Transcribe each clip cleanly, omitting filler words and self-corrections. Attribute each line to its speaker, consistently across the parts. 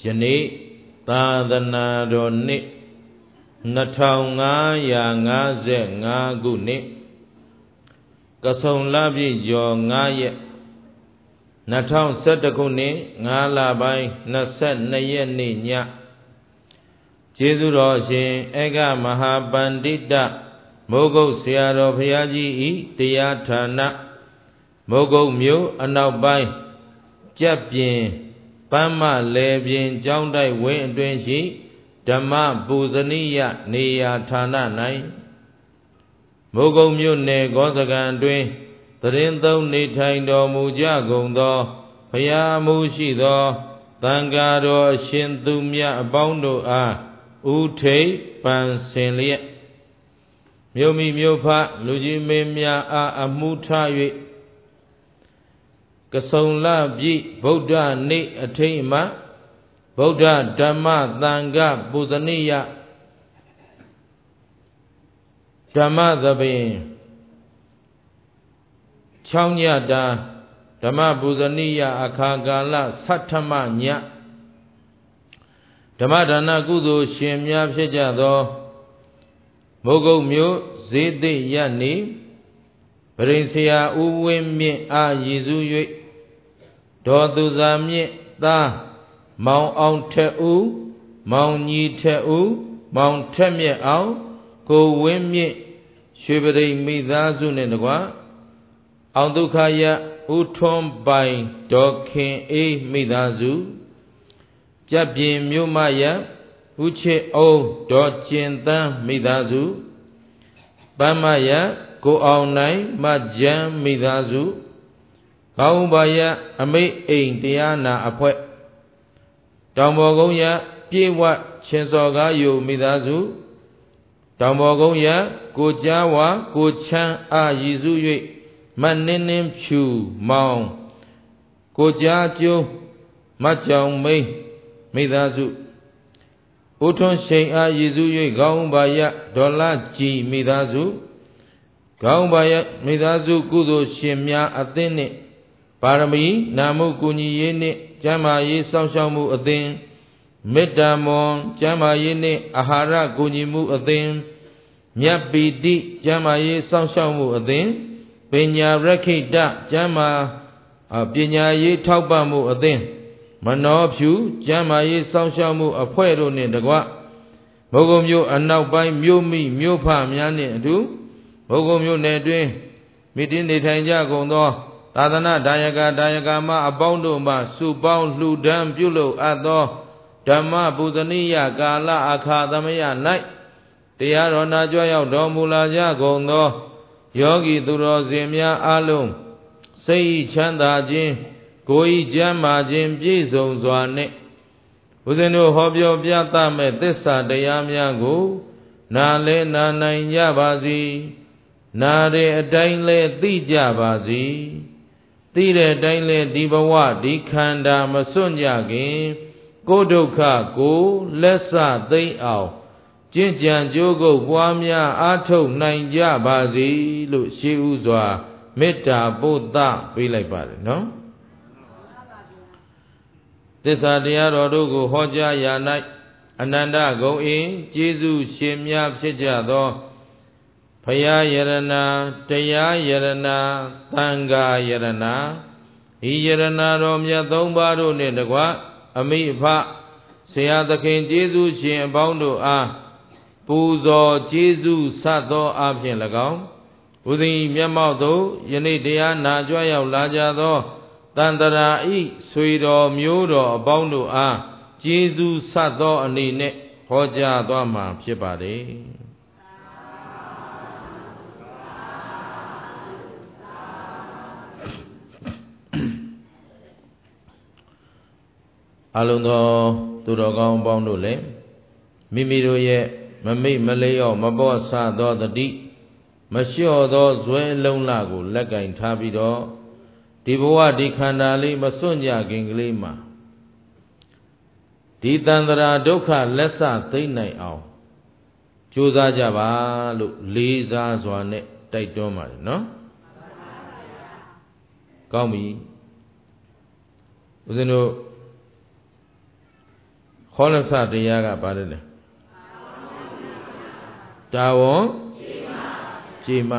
Speaker 1: ယနေ့သာသနာတော်နှစ်2555ခုနှစ်ကဆုံလပြည့်ကျော်9ရက်2011ခုနှစ်5လပိုင်း22ရက်နေ့ညကျေးဇူးတော်ရှင်ဧကမဟာပန္တိတမိုးကုတ်ဆရာတော်ဘုရားကြီးဤတရားဌာနမိုးကုတ်မြို့အနောက်ပိုင်းကြက်ပြင်ပန်းမလယ်ပြင်ကျောင်းတိုက်ဝင်းအတွင်းရှိဓမ္မပူဇနီယနေရာဌာန၌မိုးကုတ်မြို့နယ်ဂောစကံအတွင်းသရင်သုံးနေထိုင်တော်မူကြကုန်သောဘုရားမူရှိသောသံဃာတော်အရှင်သူမြတ်အပေါင်းတို့အားဥထိပ်ပန်ဆင်လျက်မြို့မိမြို့ဖလူကြီးမင်းများအားအမှုထား၍ကဆုံလပြည့်ဗုဒ္ဓနေ့အထိမ်းအမှဗုဒ္ဓဓမ္မသံဃပူဇနီယဓမ္မသဘင်6ညတာဓမ္မပူဇနီယအခါကာလသတ္ထမညဓမ္မဒါနကုသိုလ်ရှင်များဖြစ်ကြသောမိုးကုတ်မြို့ဈေးသစ်ရပ်နေပရိဆရာဦးဝင်းမြင့်အားရည်စူး၍ဒေါ်သူဇာမြင့်သားမောင်အောင်ထက်ဦးမောင်ညီထက်ဦးမောင်ထက်မြက်အောင်ကိုဝင်းမြင့်ရွှေပရိမိသားစုနှင့်တကွအောင်ဒုက္ခယဦးထွန်းပိုင်ဒေါ်ခင်အေးမိသားစုကြက်ပြင်မြို့မယဦးချစ်အောင်ဒေါ်ကျင်သန်းမိသားစုပန်းမယကိုအောင်နိုင်မကျန်းမိသားစုကောင်းပါယအမိတ်အိမ်တရားနာအဖွဲ့တောင်ပေါ်ကုန်းယပြေဝရှင်စော်ကားယုမိသားစုတောင်ပေါ်ကုန်းယကိုကြားဝါကိုချမ်းအာရည်စု၍မနှင်းနှင်းဖြူမောင်ကိုကြားကျုံးမကြောင်မိန်မိသားစုဦးထွန်းရှိန်အားရည်စု၍ကောင်းပါယဒေါ်လာကြည်မိသားစုကောင်းပါယမိသားစုကုသိုလ်ရှင်များအသင်းနှင့်ပါရမီနာမှုကူညီရေးနှင့်ကျမ်းမာရေးစောင့်ရှောက်မှုအသင်းမေတ္တာမွန်ကျမ်းမာရေးနှင့်အာဟာရကူညီမှုအသင်းမြတ်ပီတိကျမ်းမာရေးစောင့်ရှောက်မှုအသင်းပညာရခိတကျမ်းမာပညာရေးထောက်ပံ့မှုအသင်းမနောဖြူကျမ်းမာရေးစောင့်ရှောက်မှုအဖွဲ့တို့နှင့်တကွမုဂုံမြို့အနောက်ပိုင်းမြို့မိမြို့ဖများနှင့်အတူမုဂုံမြို့နယ်တွင်မိတိနေထိုင်ကြကုန်သောသာသနာဒါယကမအပေါင်းတို့မှစုပေါင်းလှူဒန်းပြုလုပ်အပ်သောဓမ္မပူဇနီယကာလအခါသမယ၌တရားတော်နာကြွရောက်တော်မူလာကြကုန်သောယောဂီသူတော်စင်များအားလုံးစိတ်ချမ်းသာခြင်းကိုယ်ဤကျမ်းမာခြင်းပြည့်စုံစွာနှင့်ဦးဇင်းတို့ဟောပြောပြသမဲ့သစ္စာတရားများကိုနာလဲနာနိုင်ကြပါစေနာတဲ့အတိုင်းလဲသိကြပါစေသိတဲ့အတိုင်းလဲဒီဘဝဒီခန္ဓာမစွန့်ကြခင်ကိုယ်ဒုက္ခကိုလက်စသိမ့်အောင်ကျင့်ကြံကြိုးကုပ်ပွားများအားထုတ်နိုင်ကြပါစေလို့ရှိဥစွာမေတ္တာပို့သပေးလိုက်ပါတယ်နော်သစ္စာတရားတော်တို့ကိုဟောကြားရာ၌အနန္တဂုံအင်းကျေးဇူးရှင်များဖြစ်ကြသောဘုရားယရဏတရားယရဏသံဃာယရဏဤယရဏတော်မြတ်သုံးပါးတို့နှင့်တကွအမိအဖဆရာသခင်ကျေးဇူးရှင်အပေါင်းတို့အားပူဇော်ကျေးဇူးဆတ်သောအဖြစ်၎င်းဘုရင်မျက်မှောက်သို့ယနေ့တရားနာကြွရောက်လာကြသောတန်တရာဤဆွေတော်မျိုးတော်အပေါင်းတို့အားကျေးဇူးဆတ်သောအနေနဲ့ဟောကြားသွားမှာဖြစ်ပါတယ်အလုံးသောသူတော်ကောင်းအပေါင်းတို့လည်းမိမိတို့ရဲ့မမိတ်မလျော့မပေါ့ဆသောတတိမလျှော့သောဇွဲလုံးလကိုလက်ကင်ထားပြီးတော့ဒီဘဝဒီခန္ဓာလေးမစွန့်ကြခင်ကလေးမှာဒီတန်ត្រာဒုက္ခလက်စသိမ့်နိုင်အောင်ကြိုးစားကြပါလို့လေးစားစွာနဲ့တိုက်တွန်းပါတယ်နော်ကောင်းပြီဦးဇင်းတို့ခောလဆတရားကပါတယ်လေတာဝန်ကြေမ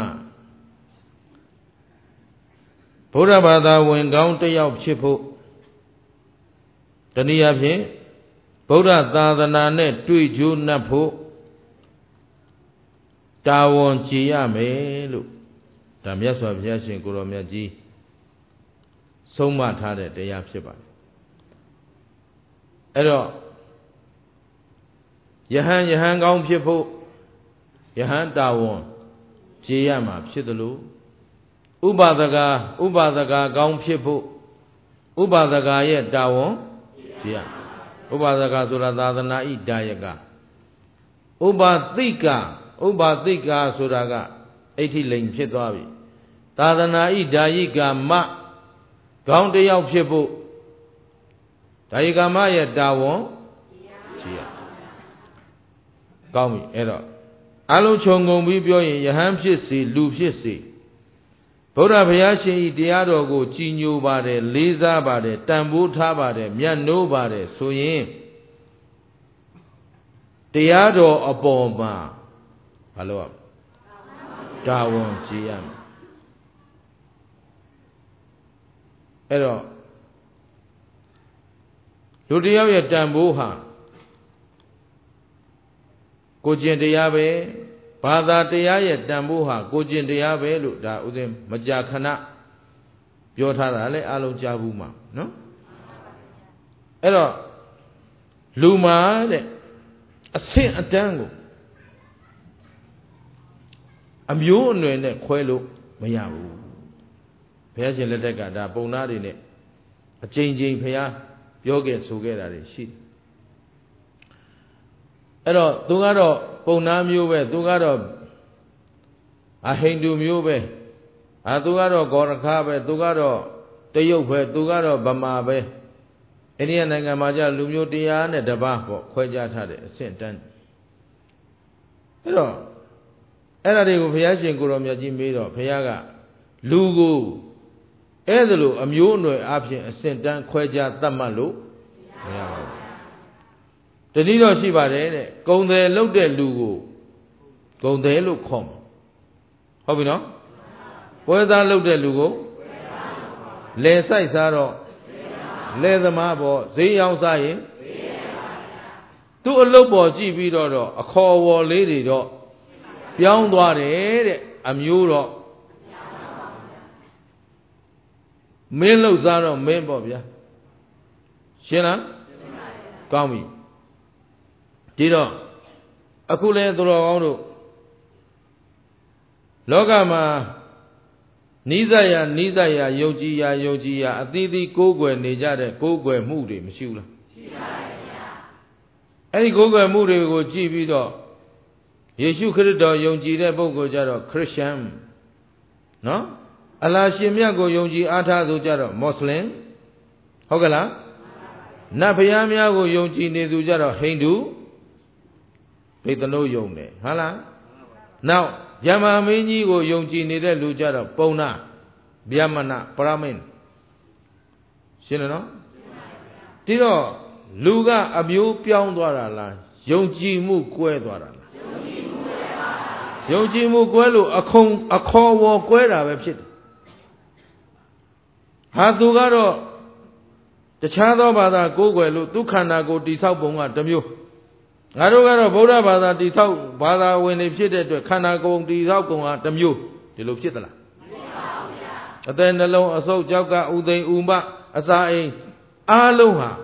Speaker 1: ဗုဒ္ဓဘာသာဝင်ကောင်းတစ်ယောက်ဖြစ်ဖို့တနည်းအားဖြင့်ဗုဒ္ဓသာသနာနဲ့တွေ့ကြိုးနှပ်ဖို့တာဝန်ကြေရမယ်လို့ဒါမြတ်စွာဘုရားရှင်ကိုရောမြတ်ကြီးဆုံးမထားတဲ့တရားဖြစ်ပါတယ်အဲ့တော့ယဟန်ကောင်းဖြစ်ဖို့ယဟန်တာဝန်ကြေရမှာဖြစ်တယ်လို့ဥပဒကာကောင်းဖြစ်ဖို့ဥပဒကာရဲ့တာဝန်ကြေရဥပဒကာဆိုတာသာသနာဤဒါယကဥပသိကဆိုတာကအဋ္ဌိလိန်ဖြစ်သွားပြီသာသနာဤဒါယိကာမကောင်းတစ်ယောက်ဖြစ်ဖို့ဒါယိကာမရဲ့တာဝန်ကြေရကောင်းပြီအဲ့တော့အလုံးခြုံငုံပြီးပြောရင်ယဟန်ဖြစ်စေလူဖြစ်စေဗုဒ္ဓဘုရားရှင်ဤတရားတော်ကိုကြည်ညိုပါတယ်လေးစားပါတယ်တန်ဖိုးထားပါတယ်မြတ်နိုးပါတယ်ဆိုရင်တရားတော်အပေါ်မှာဘာလို့တာဝန်ကြေရမယ်အဲ့တော့လူတယောက်ရဲ့တန်ဖိုးဟာကိုကျင့်တရားပဲဘာသာတရားရဲ့တန်ဖိုးဟာကိုကျင့်တရားပဲလို့ဒါဥစဉ်မကြာခဏပြောထားတာလည်းအလုံးကြားဘူးမှာနော်အဲ့တော့လူမှာတဲ့အဆင့်အတန်းကိုအမျိုးအနွယ်နဲ့ခွဲလို့မရဘူးဘုရားရှင်လက်ထက်ကဒါပုံနာတွေနဲ့အကြိမ်ကြိမ်ဘုရားပြောခဲ့ဆိုခဲ့တာတွေရှိတယ်အဲ့တော့သူကတော့ပုံနာမျိုးပဲသူကတော့အဟိန္ဒူမျိုးပဲသူကတော့ဂေါရခပဲသူကတော့တရုတ်ပဲသူကတော့ဗမာပဲအိန္ဒိယနိုင်ငံမှာကျလူမျိုးတရားနဲ့တပါးပေါ့ခွဲခြားထားတဲ့အဆင့်တန်းအဲ့တော့အဲ့ဒါတွေကိုဘုရားရှင်ကိုရောမြတ်ကြီးမေးတော့ဘုရားကလူကိုအဲ့ဒါလိုအမျိုးအနွယ်အပြင်အဆင့်တန်းခွဲခြားသတ်မှတ်လို့မရပါဘူးတတိတော့ရှိပါတယ်တဲ့ဂုံတယ်လုတ်တဲ့လူကိုဂုံတယ်လို့ခေါ်မှာဟုတ်ပြီနော်ပွဲသားလုတ်တဲ့လူကိုလယ်ဆိုင်စားတော့လယ်သမားပေါ့ဈေးရောင်းစားရင်သူ့အလုပ်ပေါ်ကြည့်ပြီးတော့အခေါ်အဝေါ်လေးတွေတော့ပြောင်းသွားတယ်တဲ့အမျိုးတော့မင်းလှုပ်စားတော့မင်းပေါ့ဗျာရှင်းလားကောင်းပြီဒီတော့အခုလဲသူတော်ကောင်းတို့လောကမှာနိစ္စရာယုံကြည်ရာအသီးသီးကိုးကွယ်နေကြတဲ့ကိုးကွယ်မှုတွေမရှိဘူးလားရှိပါတယ်ဗျာအဲ့ဒီကိုးကွယ်မှုတွေကိုကြည့်ပြီးတော့ယေရှုခရစ်တော်ယုံကြည်တဲ့ပုဂ္ဂိုလ်ကြတော့ခရစ်ယာန်နော်အလ္လာဟ်ရှင်မြတ်ကိုယုံကြည်အားထားသူကြတော့မွတ်စလင်ဟုတ်ကလားနတ်ဘုရားများကိုယုံကြည်နေသူကြတော့ဟိန္ဒူဘိသနိုးယုံတယ်ဟုတ်လားနောက်ယမမင်းကြီးကိုယုံကြည်နေတဲ့လူကြတော့ပုံနာဗျမနပရမင်းရှင်းတယ်နော်ဒီတော့လူကအမျိုးပြောင်းသွားတာလားယုံကြည်မှုကွဲသွားတာလားယုံကြည်မှုကွဲလို့အခေါ်ဝေါ်ကွဲတာပဲဖြစ်တယ်ဟာသူကတော့တခြားသောဘာသာကိုးကွယ်လို့သူခန္ဓာကိုယ်တိဆောက်ပုံကတစ်မျိုးငါတို့ကတော့ဗုဒ္ဓဘာသာတိဆောက်ဘာသာဝင်တွေဖြစ်တဲ့အတွက်ခန္ဓာကိုယ်တိဆောက်ပုံကတစ်မျိုးဒီလိုဖြစ်သလားမဖြစ်ပါဘူးဗျာအသက်နှလုံးအဆုပ်ကြောက်ကဥသိမ်ဥမအစာအိမ်အားလုံးဟာ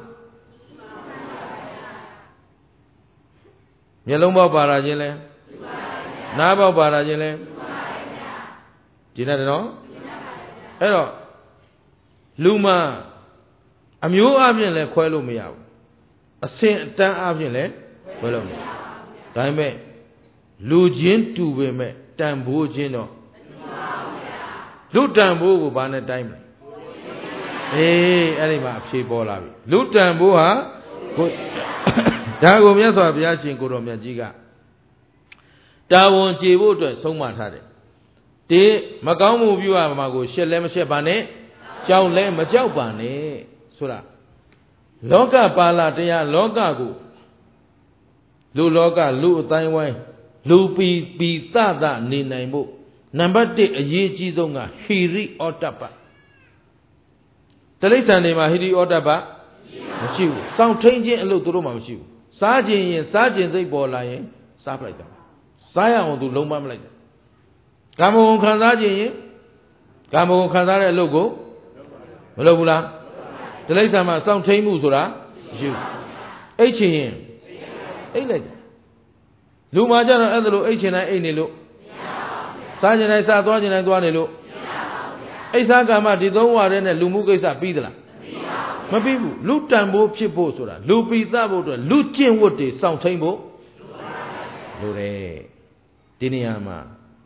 Speaker 1: မျက်လုံးပေါက်ပါလာခြင်းလဲနားပေါက်ပါလာခြင်းလဲဒီနဲ့တော့အဲ့တော့လူမှာအမျိုးအပြင်လဲခွဲလို့မရဘူးအဆင့်အတန်းအပြင်လဲခွဲလို့မရဘူးဒါပေမဲ့လူချင်းတူပေမဲ့တန်ဖိုးချင်းတော့လူတန်ဖိုးကိုဘာနဲ့တိုင်းမလဲအဲ့ဒီမှာအဖြေပေါ်လာပြီလူတန်ဖိုးဟာကိုဒါကိုမြတ်စွာဘုရားရှင်ကိုတော်မြတ်ကြီးကတာဝန်ကျေဖို့အတွက်ဆုံးမထားတယ်ဒီမကောင်းမှုပြုရမှာကိုရှက်လဲမရှက်ပါနဲ့ကြောက်လဲမကြောက်ပါနဲ့ဆိုတာ Loka pala taya loka ku lu loka lu tai wai lu pi ta ni nai mu number 1 အရေးကြီးဆုံးကဟိရိဩတ္တပတိရစ္ဆာန်တွေမှာဟိရိဩတ္တပမရှိဘူးစောင့်ထိန်ခြင်းအလုပ်သူတို့မှာမရှိဘူးစားခြင်းရင်စားခြင်းစိတ်ပေါ်လာရင်စားပလိုက်တာစားရအောင်သူလုံးမမလိုက်တာကာမဂုဏ်ခံစားခြင်းရင်ကာမဂုဏ်ခံစားတဲ့အလုပ်ကိုမလုပ်ဘူးလားတိရစ္ဆာန်မှာစောင့်ထိန်မှုဆိုတာမရှိဘူးအိတ်ချင်ရင်အိတ်လိုက်တယ်လူမှာကြတော့အဲ့ဒါလိုအိတ်ချင်တိုင်းအိတ်နေလို့စားချင်တိုင်းစားသွားချင်တိုင်းသွားနေလို့အိတ်စားကာမဒီသုံးဝါရဲနဲ့လူမှုကိစ္စပြီးသလားမပြီးဘူးလူတန်ဖို့ဖြစ်ဖို့ဆိုတာလူပိသဖို့အတွက်လူကျင့်ဝတ်တွေစောင့်ထိန်ဖို့လိုတယ်ဒီနေရာမှာ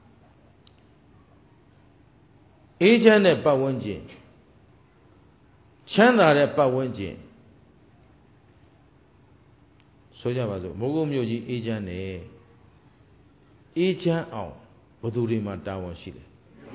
Speaker 1: အေးချမ်းတဲ့ပတ်ဝန်းကျင်ချမ်းသာတဲ့ပတ်ဝန်းကျင်ဆိုကြပါစို့မိုးကုတ်မြို့ကြီးအေးချမ်းတယ်အေးချမ်းအောင်ဘယ်သူတွေမှတာဝန်ရှိတယ်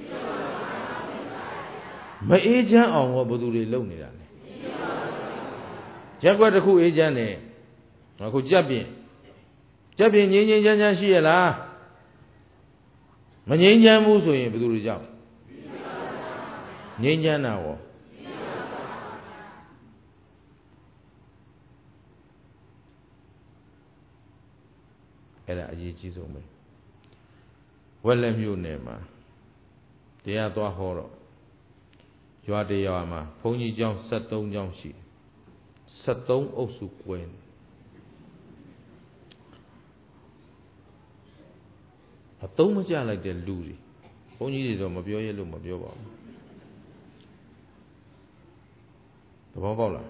Speaker 1: မအေးချမ်းအောင်ဘယ်သူတွေလုပ်နေတာလဲရက်ွက်တစ်ခုအေးချမ်းတယ်အခုကြက်ပြင်ငြိမ်းချမ်းရှိရလားမငြိမ်းချမ်းဘူးဆိုရင်ဘယ်သူတွေကြောက်ငြိမ်းချမ်းတာရောအဲ့ဒါအရေးကြီးဆုံးပဲဝက်လက်မြို့နယ်မှာတရားသွားဟောတော့ရွာတရားမှာဘုန်းကြီးကျောင်း73ကျောင်းရှိ73အုပ်စုကွဲအသုံးမကျလိုက်တဲ့လူတွေဘုန်းကြီးတွေတော့မပြောရလို့မပြောပါဘူးသဘောပေါက်လား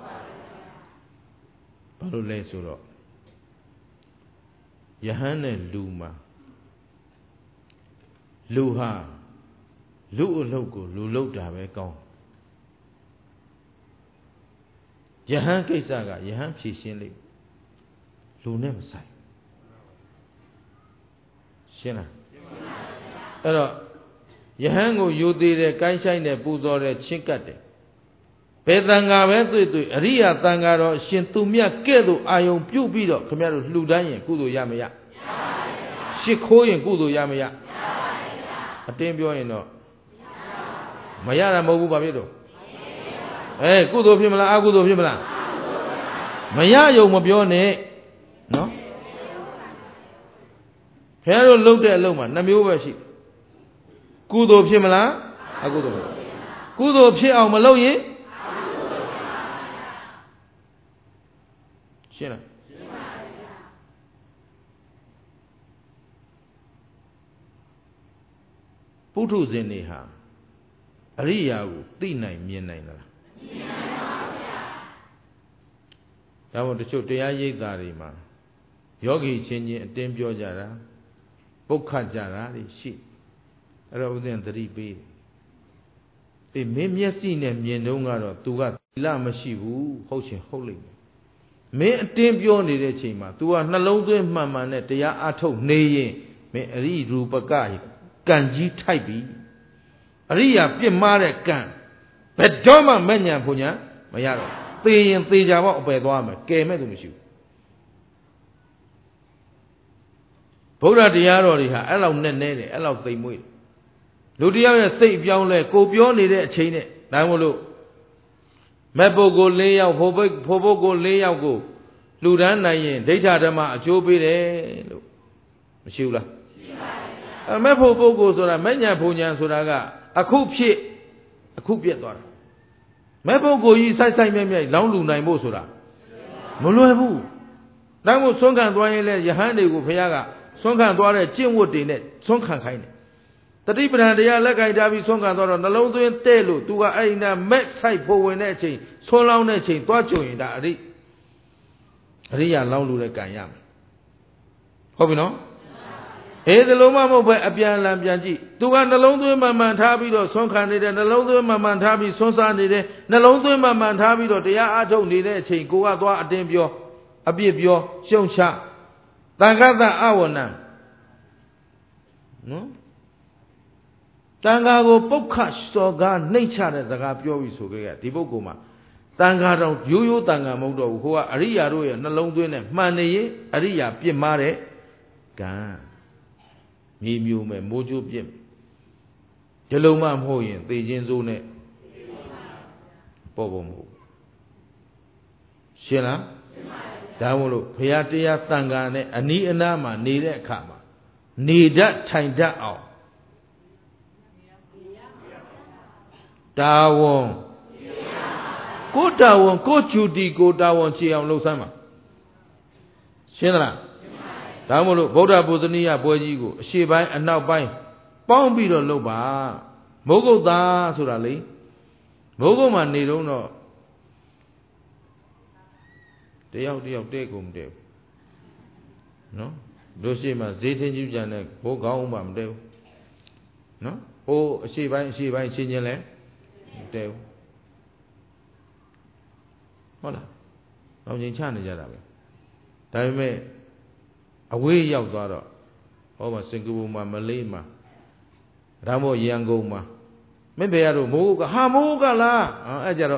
Speaker 1: ဘာလို့လဲဆိုတော့ယဟန်နဲ့လူမှာလူဟာလူအလုပ်ကိုလူလုပ်တာပဲကောင်းယဟန်ကိစ္စကယဟန်ဖြေရှင်းလိမ့်လူနဲ့မဆိုင်ရှင်းလားအဲ့တော့ယဟန်ကိုယူသေးတယ်ကိုင်းဆိုင်တယ်ပူဇော်တယ်ချစ်ကပ်တယ်ဘယ်တန်ဃာပဲတွေ့အရိယာတန်ဃာတော်ရှင်သူမြတ်ကဲ့သို့အာယုံပြုတ်ပြီးတော့ခင်ဗျားတို့လှူဒန်းရင်ကုသိုလ်ရမရရှစ်ခိုးရင်ကုသိုလ်ရမရအတင်းပြောရင်တော့မရတာမဟုတ်ဘူးဘာဖြစ်တော့ကုသိုလ်ဖြစ်မလားအကုသိုလ်ဖြစ်မလားမရယုံမပြောနဲ့နော်ခင်ဗျားတို့လုပ်တဲ့အလုပ်မှာနှမျိုးပဲရှိကုသိုလ်ဖြစ်မလားအကုသိုလ်ကုသိုလ်ဖြစ်အောင်မလုပ်ရင်ရှင်းလားပုထုဇဉ်တွေဟာအရိယာကိုသိနိုင်မြင်နိုင်လားမြင်နိုင်ပါဗျာဒါမို့တချို့တရားရိပ်သာတွေမှာယောဂီချင်းချင်းအတင်းပြောကြတာပုတ်ခတ်ကြတာတွေရှိအဲ့တော့ဥစဉ်သတိပေးအေးမင်းမျက်စိနဲ့မြင်တော့ကတော့ तू ကသီလမရှိဘူးဟုတ်ရှင်ဟုတ်လိမ့်မယ်မင်းအတင်းပြောနေတဲ့အချိန်မှာ तू ကနှလုံးသွင်းမှန်မှန်နဲ့တရားအထုတ်နေရင်မင်းအရိရူပကကံကြီးထိုက်ပြီအရိယာပြစ်မှားတဲ့ကံဘယ်တော့မှမဲ့ညာဖွညာမရတော့သေရင်သေကြပေါ့အပယ်သွားမယ်ကဲမဲ့သူမရှိဘူးဗုဒ္ဓတရားတော်တွေဟာအဲ့လောက်နဲ့နဲတယ်အဲ့လောက်သိမ်မွေ့တယ်လူတယောက်ရဲ့စိတ်ပြောင်းလဲကိုပြောနေတဲ့အချိန်နဲ့ဒါမှမဟုတ်မဲ့ပုဂ္ဂိုလ်၄ယောက်ဖို့ပုဂ္ဂိုလ်၄ယောက်ကိုလှူဒန်းနိုင်ရင်ဒိဋ္ဌဓမ္မအကျိုးပေးတယ်လို့မရှိဘူးလားရှိပါဘူးမဲ့ဖို့ပုဂ္ဂိုလ်ဆိုတာမဲ့ညာဘုံညာဆိုတာကအခုဖြစ်အခုပြတ်သွားတာမဲ့ပုဂ္ဂိုလ်ကြီးစိုက်စိုက်မြိုက်လောင်းလူနိုင်ဖို့ဆိုတာမလွယ်ဘူးဒါမှမဟုတ်ဆွမ်းခံသွားရင်လည်းယဟန်တွေကိုဘုရားကဆွမ်းခံသွားတဲ့ကျင့်ဝတ်တွေနဲ့ဆွမ်းခံခိုင်းတယ်တတိပဌာန်တရားလက်ကြိုက်ထားပြီးဆွမ်းခံသွားတော့နှလုံးသွင်းတဲ့လို့သူကအဲ့ဒီနာမဲ့ဆိုင်ဖို့ဝင်တဲ့အချိန်ဆွမ်းလောင်းတဲ့အချိန်သွားကြုံရင်ဒါအရိယာလောင်းလူတဲ့ကံရမယ်ဟုတ်ပြီနော်ဒီလိုမှမဟုတ်ပဲအပြန်အလှန်ပြန်ကြည့်သူကနှလုံးသွင်းမှန်မှန်ထားပြီးတော့ဆွမ်းခံနေတယ်နှလုံးသွင်းမှန်မှန်ထားပြီးဆွမ်းစားနေတယ်နှလုံးသွင်းမှန်မှန်ထားပြီးတော့တရားအားထုတ်နေတဲ့အချိန်ကိုကသွားအတင်းပြောအပြစ်ပြောရှုံချတန်ခတ်တအဝနံနော်တန်ခါကိုပုတ်ခတ်စော်ကားနှိမ့်ချတဲ့စကားပြောပြီးဆိုခဲ့ရဒီပုဂ္ဂိုလ်မှာတန်ခါတော့ရိုးရိုးတန်ခါမဟုတ်တော့ဘူးဟိုကအရိယာတို့ရဲ့နှလုံးသွင်းနဲ့မှန်နေရင်အရိယာပြစ်မှားတဲ့ကံမြေမျိုးမဲ့မိုးချိုးပြစ်ဒီလုံးမမဟုတ်ရင်သေခြင်းစိုးနဲ့ပေါ့ပေါ့မဟုတ်ရှင်းလားဒါမို့လို့ဘုရားတရားတန်ခါနဲ့အနီးအနားမှာနေတဲ့အခါမှာနေတတ်ထိုင်တတ်အောင်တာဝန်ကိုတာဝန်ကိုဂျူတီကိုတာဝန်ချေအောင်လှုပ်ဆမ်းပါရှင်းသလားဒါမို့လို့ဗုဒ္ဓဘုဇနိယပွဲကြီးကိုအရှေ့ပိုင်းအနောက်ပိုင်းပေါင်းပြီးတော့လုပ်ပါမိုးကုတ်သားဆိုတာလေမိုးကုတ်မှာနေတော့တယောက်တဲ့ကုန်မတဲ့ဘူးနော်တို့ရှိမှဈေးထင်းကြီးပြန်တဲ့ဘိုးကောင်းမှမတဲ့ဘူးနော်ဟိုအရှေ့ပိုင်းချင်းချင်းလဲမတဲ့ဘူးဟုတ်လားအောင်ချင်းချနေကြတာပဲဒါပေမဲ့အဝေးရောက်သွားတော့ဟောမှာစင်ကာပူမှာမလေးမှာဒါမို့ရန်ကုန်မှာမင်းဖေရတို့မိုးကဟာမိုးကလားအဲ့ကြတော့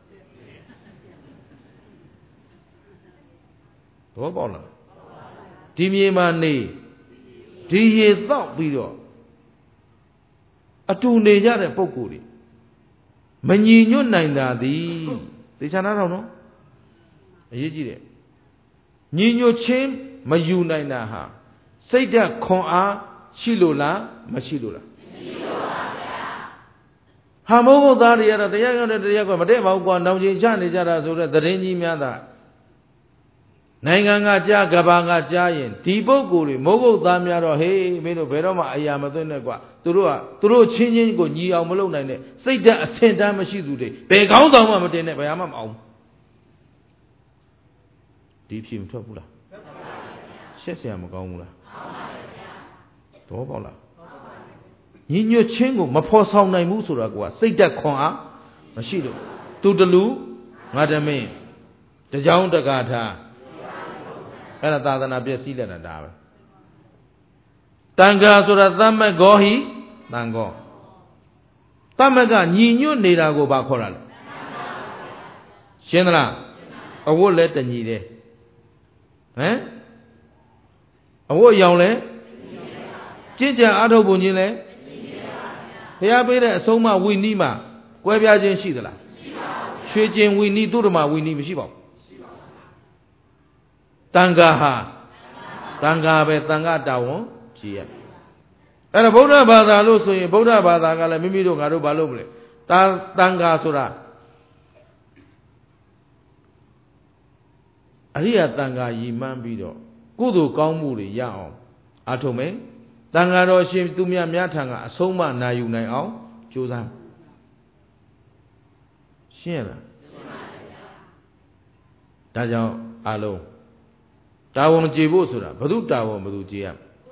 Speaker 1: ဘောပေါက်လားဒီမြေမှာနေဒီရေတောက်ပြီးတော့အတူနေကြတဲ့ပုဂ္ဂိုလ်တွေမညီညွတ်နိုင်တာသည်သေချာနာတော့နော်အရေးကြီးတယ်ညီညွတ်ခြင်းမယူနိုင်တာဟာစိတ်ဓာတ်ခွန်အားရှိလို့လားမရှိလို့လားမရှိလို့ပါဗျာဟာမိုးဘုသားတွေကတော့တရားကြောင့်တရားကမတည့်ပါဘူးကွာနောင်ချင်းချနေကြတာဆိုတော့သတင်းကြီးများတာနိုင်ငံကကြားကဘာကကြားရင်ဒီပုဂ္ဂိုလ်တွေမိုးကုတ်သားများတော့ဟေးမင်းတို့ဘယ်တော့မှအရာမသွင်းနဲ့ကွာသူတို့ချင်းချင်းကိုညီအောင်မလုပ်နိုင်နဲ့စိတ်ဓာတ်အဆင့်တန်းမရှိသူတွေဘယ်ကောင်းဆောင်မှမတင်နဲ့ဘယ်မှမအောင်ဒီဖြေမထွက်ဘူးလားရှက်เสียမကောင်းဘူးလားတော့ပေါ့လားညီညွတ်ချင်းကိုမဖော်ဆောင်နိုင်ဘူးဆိုတာကွာစိတ်ဓာတ်ခွန်အားမရှိလို့သူတလူငါတမင်းတကြောင်တကားထားအဲ့ဒါသာသနာပြည့်စည်လက်တာဒါပဲတန်ခါဆိုတာသမ္မဂောဟိတန်ခောသမ္မကညီညွတ်နေတာကိုဘာခေါ်တာလဲရှင်းသလားအဝတ်လည်းတညီတယ်ဟမ်အဝတ်ရောင်လဲကြင်ကြံအားထုတ်ပုံချင်းလဲဘုရားပေးတဲ့အဆုံးအမဝိနည်းမှာကွဲပြားခြင်းရှိသလားရွှေကျင်ဝိနည်းသုဒ္ဓမဝိနည်းမရှိပါဘူးတန်ခါဟာတန်ခါပဲတန်ခါတာဝန်ကြည်ရအဲ့ဒါဗုဒ္ဓဘာသာလို့ဆိုရင်ဗုဒ္ဓဘာသာကလည်းမိမိတို့ငါတို့ဘာလို့မလဲတန်ခါဆိုတာအရိယတန်ခါရည်မှန်းပြီးတော့ကုသိုလ်ကောင်းမှုတွေရအောင်အားထုတ်မယ်တန်ခါတော်ရှင်သူများထံကအဆုံးမနာယူနိုင်အောင်ကြိုးစားရှင်းလားဒါကြောင့်အားလုံးတာဝန်ကြည်ဖို့ဆိုတာဘု து တာဝန်ဘု து ကြည်ရ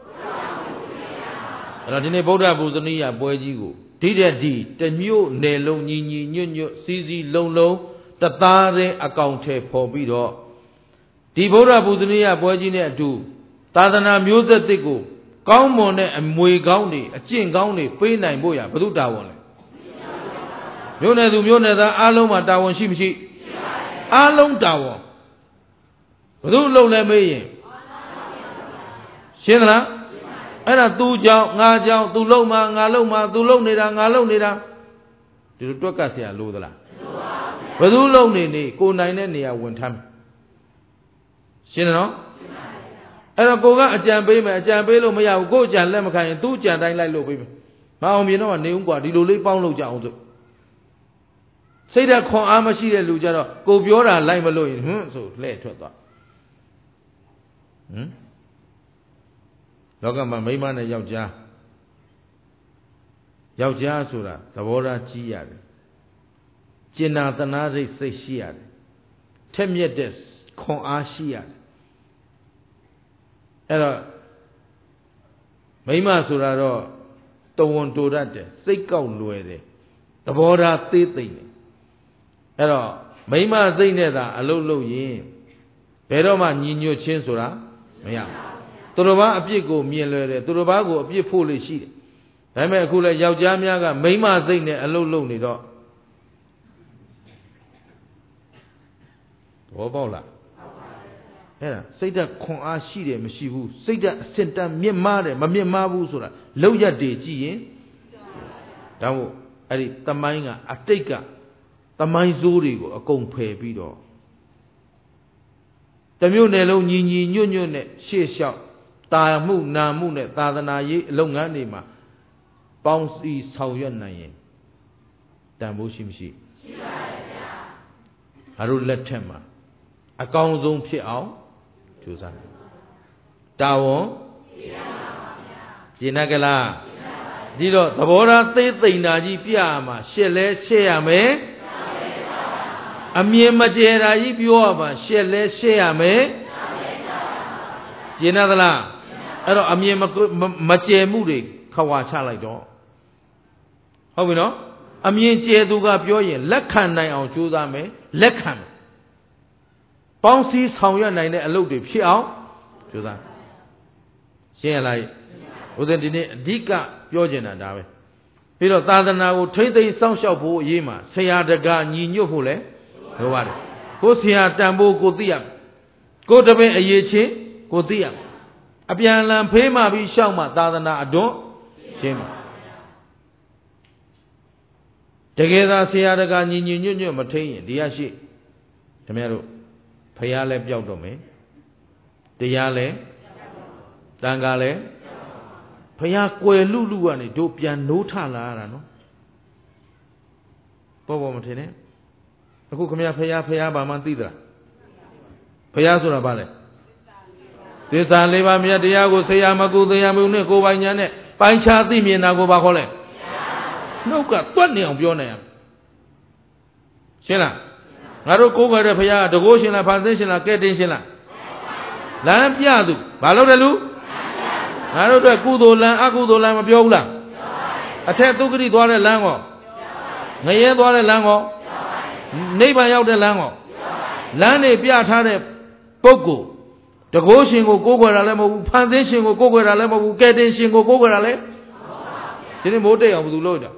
Speaker 1: အဲ့တော့ဒီနေ့ဗုဒ္ဓဘုဇနိယပွဲကြီးကိုဒီတဲ့ဒီတမျိုးနယ်လုံးညီညီညွတ်ညွတ်စီစီလုံးလုံးတသားတဲ့အကောင်ထဲပေါ်ပြီးတော့ဒီဗုဒ္ဓဘုဇနိယပွဲကြီးနဲ့အတူသာသနာမျိုးဆက်သစ်ကိုကောင်းမွန်တဲ့အမွေကောင်းတွေအကျင့်ကောင်းတွေပေးနိုင်ဖို့ရဘု து တာဝန်လဲမျိုးနယ်သူမျိုးနယ်သားအားလုံးမှာတာဝန်ရှိမရှိအားလုံးတာဝန်ဘု து လုံးလဲမေးရင်ရှင်းသလားအဲ့ဒါသူကြောင့်ငါကြောင့်သူလုံးမှာငါလုံးမှာသူလုံးနေတာငါလုံးနေတာဒီလိုတွက်ကပ်เสียလို့သလားဘယ်သူလုံးနေကိုနိုင်တဲ့နေရာဝင်ထမ်းရှင်းတယ်နော်အဲ့တော့ကိုကအကြံပေးမယ်အကြံပေးလို့မရဘူးကိုအကြံလက်မခံရင်သူ့အကြံတိုင်းလိုက်လို့ပေးမယ်မအောင်မြင်တော့နေဦးกว่าဒီလိုလေးပေါင်းလို့ကြအောင်ဆိုစိတ်ဓာတ်ခွန်အားမရှိတဲ့လူကြတော့ကိုပြောတာလိုက်မလို့ရင်ဆိုလှဲ့ထွက်သွားလောကမှာမိန်းမနဲ့ယောက်ျားဆိုတာသဘောထားကြီးရတယ်ကျင်နာသနာစိတ်ရှိရတယ်ထက်မြက်တဲ့ခွန်အားရှိရတယ်အဲ့တော့မိန်းမဆိုတာတော့တဝန်တိုတတ်တယ်စိတ်ကောက်လွယ်တယ်သဘောထားသေးသိမ့်တယ်အဲ့တော့မိန်းမစိတ်နဲ့သာအလုပ်လုပ်ရင်ဘယ်တော့မှညီညွတ်ခြင်းဆိုတာမရဘူးသူတော်ဘာအပြစ်ကိုမြင်လွယ်တယ်သူတော်ဘာကိုအပြစ်ဖို့လို့ရှိတယ်ဒါပေမဲ့အခုလဲယောက်ျားများကမိန်းမစိတ်နဲ့အလုပ်လုပ်နေတော့ဘောပေါက်လားအဲ့ဒါစိတ်ဓာတ်ခွန်အားရှိတယ်မရှိဘူးစိတ်ဓာတ်အစစ်တမ်းမြင့်မားတယ်မမြင့်မားဘူးဆိုတာလောက်ရက်တွေကြည့်ရင်ဒါမို့အဲ့ဒီသမိုင်းကအတိတ်ကသမိုင်းစိုးတွေကိုအကုန်ဖယ်ပြီးတော့တမျိုးနယ်လုံးညီညီညွတ်ညွတ်နဲ့ရှေ့လျှောက်တာမှုနာမှုနဲ့သာသနာရေးအလုပ်ငန်းတွေမှာပေါင်းစည်းဆောင်ရွက်နိုင်ရင်တန်ဖိုးရှိမရှိရှိပါတယ်ဗျာငါတို့လက်ထက်မှာအကောင်းဆုံးဖြစ်အောင်ကြိုးစားတာဝန်ရှင်းပါဗျာရှင်းကလားဒီတော့သဘောထားသိသိမ်တာကြီးပြရမှာရှက်လဲရှက်ရမယ်အမြင်မကျဲတာကြီးပြောရမှာရှက်လဲရှက်ရမယ်ရှင်းသလားအဲ့တော့အမြင်မကျဲမှုတွေခွာချလိုက်တော့ဟုတ်ပြီနော်အမြင်ကျဲသူကပြောရင်လက်ခံနိုင်အောင်ကြိုးစားမယ်လက်ခံမယ်ပေါင်းစည်းဆောင်ရွက်နိုင်တဲ့အလုပ်တွေဖြစ်အောင်ကြိုးစားရှင်းရလားဦးဇင်းဒီနေ့အဓိကပြောချင်တာဒါပဲပြီးတော့သာသနာကိုထိမ့်သိမ်းစောင့်ရှောက်ဖို့အရေးမှာဆရာတကာညီညွတ်ဖို့လဲလိုပါတယ်ကိုဆရာတန်ဖို့ကိုသိရမယ်ကိုတပည့်အရေးချင်းကိုသိရမယ်အပြန်အလှန်ဖေးမှပြီးရှောက်မှသာသနာအတွန်းရှင်းမှာတကယ်သာဆရာတကာညီညီညွတ်ညွတ်မထိန်ရင်ဒီရရှိခင်ဗျားတို့ဖယားလည်းပျောက်တော့မယ်တရားလည်းတန်ခါလည်းဖယားကွယ်လူလူကနေတို့ပြန်နိုးထလာရတာနော်ပေါ်မထင်နဲ့အခုခင်ဗျားဖယားဘာမှသိသလားဖယားဆိုတာဘာလဲသစ္စာလေးပါးမြတ်တရားကိုဆရာမကုတရားမုံနဲ့ကိုယ်ပိုင်ညာနဲ့ပိုင်းခြားသိမြင်တာကိုဘာခေါ်လဲနှုတ်ကတွက်နေအောင်ပြောနိုင်ရရှင်းလားငါတို့ကိုးကွယ်တဲ့ဘုရားတကိုးရှင်လားဖန်ဆင်းရှင်လားကဲတင်ရှင်လားလမ်းပြသူဘာလို့တယ်လူငါတို့အတွက်ကုသိုလ်လမ်းအကုသိုလ်လမ်းမပြောဘူးလားအထက်သုက္ကတိသွားတဲ့လမ်းကောငရဲသွားတဲ့လမ်းကောနိဗ္ဗာန်ရောက်တဲ့လမ်းကောလမ်းတွေပြထားတဲ့ပုဂ္ဂိုလ်တကိုးရှင်ကိုကိုးကွယ်တာလည်းမဟုတ်ဘူးဖန်ဆင်းရှင်ကိုကိုးကွယ်တာလည်းမဟုတ်ဘူးကဲတင်ရှင်ကိုကိုးကွယ်တာလည်းဒီနေ့မိုးတိတ်အောင်ဘယ်သူလို့ကြ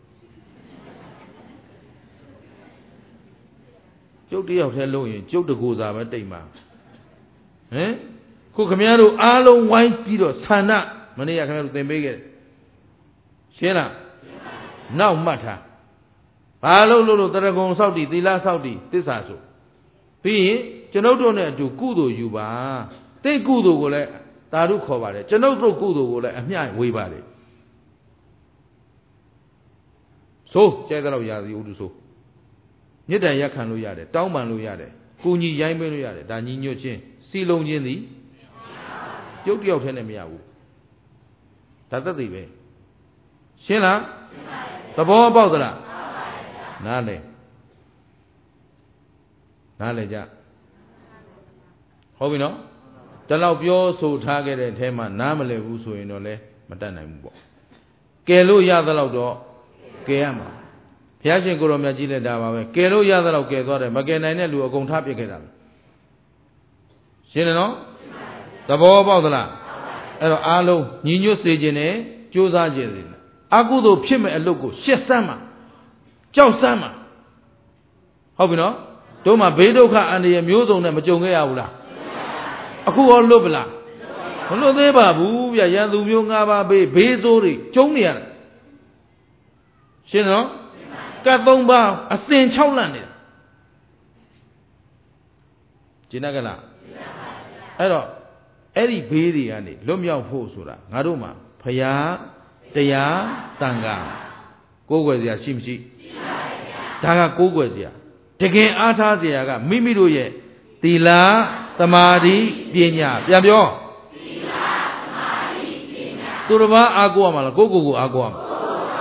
Speaker 1: ကျုပ်တယောက်တည်းလို့ရင်ကျုပ်တကူစားပဲတိတ်မှာဟင်ခုခမည်းတော်အားလုံးဝိုင်းပြီးတော့ဆန္ဒမနေ့ကခမည်းတော်သင်ပေးခဲ့တယ်ရှင်းလားနောက်မှတ်ထားဘာလို့တရဂုံဆောက်တည်သီလဆောက်တည်သစ္စာဆိုပြီးရင်ကျွန်ုပ်တို့နဲ့အတူကုသိုလ်ယူပါတိတ်ကုသိုလ်ကိုလည်းသာဓုခေါ်ပါတယ်ကျွန်ုပ်တို့ကုသိုလ်ကိုလည်းအမျှဝေပါတယ်ဆိုကျဲတော့ရာစီဥဒုဆိုမြစ်တန်ရက်ခံလို့ရတယ်တောင်းပန်လို့ရတယ်ကိုညီရိုင်းပေးလို့ရတယ်ဒါညီညွတ်ခြင်းစီလုံးခြင်းသည်ကျုပ်တယောက်တည်းနဲ့မရဘူးဒါသက်သေပဲရှင်းလားသဘောပေါက်သလားနားလေကြဟုတ်ပြီနော်ဒီလောက်ပြောဆိုထားခဲ့တဲ့အထဲမှာနားမလည်ဘူးဆိုရင်တော့လည်းမတတ်နိုင်ဘူးပေါ့ကယ်လို့ရသလောက်တော့ကယ်ရမှာဘုရားရှင်ကိုရောမြတ်ကြီးလည်းဒါပါပဲကယ်လို့ရသလောက်ကယ်သွားတယ်မကယ်နိုင်တဲ့လူအကုန်ထားပြစ်ခဲ့တာရှင်းတယ်နော်သဘောပေါက်သလားအဲ့တော့အားလုံးညီညွတ်စေခြင်းနဲ့ကြိုးစားခြင်းစေအကုသိုလ်ဖြစ်မဲ့အလုပ်ကိုရှက်စမ်းမှာကြောက်စမ်းမှာဟုတ်ပြီနော်တို့မှာဘေးဒုက္ခအန္တရာယ်မျိုးစုံနဲ့မကြုံခဲ့ရဘူးလားအခုရောလွတ်ပလားမလွတ်သေးပါဘူးဗျရန်သူမျိုး၅ပါးဘေးဆိုးတွေကျုံနေရတယ်ရှင်းနော်ကတ်၃ပါးအစင်၆လန့်နေတာရှင်းကလားအဲ့တော့အဲ့ဒီဘေးတွေကနေလွတ်မြောက်ဖို့ဆိုတာငါတို့မှာဖရာတရားတန်ခါကိုးကွယ်စရာရှိမရှိဒါကကိုးကွယ်စရာတကယ်အားထားစရာကမိမိတို့ရဲ့သီလသမာဓိပညာပြန်ပြောသီလသမာဓိပညာသူတစ်ပါးအားကိုးရမှာလားကိုအားကိုးရမှာ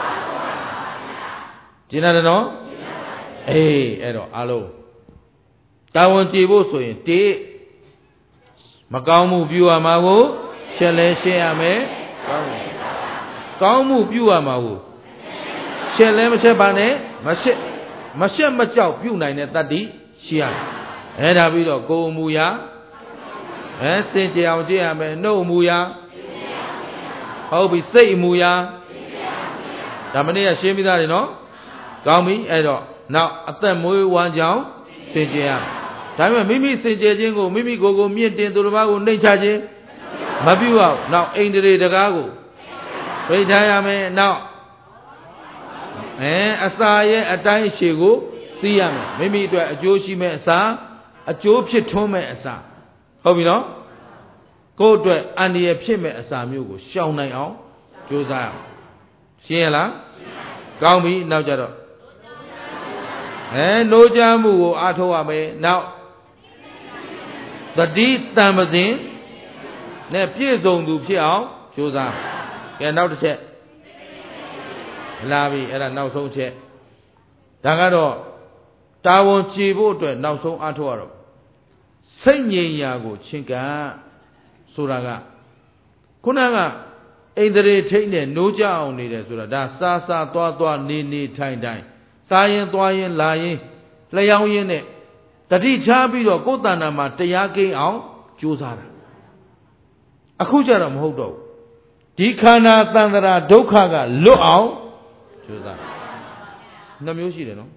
Speaker 1: ကျင်းတယ်နော်အေးအဲ့တော့အားလုံးတာဝန်ကျေဖို့ဆိုရင်တေးမကောင်းမှုပြုရမှာကိုရှက်လဲရှက်ရမယ်ကောင်းမှုပြုရမှာကိုရှက်လဲမရှက်ပါနဲ့မရှက်မကြောက်ပြုနိုင်တဲ့တတ္တိရှိရမယ်အဲ့ဒါပြီးတော့ကိုယ်မူရာစင်ကြအောင်ကြည့်ရမယ်နှုတ်မူရာဟုတ်ပြီစိတ်မူရာဒါမနေ့ကရှင်းပြီးသားတယ်နော်ကောင်းပြီအဲ့တော့နောက်အသက်မွေးဝမ်းကြောင်းစင်ကြရဒါပေမဲ့မိမိစင်ကြယ်ခြင်းကိုမိမိကိုမြင့်တင်သူတစ်ပါးကိုနှိမ့်ချခြင်းမပြုရဘူးနောက်အိန္ဒြေတကားကိုပိတ်ထားရမယ်နောက်အစာရဲ့အတိုင်းရှည်ကိုသိရမယ်မိမိအတွက်အကျိုးရှိမဲ့အစာအကျိုးဖြစ်ထွန်းမဲ့အစာဟုတ်ပြီနော်ကိုယ့်အတွက်အန္တရာယ်ဖြစ်မဲ့အစာမျိုးကိုရှောင်နိုင်အောင်ကြိုးစားရအောင်ရှင်းရလားကောင်းပြီနောက်ကြတော့နိုးကြမှုကိုအားထုတ်ရမယ်နောက်တတိတံပစဉ်နဲ့ပြည့်စုံသူဖြစ်အောင်ကြိုးစားကဲနောက်တစ်ချက်လာပြီအဲ့ဒါနောက်ဆုံးချက်ဒါကတော့တာဝန်ကျေဖို့အတွက်နောက်ဆုံးအားထုတ်ရတော့စိတ်ငြိမ်ရာကိုချင်းကဆိုတာကခုနကဣန္ဒြေထိတ်နဲ့နိုးကြအောင်နေတယ်ဆိုတာဒါစားသွားနေထိုင်စားရင်သွားရင်လာရင်လျှောင်းရင်နဲ့တတိချပြီးတော့ကိုယ်တဏ္ဍာမှာတရားကိန်းအောင်ကြိုးစားတာအခုကျတော့မဟုတ်တော့ဘူးဒီခန္ဓာတန်ត្រာဒုက္ခကလွတ်အောင်ကြိုးစားနှမျိုးရှိတယ်နော်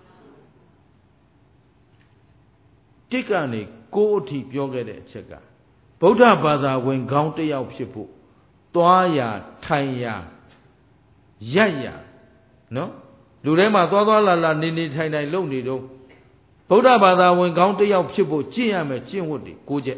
Speaker 1: တိတ်ကနေကိုယ်အထိပြောခဲ့တဲ့အချက်ကဗုဒ္ဓဘာသာဝင်ခေါင်းတစ်ယောက်ဖြစ်ဖို့သွားရထိုင်ရရက်ရနော်လူထဲမှာသွားလာနေထိုင်လုပ်နေတော့ဗုဒ္ဓဘာသာဝင်ခေါင်းတစ်ယောက်ဖြစ်ဖို့ကျင့်ရမယ်ကျင့်ဝတ်တွေ9ချက်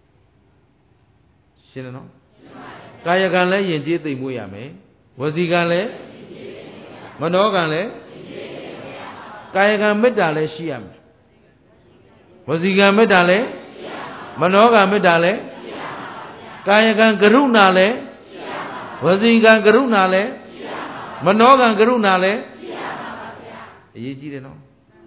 Speaker 1: ရှင်းတယ်နော်ကာယကံလည်းယဉ်ကျေးသိမ့်မွေးရမယ်ဝစီကံလည်းမနောကံလည်းကာယကံမေတ္တာလည်းရှိရမယ်ဝစီကံမေတ္တာလည်းမနောကံမေတ္တာလည်းကာယကံကရုဏာလည်းဝစီကံကရုဏာလည်းမနောကံကရုဏာလည်းအရေးကြီးတယ်နော်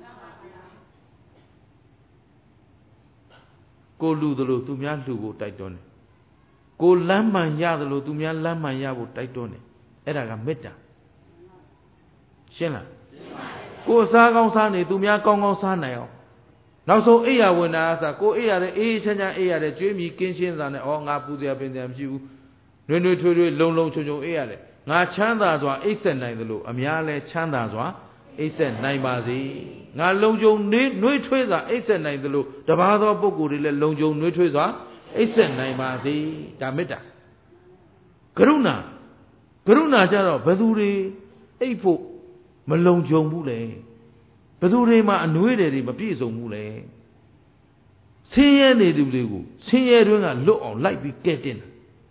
Speaker 1: ကိုလူသလိုသူများလူကိုတိုက်တွန်းတယ်ကိုလမ်းမှန်ရသလိုသူများလမ်းမှန်ရဖို့တိုက်တွန်းတယ်အဲ့ဒါကမေတ္တာရှင်းလားကိုအစားကောင်းစားနေသူများကောင်းကောင်းစားနိုင်အောင်နောက်ဆုံးအိယာဝင်တာအစားကိုအိယာတဲ့အေးချမ်းချမ်းအိယာတဲ့ကြွေးမြီကင်းရှင်းစာနဲ့ဩငါပူစရာပင်စရာမရှိဘူးနှွေးထွေးလုံချုံအိယာတဲ့ငါချမ်းသာစွာအိပ်ဆက်နိုင်သလိုအများလဲချမ်းသာစွာအိပ်ဆက်နိုင်ပါစေငါလုံချုံနှွေးထွေးစွာအိပ်ဆက်နိုင်သလိုတပါးသောပုဂ္ဂိုလ်တွေလည်းလုံချုံနှွေးထွေးစွာအိပ်ဆက်နိုင်ပါစေဒါမေတ္တာကရုဏာကြတော့ဘယ်သူတွေအိပ်ဖို့မလုံခြုံဘူးလေဘယ်သူတွေမှအနှွေးတွေမပြည့်စုံဘူးလေဆင်းရဲနေသူတွေကိုဆင်းရဲတွင်းကလွတ်အောင်လိုက်ပြီးကဲ့တင်တာ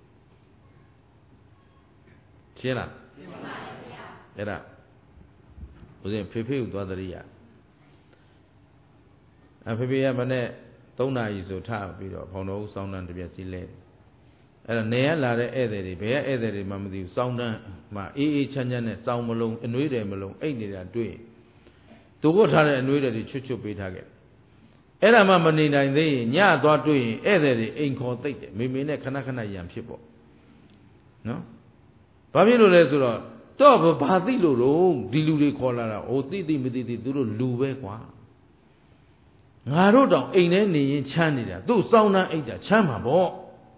Speaker 1: ရှင်းလားရှင်းပါပါဗျာအဲ့ဒါဦးဇင်းဖေကိုသွားတရိယာဖေကမနဲ့3 နာရီဆိုထပြီးတော့ဖောင်တော်ဦးစောင်းတန်းတပြက်စီလဲအဲ့ဒါနေရလာတဲ့ဧည့်သည်တွေဘယ်ကဧည့်သည်တွေမှမသိဘူးစောင်းတန်းမှာအေးချမ်းနဲ့စောင်းမလုံးအနှွေးတယ်မလုံးအိတ်နေတာတွေ့သူကထားတဲ့အနှွေးတွေချွတ်ပေးထားခဲ့အဲ့ဒါမှမနေနိုင်သေးရင်ညသွားတွေ့ရင်ဧည့်သည်တွေအိမ်ခေါ်သိပ်တယ်မေနဲ့ခဏရံဖြစ်ပေါ့နော်ဘာဖြစ်လို့လဲဆိုတော့ဘာသိလို့တော့ဒီလူတွေခေါ်လာတာဟိုသိမသိသူတို့လူပဲကွာငါတို့တောင်အိမ်ထဲနေရင်ချမ်းနေတာသူ့စောင်းနှမ်းအိတ်တာချမ်းမှာပေါ့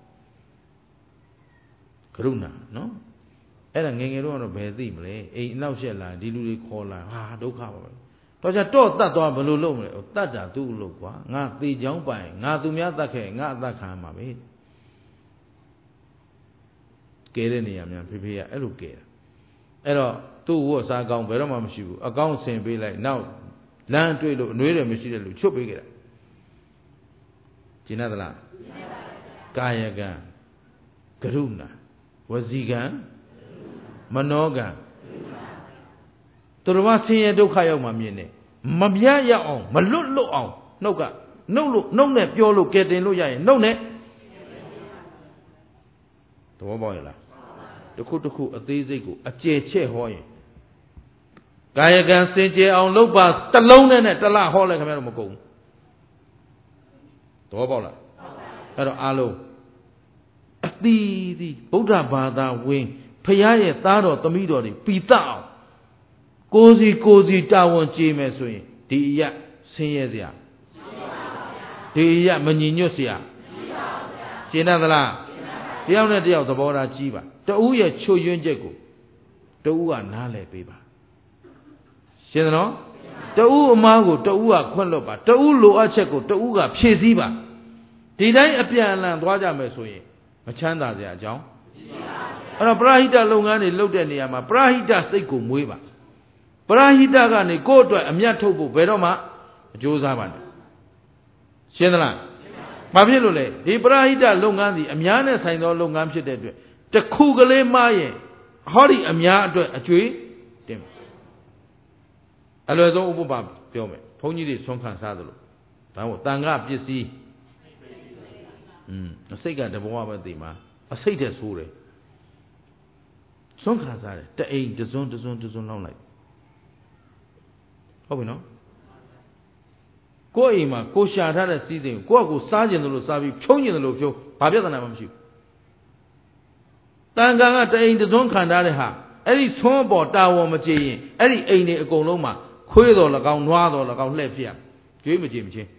Speaker 1: ကရုဏာနော်အဲ့ဒါငယ်တော့ဘယ်သိမလဲအိမ်အနောက်ရှက်လာဒီလူတွေခေါ်လာဟာဒုက္ခပါပဲတော့ကြတော့တတ်သွားဘယ်လိုလုပ်မလဲတတ်တာသူ့လို့ကွာငါသေချောင်းပိုင်ငါသူများတတ်ခဲ့ငါအသက်ခံမှာပဲကဲတဲ့နေရာများဖေကအဲ့လိုကဲတာအဲ့တော့သူ့ဝတ်စားကောင်းဘယ်တော့မှမရှိဘူးအကောင်းဆင်ပေးလိုက်နောက်လမ်းတွေ့လို့အနှွေးတယ်မရှိတဲ့လူချွတ်ပေးခဲ့တာကျင်သလားကာယကံကရုဏာဝစီကံမနောကံသူတော်ဘာဆင်းရဲဒုက္ခရောက်မှမြင်တယ်မပြတ်ရအောင်မလွတ်အောင်နှုတ်နဲ့ပြောလို့ကဲတင်လို့ရရင်နှုတ်နဲ့သဘောပေါက်ရလားတခုအသေးစိတ်ကိုအကျယ်ချဲ့ဟောရင်ကာယကံစင်ကြယ်အောင်လုပ်ပါတစ်လုံးနဲ့တစ်လဟောလိုက်ခင်ဗျားတို့မကုန်ဘူးသဘောပေါက်လားအဲ့တော့အားလုံးအသီးသီးဗုဒ္ဓဘာသာဝင်ဖရာရဲ့သားတော်သမီးတော်တွေပီတတ်အောင်ကိုစီတာဝန်ကျေမယ်ဆိုရင်ဒီအရာဆင်းရဲစရာဒီအရာမညီညွတ်စရာရှင်းသလားတယောက်နဲ့တယောက်သဘောထားကြီးပါတဦးရဲ့ချွတ်ယွင်းချက်ကိုတဦးကနားလည်ပေးပါရှင်းသလားတတူအမားကိုတူကခွင့်လွတ်ပါတူလိုအပ်ချက်ကိုတူကဖြည့်ဆည်းပါဒီတိုင်းအပြန်အလှန်သွားကြမယ်ဆိုရင်မချမ်းသာစရာအကြောင်းအဲ့တော့ပရဟိတလုပ်ငန်းတွေလုပ်တဲ့နေရာမှာပရဟိတစိတ်ကိုမွေးပါပရဟိတကနေကိုယ့်အတွက်အမြတ်ထုတ်ဖို့ဘယ်တော့မှအကျိုးစားပါနဲ့ရှင်းသလားဘာဖြစ်လို့လဲဒီပရဟိတလုပ်ငန်းစီအများနဲ့ဆိုင်သောလုပ်ငန်းဖြစ်တဲ့အတွက်တစ်ခုကလေးမှားရင်ဟောဒီအများအတွက်အကျွေးတင်အလွယ်ဆုံးဥပမာပြောမယ်ဘုန်းကြီးတွေဆွမ်းခံစားသလိုဒါမို့တန်ခါပစ္စည်းအစိတ်ကတဘဝပဲသိမှာအစိတ်တဲ့ဆိုးတယ်ဆွမ်းခံစားတယ်တအိမ်တစွန်းလောက်လိုက်ဟုတ်ပြီနော်ကိုယ့်အိမ်မှာကိုရှာထားတဲ့စီးစိမ်ကိုယ့်ကိုစားကျင်တယ်လို့စားပြီးဖြုံးကျင်တယ်လို့ဖြုံးဘာပြဿနာမှမရှိဘူးတန်ခါကတအိမ်တစွန်းခံထားတဲ့ဟာအဲ့ဒီဆွမ်းပေါ်တာဝန်မကြေရင်အဲ့ဒီအိမ်တွေအကုန်လုံးမှာခွေးတော်၎င်းနွားတော်၎င်းလှည့်ဖြစ်ရကြွေးမကြေမချင်း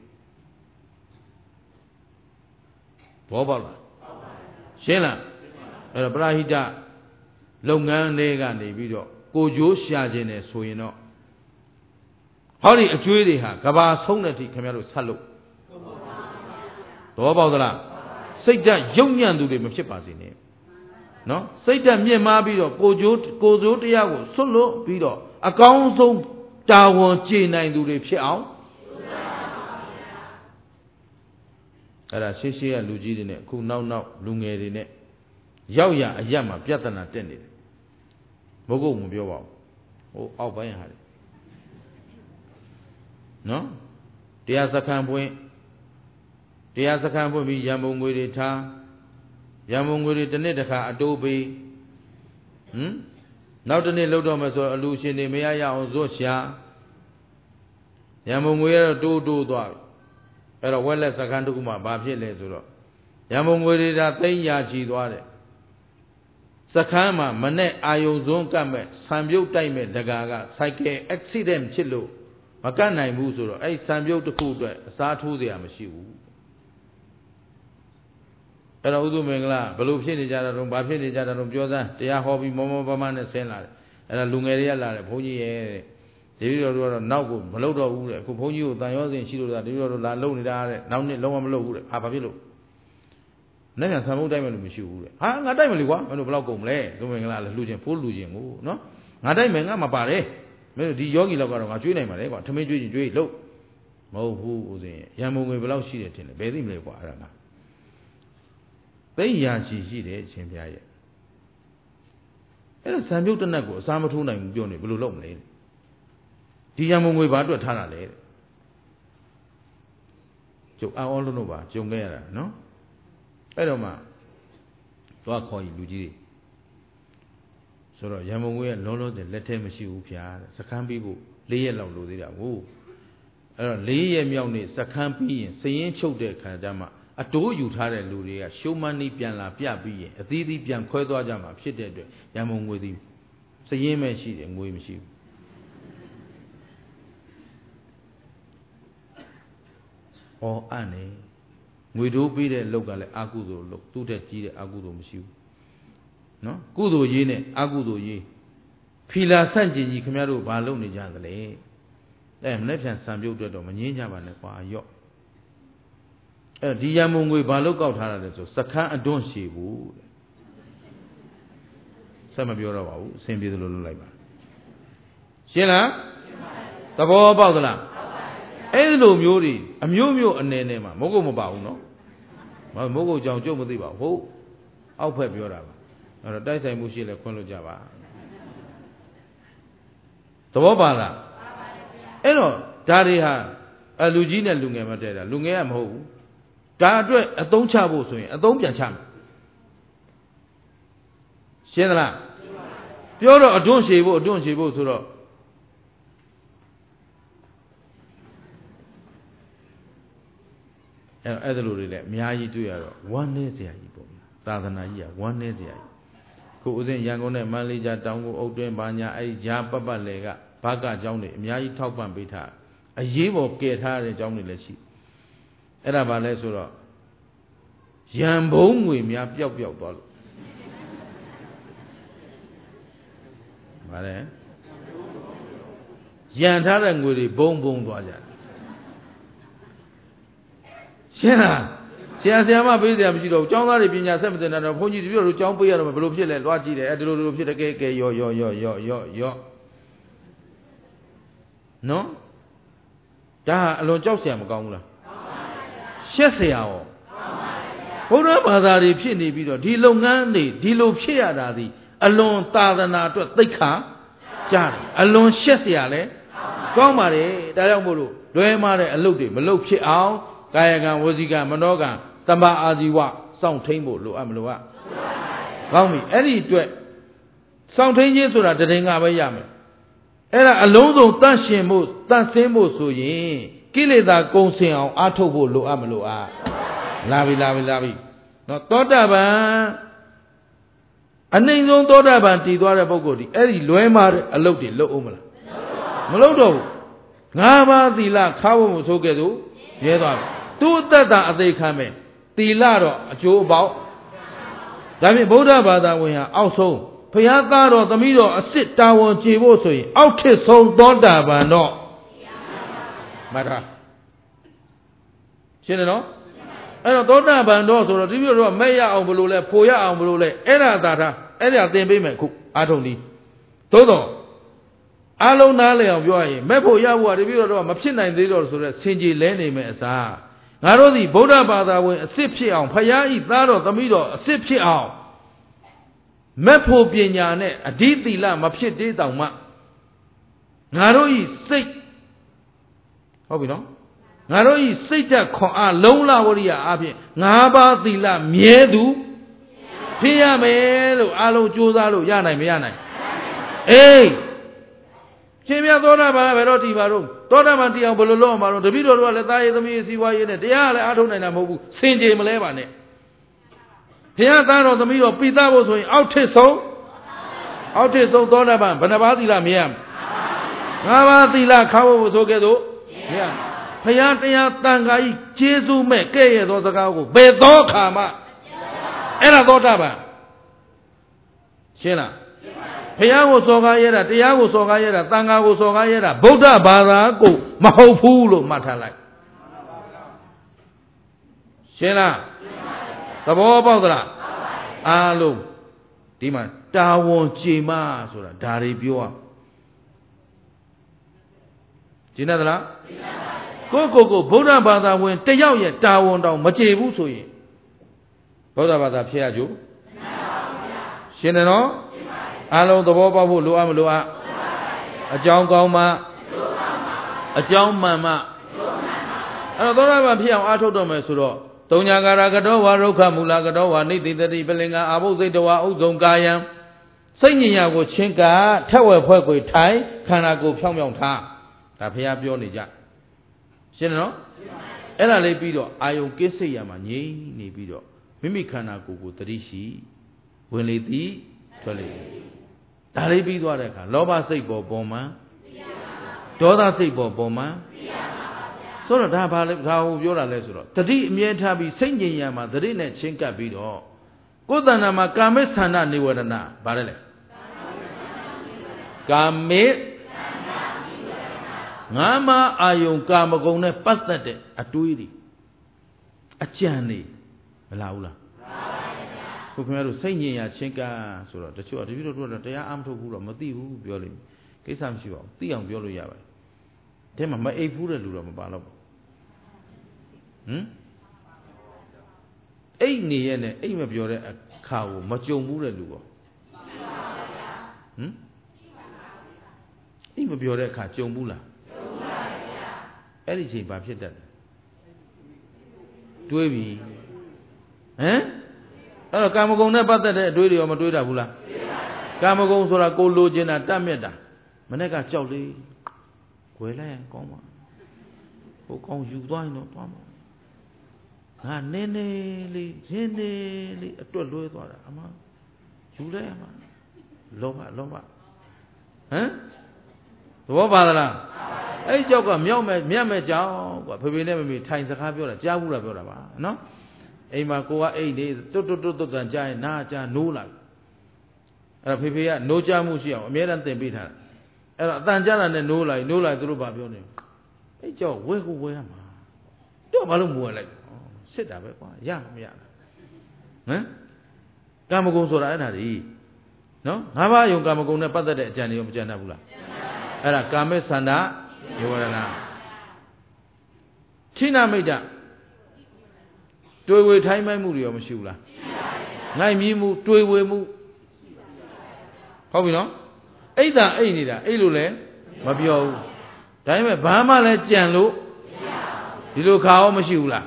Speaker 1: ဘောပေါက်လားရှင်းလားအဲ့တော့ပရဟိတလုပ်ငန်းတွေကနေပြီးတော့ကိုကြိုးရှာခြင်းနဲ့ဆိုရင်တော့ဟောဒီအကျွေးတွေဟာကဘာဆုံးတဲ့အထိခင်ဗျားတို့ဆက်လို့သဘောပေါက်သလားစိတ်ဓာတ်ယုံညံ့သူတွေမဖြစ်ပါစေနဲ့နော်စိတ်ဓာတ်မြင့်မားပြီးတော့ကိုကြိုးတရားကိုဆွတ်လွတ်ပြီးတော့အကောင်းဆုံးတာဝန်ကျေနိုင်သူတွေဖြစ်အောင်အဲ့ဒါရှေးကလူကြီးတွေနဲ့အခုနောက်လူငယ်တွေနဲ့ရောက်ရအရက်မှာပြဿနာတက်နေတယ်မဟုတ်ဘူးမပြောပါဘူးဟိုအောက်ပိုင်းဟာနော်တရားစခန်းပွင့်ပြီးရံပုံငွေတွေထားရံပုံငွေတွေတစ်နှစ်တစ်ခါအတိုးပေးနောက်တစ်နှစ်လောက်တော့မယ်ဆိုအလူရှင်တွေမရအောင်ဇွတ်ရှာရံပုံငွေကတော့တိုးသွားပြီအဲ့တော့ဝက်လက်စခန်းတစ်ခုမှဘာဖြစ်လဲဆိုတော့ရံပုံငွေတွေဒါသိန်းရာချီသွားတယ်စခန်းမှာမနဲ့အာယုံစွန်းကတ်မဲ့ဆံပြုတ်တိုက်မဲ့ဒကာကစိုက်ကယ် accident ဖြစ်လို့မကတ်နိုင်ဘူးဆိုတော့အဲ့ဆံပြုတ်တစ်ခုအတွက်အစားထိုးစရာမရှိဘူးအဲ့တော့ဥဒုမင်္ဂလာဘလို့ဖြစ်နေကြတာတော့ဘာဖြစ်နေကြတာတော့ပြောစမ်းတရားဟောပြီးမောပမနဲ့ဆင်းလာတယ်အဲ့ဒါလူငယ်တွေကလာတယ်ဘုန်းကြီးရဲ့တပည့်တော်တို့ကတော့နောက်ကိုမလုပ်တော့ဘူးတဲ့အခုဘုန်းကြီးကိုတန်ရောစဉ်ရှိလို့တပည့်တော်တို့လာလုံနေတာတဲ့နောက်နှစ်လုံးဝမလုပ်ဘူးတဲ့ဘာဖြစ်လို့နဲ့ဆံမုတ်တိုက်မဲ့လို့မရှိဘူးတဲ့ဟာငါတိုက်မလို့ကွာမင်းတို့ဘယ်လောက်ကုန်မလဲဥဒုမင်္ဂလာလှူခြင်းဖိုးလှူခြင်းကိုနော်ငါတိုက်မယ်ငါမပါတယ်မင်းတို့ဒီယောဂီလောက်ကတော့ငါကျွေးနိုင်ပါလေကွာထမင်းကျွေးရင်ကျွေးလို့မဟုတ်ဘူးဦးစင်ရံမုံငွေဘယ်လောက်ရှိတယ်ထင်လဲဘယ်သိမလဲကွာအဲ့ဒါကသိရာရှိတယ်ရှင်ဘုရားရဲ့အဲ့ဒါဆံပြုတ်တနက်ကိုအစားမထိုးနိုင်ဘူးပြောနေဘယ်လိုလုပ်မလဲဒီရံမုံငွေဘာအတွက်ထားတာလဲကျုပ်အော်လုံးတော့ပါကြုံခဲ့ရတာနော်အဲ့တော့မှသွားခေါ်ယူလူကြီးတွေဆိုတော့ရံမုံငွေကလောလောဆယ်လက်ထဲမရှိဘူးဖျားတဲ့စခန်းပြီးဖို့၄ရက်လောက်လိုသေးတာကိုအဲ့တော့၄ရက်မြောက်နေ့စခန်းပြီးရင်စရင်ချုပ်တဲ့ခါကျမှအတိုးယူထားတဲ့လူတွေကရှုံးမနီးပြန်လာပြပြီးရင်အသီးသီးပြန်ခွဲသွားကြမှာဖြစ်တဲ့အတွက်ရံမုံငွေသည်စရင်ပဲရှိတယ်ငွေမရှိဘူးဟောအံ့နေငွေတိုးပေးတဲ့လောက်ကလည်းအကုသိုလ်လို့သူ့တက်ကြီးတဲ့အကုသိုလ်မရှိဘူးနော်ကုသိုလ်ရေးနဲ့အကုသိုလ်ရေးဖီလာဆန့်ကျင်ကြီးခင်ဗျားတို့ဘာလုပ်နေကြသလဲမနေ့ပြန်စံပြုတ်တော့မငင်းကြပါနဲ့ကွာရော့ဒီရံမုံငွေဘာလို့ကောက်ထားတာလဲဆိုစခန်းအတွန်းရှည်ဘူးတဲ့ဆက်မပြောတော့ပါဘူးအဆင်ပြေသလိုလုပ်လိုက်ပါရှင်းလားသဘောပေါက်သလားအဲ့ဒီလိုမျိုးတွေအမျိုးအနေနဲ့မှာမဟုတ်မပါဘူးနော်မဟုတ်ကြောင်ကြုံမသိပါဘူးဟုတ်အောက်ဖက်ပြောတာပါအဲ့တော့တိုက်ဆိုင်မှုရှိလဲခွင့်လို့ကြပါသဘောပါလားအဲ့တော့ဒါတွေဟာလူကြီးနဲ့လူငယ်မတည့်တာလူငယ်ကမဟုတ်ဘူးဒါအတွက်အသုံးချဖို့ဆိုရင်အသုံးပြန်ချမယ်ရှင်းသလားပြောတော့အတွန်းရှည်ဖို့ဆိုတော့အဲ့ဒါလိုတွေလည်းအများကြီးတွေ့ရတော့ဝမ်းနည်းစရာကြီးပေါ့သာသနာကြီးကဝမ်းနည်းစရာကြီးခုဥစဉ်ရန်ကုန်နဲ့မန္တလေးကြားတောင်ကိုအုတ်တွင်းဘာညာအဲ့ဂျာပတ်လေကဘာကเจ้าတွေအများကြီးထောက်ပံ့ပေးထားအရေးပေါ်ကယ်ထားတဲ့เจ้าတွေလည်းရှိအဲ့ဒါဘာလဲဆိုတော့ရန်ဘုံငွေများပျောက်သွားလို့ဗါလဲရန်ထားတဲ့ငွေတွေဘုံသွားကြတယ်ရှင်းလားဆရာမပေးစရာမရှိတော့ဘူးကျောင်းသားတွေပညာဆက်မတင်တော့ဘုန်းကြီးတပည့်တို့ကျောင်းပေးရတော့ဘယ်လိုဖြစ်လဲလွှားကြည့်တယ်အဲဒီလိုဖြစ်တယ်ကဲရောနော်ဒါအလွန်ကြောက်စရာမကောင်းဘူးလားရှက်စရာရောဘုရားဘာသာတွေဖြစ်နေပြီးတော့ဒီလုပ်ငန်းတွေဒီလိုဖြစ်ရတာဒီအလွန်သာသနာအတွက်သိက္ခာကြားတယ်အလွန်ရှက်စရာလဲကောင်းပါတယ်ဒါကြောင့်မို့လို့လွဲမှားတဲ့အလုပ်တွေမလုပ်ဖြစ်အောင်ကာယကံဝစီကံမနောကံတမ္မာအာဇီဝစောင့်ထိန်ဖို့လိုအပ်မလိုအပ်ကောင်းပြီအဲ့ဒီအတွက်စောင့်ထိန်ခြင်းဆိုတာတရင်ကပဲရမယ်အဲ့ဒါအလုံးစုံတန့်ရှင်ဖို့တန့်စင်းဖို့ဆိုရင်ကိလေသာကုန်စင်အောင်အားထုတ်ဖို့လိုအပ်မလိုအပ်လာပြီနော်သောတာပန်အနှိမ်ဆုံးသောတာပန်တည်သွားတဲ့ပုဂ္ဂိုလ်ဒီအဲ့ဒီလွဲမှားတဲ့အလုပ်တွေလုပ်အောင်မလားမလုပ်တော့ဘူး၅ပါးသီလခါဖို့မဆိုးခဲ့သူရဲသွားပြီသူ့အသက်တာအသေးခံမယ်သီလတော့အကျိုးအပေါက်ဒါဖြင့်ဗုဒ္ဓဘာသာဝင်ဟာအောက်ဆုံးဘုရားသားတော်သမီးတော်အစ်စ်တာဝန်ကျေဖို့ဆိုရင်အောက်ထစ်ဆုံးသောတာပန်တော့မှတ်ထားရှင်းတယ်နော်အဲ့တော့သောတာပန်တော့ဆိုတော့ဒီလိုတော့မဲ့ရအောင်ဘလို့လဲဖိုရအောင်ဘလို့လဲအဲ့ဒါသာထားအဲ့ဒါသင်ပေးမယ်ခုအာထုံဒီသို့တော့အလုံးနားလည်အောင်ပြောရရင်မဲ့ဖို့ရဖို့ကဒီလိုတော့မဖြစ်နိုင်သေးတော့ဆိုတော့ဆင်ကြီးလဲနေမယ်အစားငါတို့ဒီဗုဒ္ဓဘာသာဝင်အစ်စ်ဖြစ်အောင်ဖယားဤသားတော်သမီးတော်အစ်စ်ဖြစ်အောင်မဲ့ဖို့ပညာနဲ့အဓိသီလမဖြစ်သေးတောင်မှငါတို့ဤစိတ်ဟုတ်ပြီနော်ငါတို့ဤစိတ်ဓာတ်ခွန်အားလုံးလဝရိယအပြင်၅ပါးသီလမြဲသူဖြစ်ရမယ်လို့အလုံးကြိုးစားလို့ရနိုင်မရနိုင်အေးရှင်မြတ်သောတာပန်ကဘယ်တော့တည်ပါတော့သောတာပန်တည်အောင်ဘယ်လိုလုပ်အောင်ပါတော့တပည့်တော်တို့ကလည်းသားရေးသမီးရေးစီးပွားရေးနဲ့တရားကလည်းအားထုတ်နိုင်တာမဟုတ်ဘူးစင်ကြယ်မလဲပါနဲ့ဘုရားသားတော်သမီးတော်ပိသဖို့ဆိုရင်အောက်ထစ်ဆုံးသောတာပန်ဘယ်နှပါးသီလမြဲရမလဲ၅ပါးသီလခါဖို့ဆိုခဲ့တော့မြဲဘုရားတရားတန်ခါကြီးကျေးဇူးမဲ့ကဲ့ရဲ့သောစကားကိုဘယ်သောခါမှအဲ့ဒါသောတာပန်ရှင်းလားဘုရားကိုစော်ကားရတာတရားကိုစော်ကားရတာသံဃာကိုစော်ကားရတာဗုဒ္ဓဘာသာကိုမဟုတ်ဘူးလို့မှတ်ထားလိုက်ရှင်းလားသဘောပေါက်သလားအားလုံးဒီမှာတာဝန်ကျေမဆိုတာဒါတွေပြောရရှင်းသလားကိုဗုဒ္ဓဘာသာဝင်တယောက်ရဲ့တာဝန်တောင်မကျေဘူးဆိုရင်ဗုဒ္ဓဘာသာဖြစ်ရကြရှင်းတယ်နော်အားလုံးသဘောပေါက်ဖို့လိုအပ်မလိုအပ်အကြောင်းကောင်းမှအကြောင်းမှန်မှအဲ့တော့သောတာပန်ဖြစ်အောင်အားထုတ်တော့မယ်ဆိုတော့သုံးညာကာရကတောဝါရုက္ခမူလကတောဝါနိတိတတိပလင်္ကာအာဘုစိတ်တဝါဥဒ္ဒံကာယံစိတ်ညင်ညာကိုချင်းကထက်ဝယ်ဖွဲ့ကိုထိုင်ခန္ဓာကိုယ်ဖြောင်းဖြောင်းထားဒါဘုရားပြောနေကြရှင်းတယ်နော်အဲ့ဒါလေးပြီးတော့အာယုံကိစ္စရမှာငြိမ့်နေပြီးတော့မိမိခန္ဓာကိုယ်ကိုတတိရှိဝင်လေသည်ထွက်လေဒါလေးပြီးသွားတဲ့အခါလောဘစိတ်ပေါ်မှာဒေါသစိတ်ပေါ်မှာဆိုတော့ဒါဘာလဲဘာကိုပြောတာလဲဆိုတော့တတိအမြဲထားပြီးစိတ်ငြိမ်ရမှာတတိနဲ့ချင်းကပ်ပြီးတော့ကိုယ်တဏ္ဍာမှာကာမိသန္တာနေဝရဏဘာလဲကာမိငါးပါးအာယုံကာမဂုဏ်နဲ့ပတ်သက်တဲ့အတွေးတွေအကြံတွေမလားဘူးလားခုခင်ဗျားတို့စိတ်ညင်ရချင်းကဆိုတော့တချို့တပည့်တော်တို့တရားအမထုတ်ဘူးတော့မသိဘူးပြောလိမ့်မယ်ကိစ္စမရှိပါဘူးသိအောင်ပြောလို့ရပါတယ်တဲမှာမအိပ်ဘူးတဲ့လူတော့မပါတော့ဘူးအိတ်နေရနဲ့အိတ်မပြောတဲ့အခါကိုမကြုံဘူးတဲ့လူရောအိတ်မပြောတဲ့အခါကြုံဘူးလားအဲ့ဒီချိန်ဘာဖြစ်တတ်လဲတွေးပြီအဲ့တော့ကာမဂုဏ်နဲ့ပတ်သက်တဲ့အတွေးတွေရောမတွေးတာဘူးလားကာမဂုဏ်ဆိုတာကိုလိုချင်တာတတ်မြတ်တာမနေ့ကကြောက်လေးွယ်လိုက်ရင်ကောင်းပါဟိုကောင်းယူသွားရင်တော့သွားမှာငါနည်းနည်းလေးရင်းနေလေးအတွက်လွဲသွားတာအမယူလိုက်ရမှာလောဘဟမ်သဘောပါသလားအဲ့ကြောက်ကမြောက်မဲ့မြတ်မဲ့ကြောက်ကွာဖေဖေနဲ့မမေထိုင်စကားပြောတာကြားဘူးလားပြောတာပါနော်အိမ်မှာကိုကအိတ်လေးတွတ်ကန်ကြားရင်နားကြားနိုးလာအဲ့ဖေဖေကနိုးကြမှုရှိအောင်အမြဲတမ်းသင်ပေးထားတာအဲ့တော့အတန်ကြားတာနဲ့နိုးလိုက်သူတို့ဘာပြောနေအဲ့ကြောက်ဝဲကိုဝဲရမှာတော့ဘာလို့မဝဲလိုက်စစ်တာပဲကွာရမရလားဟမ်ကာမဂုဏ်ဆိုတာအဲ့ဒါကြီးနော်ငါးပါးယုံကာမဂုဏ်နဲ့ပတ်သက်တဲ့အကြံတွေရောမကြံတတ်ဘူးလားအဲ့ဒါကာမေသန္တာယောရဏဌိနမိတ်တတွေ့ဝေထိုင်းမိုက်မှုတွေရောမရှိဘူးလားငိုက်မြည်မှုတွေ့ဝေမှုဟုတ်ပြီနော်အိတ်တာအိတ်နေတာအိတ်လို့လည်းမပြောဘူးဒါပေမဲ့ဘာမှလည်းကြံလို့ဒီလိုခါရောမရှိဘူးလား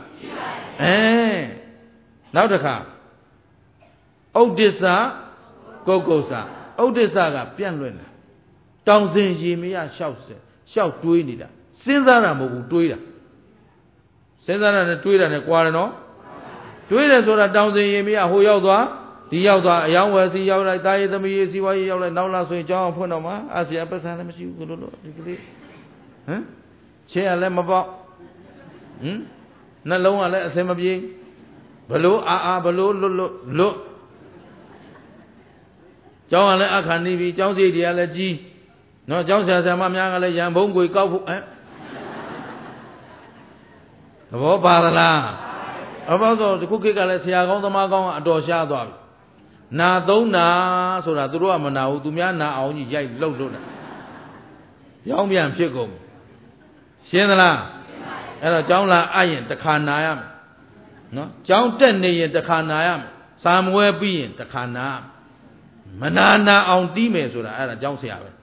Speaker 1: နောက်တစ်ခါဥဒိစ္စကုက္ကုစ္စဥဒိစ္စကပြန့်လွင့်တာတောင်စင်ရေမရလျှောက်တွေးနေတာစဉ်းစားတာမဟုတ်ဘူးတွေးတာစဉ်းစားတာနဲ့တွေးတာနဲ့ကွာတယ်နော်တွေးတယ်ဆိုတာတောင်စင်ရေမရဟိုရောက်သွားဒီရောက်သွားအယောင်းဝယ်စီရောက်လိုက်တာရည်သမီးရေးစီဝါရေးရောက်လိုက်နောက်လာဆိုရင်ကျောင်းအောင်ဖွင့်တော့မှာအာဆီယံပတ်စံလည်းမရှိဘူးလို့ဒီကလေးဟမ်ချဲရလည်းမပေါက်နှလုံးကလည်းအစင်မပြေဘလို့အာဘလို့လွတ်ကျောင်းကလည်းအခါနေပြီကျောင်းစိတ်တွေကလည်းကြီးနော်ကျောင်းဆရာဆရာမများကလည်းရံဘုံကိုကောက်ဖို့သဘောပါသလားအဘောဆိုဒီခုခေတ်ကလည်းဆရာကောင်းသမားကောင်းကအတော်ရှားသွားပြီနာသုံးနာဆိုတာသူတို့ကမနာဘူးသူများနာအောင်ကြီးရိုက်လှုပ်တာရောင်းပြန်ဖြစ်ကုန်ရှင်းသလားအဲ့တော့ကျောင်းလာအပ်ရင်တစ်ခါနာရမယ်နော်ကျောင်းတက်နေရင်တစ်ခါနာရမယ်စာမွဲပြီးရင်တစ်ခါနာမနာအောင်တီးမယ်ဆိုတာအဲ့ဒါကျောင်းဆရာပဲ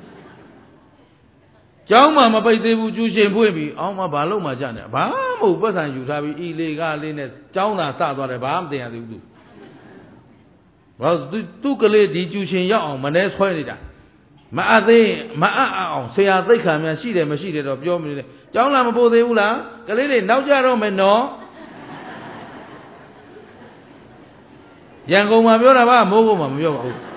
Speaker 1: ကျောင်းမှာမပိတ်သေးဘူးကျူရှင်ဖွင့်ပြီးအောင်းမဘာလို့မှကြတယ်ဘာမှမဟုတ်ပတ်စံယူထားပြီးဤလေကလေးနဲ့ကျောင်းသာစသွားတယ်ဘာမှမတင်ရသေးဘူးဘာသူကလေးဒီကျူရှင်ရောက်အောင်မနှဲဆွဲနေတာမအပ်သေးမအပ်အောင်ဆရာသိက္ခာများရှိတယ်မရှိတယ်တော့ပြောမနေနဲ့ကျောင်းလာမပို့သေးဘူးလားကလေးတွေနောက်ကြတော့မယ်နော်ရန်ကုန်မှာပြောတာပါမိုးကုန်မှာမပြောပါဘူး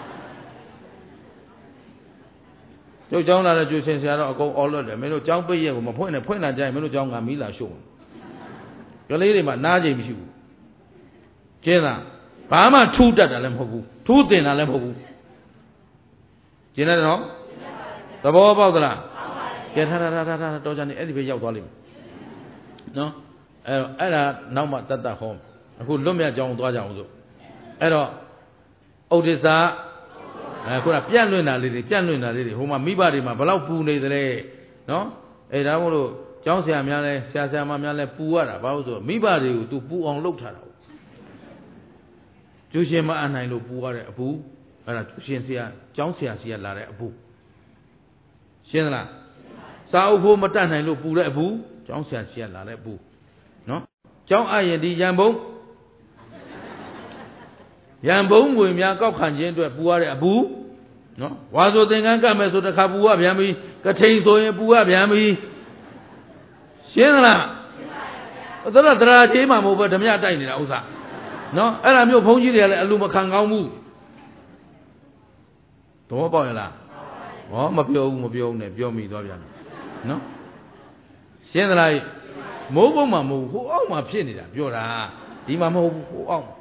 Speaker 1: ကျုပ်ကျောင်းလာတဲ့ကျူရှင်ဆရာတော့အကုန်အော်လွတ်တယ်မင်းတို့ကျောင်းပိတ်ရက်ကိုမဖွင့်နဲ့ဖွင့်လာကြရင်မင်းတို့ကျောင်းကမီးလာရှို့ကလေးတွေမှာနားချိန်မရှိဘူးကျင်းလားဘာမှထူးတတ်တာလည်းမဟုတ်ဘူးထူးတင်တာလည်းမဟုတ်ဘူးကျင်းတယ်နော်သဘောပေါက်သလားကဲထားတော်ကြနေအဲ့ဒီပဲရောက်သွားလိမ့်မယ်နော်အဲ့ဒါနောက်မှတတ်ဟောအခုလွတ်မြတ်ကြောင်းသွားကြအောင်စို့အဲ့တော့ဥဒိစ္စခုနပြန့်လွင့်တာလေးတွေဟိုမှာမိဘတွေမှာဘယ်လောက်ပူနေသလဲနော်အဲ့ဒါမို့လို့ကျောင်းဆရာများလဲဆရာမများလဲပူရတာဘာလို့ဆိုမိဘတွေကို तू ပူအောင်လုပ်ထားတာကျူရှင်မအနိုင်လို့ပူရတဲ့အပူအဲ့ဒါကျူရှင်ဆရာကျောင်းဆရာစီကလာတဲ့အပူရှင်းသလားစာအုပ်ဖို့မတတ်နိုင်လို့ပူတဲ့အပူကျောင်းဆရာစီကလာတဲ့အပူနော်ကျောင်းအရင်ဒီရံပုံငွေများကောက်ခံခြင်းအတွက်ပူရတဲ့အပူနော်ဝါဆိုသင်္ကန်းကတ်မယ်ဆိုတခါပူရပြန်ပြီကထိန်ဆိုရင်ပူရပြန်ပြီရှင်းသလားသရတရာသေးမှာမဟုတ်ပဲဓမြတိုက်နေတာဥစ္စာနော်အဲ့ဒါမျိုးဘုန်းကြီးတွေကလည်းအလူမခံကောင်းဘူးသဘောပေါက်ရလားဟောမပြောဘူးနဲ့ပြောမိသွားပြန်နော်ရှင်းသလားမိုးဘုံမှာမဟုတ်ဟိုအောက်မှာဖြစ်နေတာပြောတာဒီမှာမဟုတ်ဘူးဟိုအောက်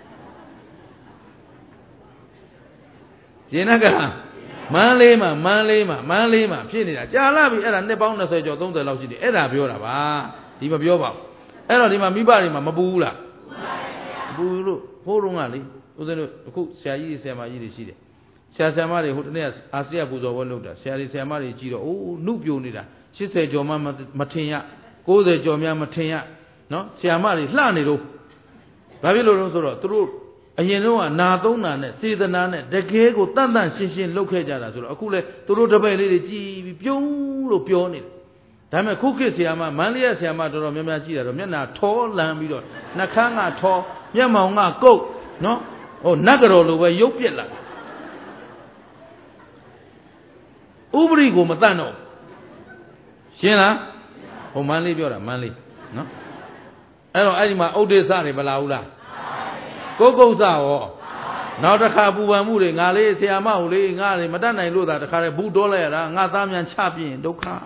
Speaker 1: ရှင်းကလားမန်းလေးမှာဖြစ်နေတာကြာလာပြီအဲ့ဒါနှစ်ပေါင်း20ကျော်30လောက်ရှိတယ်အဲ့ဒါပြောတာပါဒီမပြောပါဘူးအဲ့တော့ဒီမှာမိဘတွေမှာမပူဘူးလားပူလို့ဟိုးတုန်းကလေဦးဇင်းတို့အခုဆရာကြီးဆရာမကြီးတွေရှိတယ်ဆရာဆရာမတွေဟိုတနေ့အာဆီယပူဇော်ပွဲလုပ်တာဆရာတွေဆရာမတွေကြည့်တော့အိုးနှုတ်ပြိုနေတာ80ကျော်မှမထင်ရ90ကျော်များမထင်ရနော်ဆရာမတွေလှနေတော့ဘာဖြစ်လို့လဲဆိုတော့သူတို့အရင်တော့နာသုံးနာနဲ့စေတနာနဲ့တကယ်ကိုတန့်တန့်ရှင်းရှင်းလုပ်ခဲ့ကြတာဆိုတော့အခုလဲသူတို့တပည့်လေးတွေကြည်ပြီးပြုံးလို့ပြောနေတယ်ဒါပေမဲ့ခုခေတ်ဆရာမမန်းလေးရဆရာမတော်တော်များများကြည့်တာတော့မျက်နှာထောလန်းပြီးတော့နှာခမ်းကထောမျက်မှောင်ကကုတ်နော်ဟိုနတ်ကတော်လိုပဲရုပ်ပြက်လာဥပရိကိုမတတ်တော့ရှင်းလားဟိုမန်းလေးပြောတာမန်းလေးနော်အဲ့တော့အဲ့ဒီမှာဥဒိစ္စတွေမလာဘူးလားကုက္ကုစ္စရောနောက်တစ်ခါပူပန်မှုတွေငါလေးဆရာမဟုတ်လေငါလေးမတတ်နိုင်လို့သာတစ်ခါတည်းဘူးတော်လိုက်ရတာငါသားမြန်ချပြင်းဒုက္ခ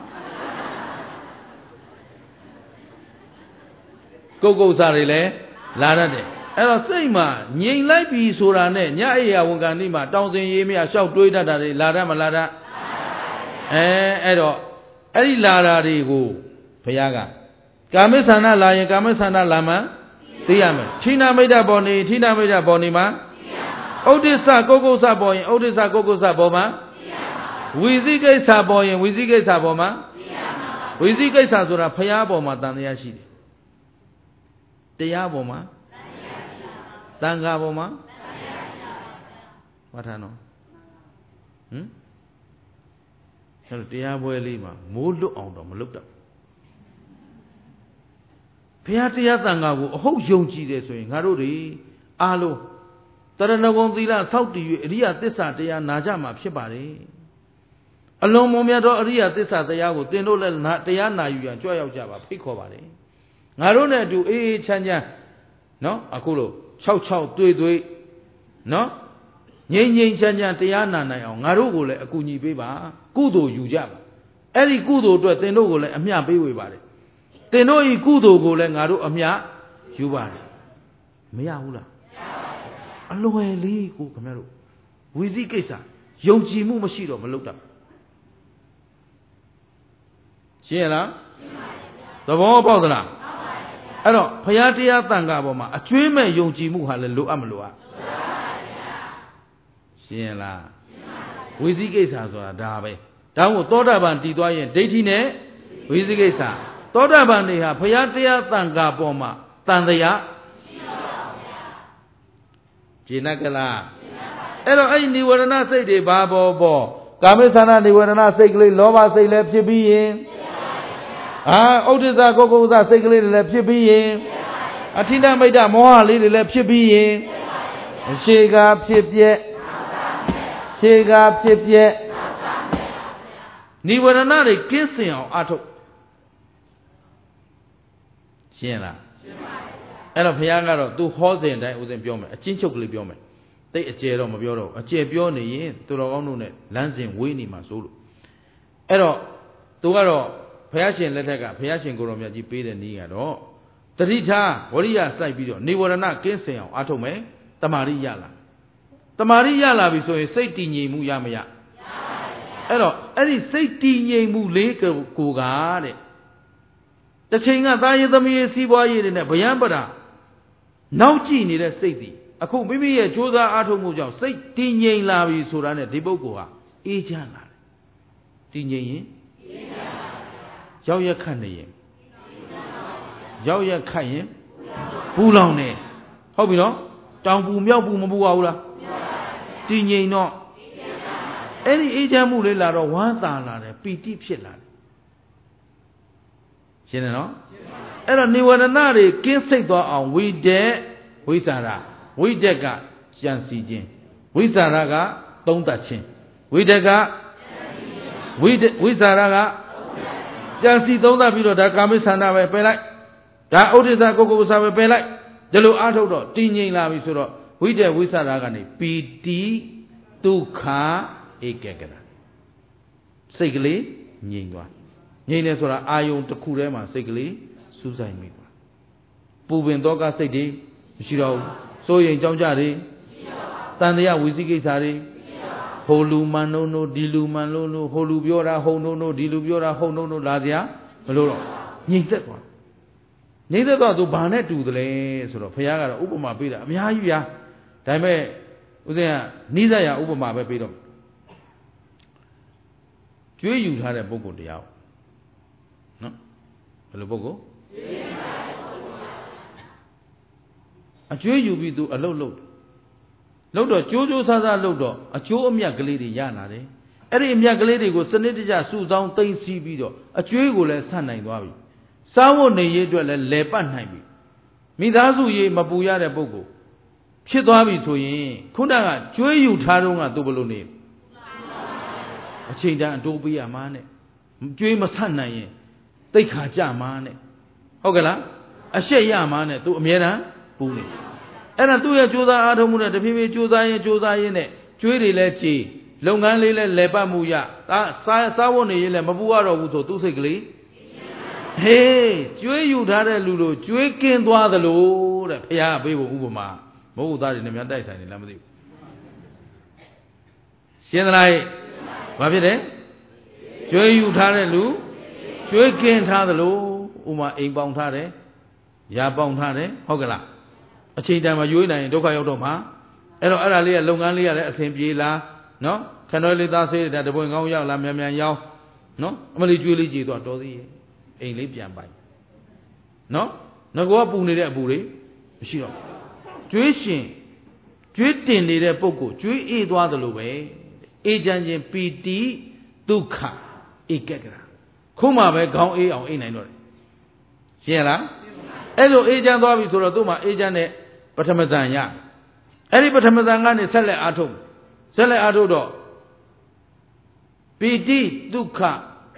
Speaker 1: ကုက္ကုစ္စတွေလည်းလာတတ်တယ်အဲ့တော့စိတ်မှာငြိမ်လိုက်ပြီဆိုတာနဲ့ညအိယာဝန်ကန်ဒီမှာတောင်စင်ရေးမရလျှောက်တွေးတတ်တာတွေလာတတ်မလာတတ်အဲ့တော့အဲ့ဒီလာတာတွေကိုဘုရားကကာမိသန္တာလာရင်ကာမိသန္တာလာမှသိရမယ်ဌိနမိတ်တပေါ်နေဌိနမိတ်တပေါ်နေမှာဥဒိစ္စကုက္ကုစ္စပေါ်ရင်ဥဒိစ္စကုက္ကုစ္စပေါ်မှာဝိသိကိစ္စပေါ်ရင်ဝိသိကိစ္စပေါ်မှာဝိသိကိစ္စဆိုတာဘုရားပေါ်မှာတန်တရားရှိတယ်တရားပေါ်မှာတန်ခါပေါ်မှာမှတ်ထားနော်အဲ့တော့တရားပွဲလေးမှာမိုးလွတ်အောင်တော့မလုပ်တော့ဘုရားတရားတန်ခါကိုအဟုတ်ယုံကြည်တယ်ဆိုရင်ငါတို့တွေအားလုံးတရဏဂုံသီလစောက်တည်၍အရိယသစ္စာတရားနာကြမှာဖြစ်ပါတယ်အလုံးမုံမြတ်သောအရိယသစ္စာတရားကိုသင်တို့လည်းတရားနာယူရန်ကြွရောက်ကြပါဖိတ်ခေါ်ပါတယ်ငါတို့နဲ့အတူအေးအေးချမ်းချမ်းနော်အခုလို့66တွေ့နော်ငြိမ်ငြိမ်ချမ်းချမ်းတရားနာနိုင်အောင်ငါတို့ကိုလည်းအကူအညီပေးပါကုသိုလ်ယူကြပါအဲ့ဒီကုသိုလ်အတွက်သင်တို့ကိုလည်းအမျှပေးဝေပါတယ်သင်တို့ဤကုသိုလ်ကိုလည်းငါတို့အမျှယူပါတယ်မရဘူးလားအလွယ်လေးကိုခင်ဗျားတို့ဝိသိကိစ္စယုံကြည်မှုမရှိတော့မလုပ်တတ်ရှင်းရလားသဘောပေါက်သလားအဲ့တော့ဘုရားတရားတန်ခါပေါ်မှာအကျွေးမဲ့ယုံကြည်မှုဟာလည်းလိုအပ်မလိုအပ်ရှင်းရလားဝိသိကိစ္စဆိုတာဒါပဲဒါမို့သောတာပန်တည်သွားရင်ဒိဋ္ဌိနဲ့ဝိသိကိစ္စသောတာပန်တွေဟာဘုရားတရားတန်ခါပေါ်မှာတန်တရားရှင်းကလားအဲ့တော့အဲ့ဒီនិဝရဏစိတ်တွေဘာပေါ်ကာမိသန္တာនិဝရဏစိတ်ကလေးလောဘစိတ်လည်းဖြစ်ပြီးရင်ဥဒိစ္စကုက္ကုစ္စစိတ်ကလေးတွေလည်းဖြစ်ပြီးရင်အဋ္ဌိဏမိတ်တမောဟလေးတွေလည်းဖြစ်ပြီးရင်ရှေကဖြစ်ပြက်ရှေကဖြစ်ပြက်និဝရဏတွေကင်းစင်အောင်အထုတ်ရှင်းလားအဲ့တော့ဘုရားကတော့သူဟောစဉ်တိုင်းဥစဉ်ပြောမယ်အချင်းချုပ်ကလေးပြောမယ်တိတ်အကျယ်တော့မပြောတော့အကျယ်ပြောနေရင်သူတော်ကောင်းတို့နဲ့လမ်းစဉ်ဝေးနေမှာစိုးလို့အဲ့တော့သူကတော့ဘုရားရှင်လက်ထက်ကဘုရားရှင်ကိုရောမြတ်ကြီးပေးတဲ့နည်းကတော့တတိထားဝရိယစိုက်ပြီးတော့និဝရဏကင်းစင်အောင်အထုတ်မယ်တမာရိရလာတမာရိရလာပြီဆိုရင်စိတ်တည်ငြိမ်မှုရမရအဲ့တော့အဲ့ဒီစိတ်တည်ငြိမ်မှုလေးကိုကတဲ့တစ်ချိန်ကသားရေးသမီးရေးစီးပွားရေးတွေနဲ့ဗျံပရာနောက်ကြည့်နေတဲ့စိတ်တည်အခုမိမိရဲ့ကြိုးစားအားထုတ်မှုကြောင့်စိတ်တည်ငြိမ်လာပြီဆိုတာနဲ့ဒီပုဂ္ဂိုလ်ဟာအေးချမ်းလာတယ်တည်ငြိမ်ရင်ရောက်ရခတ်နေရင်ရောက်ရခတ်ရင်ပူလောင်နေဟုတ်ပြီနော်တောင်ပူမြောက်ပူမပူပါဘူးလားတည်ငြိမ်တော့အဲ့ဒီအေးချမ်းမှုလေးလာတော့ဝမ်းသာလာတယ်ပီတိဖြစ်လာတယ်ရှင်းတယ်နော်အဲ့တော့និဝရဏတွေကင်းစိတ်သွားအောင်ဝိတက်ဝိသရာဝိတက်ကကြံစီခြင်းဝိသရာကသုံးသပ်ခြင်းဝိတက်ကဝိသရာကကြံစီသုံးသပ်ပြီးတော့ဒါကာမိသန္တာပဲပယ်လိုက်ဒါဥဒိစ္စကုက္ကုစ္စပဲပယ်လိုက်ဒီလိုအားထုတ်တော့တည်ငြိမ်လာပြီဆိုတော့ဝိတက်ဝိသရာကနေပီတိဒုက္ခဧကကတာစိတ်ကလေးငြိမ်သွားငြိမ်တယ်ဆိုတာအာယုံတစ်ခုထဲမှာစိတ်ကလေးစူးစိုက်မိသွားပူပင်သောကစိတ်တွေမရှိတော့ဘူးစိုးရိမ်ကြောင်းကြတွေတန်တရားဝိသိကိစ္စတွေဟိုလူမှန်တို့ဒီလူမှန်လို့ဟိုလူပြောတာဟုတ်တို့ဒီလူပြောတာဟုတ်တို့လာစရာမလိုတော့ငြိမ်သက်သွားငြိမ်သက်သွားသူဘာနဲ့တူသလဲဆိုတော့ဘုရားကတော့ဥပမာပေးတာအများကြီးဗျာဒါပေမဲ့ဦးဇင်းကနိစ္စရာဥပမာပဲပေးတော့ကျွေးယူထားတဲ့ပုဂ္ဂိုလ်တရားနော်ဘယ်လိုပုဂ္ဂိုလ်အကျွေးယူပြီးသူအလုတ်လုပ်တော့ကြိုးကြိုးဆားဆားလုပ်တော့အကျိုးအမြတ်ကလေးတွေရလာတယ်အဲ့ဒီအမြတ်ကလေးတွေကိုစနစ်တကျစုဆောင်းသိမ်းဆည်းပြီးတော့အကျွေးကိုလည်းဆန့်နိုင်သွားပြီစားဖို့နေရေးအတွက်လည်းလဲပတ်နိုင်ပြီမိသားစုရေးမပူရတဲ့ပုဂ္ဂိုလ်ဖြစ်သွားပြီဆိုရင်ခုနကကျွေးယူထားတော့ကသူဘလို့နေအချိန်တန်အတိုးပေးရမှာနဲ့ကျွေးမဆန့်နိုင်ရင်တိတ်ခါကြမှာနဲ့ဟုတ်ကဲ့လားအရှက်ရမှာနဲ့သူအမြဲတမ်းပူနေအဲ့ဒါသူ့ရဲ့ကြိုးစားအားထုတ်မှုနဲ့တဖြည်းဖြည်းကြိုးစားရင်းနဲ့ကျွေးတွေလည်းကြည်လုပ်ငန်းလေးလည်းလဲပတ်မှုရစားဖို့နေရင်လည်းမပူရတော့ဘူးဆိုသူ့စိတ်ကလေးဟေးကျွေးယူထားတဲ့လူတို့ကျွေးကင်းသွားသလိုတဲ့ဘုရားပေးဖို့ဥပမာမဟုတ်သားတွေနဲ့များတိုက်ဆိုင်နေလားမသိဘူးရှင်းသလားဘာဖြစ်တယ်
Speaker 2: ကျွေးယူထားတဲ့လူကျွေးကင်းထားသလိုဥမာအိမ်ပေါင်ထားတယ်ရာပေါင်ထားတယ်ဟုတ်ကလားအချိန်တန်မှာရွေးနိုင်ရင်ဒုက္ခရောက်တော့မှာအဲ့တော့အဲ့ဒါလေးကလုပ်ငန်းလေးရလည်းအဆင်ပြေလားနော်ခဏလေးသားဆေးတဲ့တပွင့်ကောင်းရောက်လာမြန်မြန်ရောက်နော်အမလေးကျွေးလေးကြည်တော့တော်သေးရဲ့အိမ်လေးပြန်ပိုင်နော်ငကောပူနေတဲ့အပူတွေမရှိတော့ကျွေးရှင်ကျွေးတင်နေတဲ့ပုဂ္ဂိုလ်ကျွေးအေးသွားသလိုပဲအေးချမ်းခြင်းပီတိဒုက္ခဧကဂရခုမှပဲခေါင်းအေးအောင်အိမ်နိုင်တော့တယ်ရှင်းလားအဲ့လိုအေးချမ်းသွားပြီဆိုတော့သူ့မှာအေးချမ်းတဲ့ပထမဇန်ရအဲ့ဒီပထမဇန်ကနေဆက်လက်အားထုတ်တော့ပီတိဒုက္ခ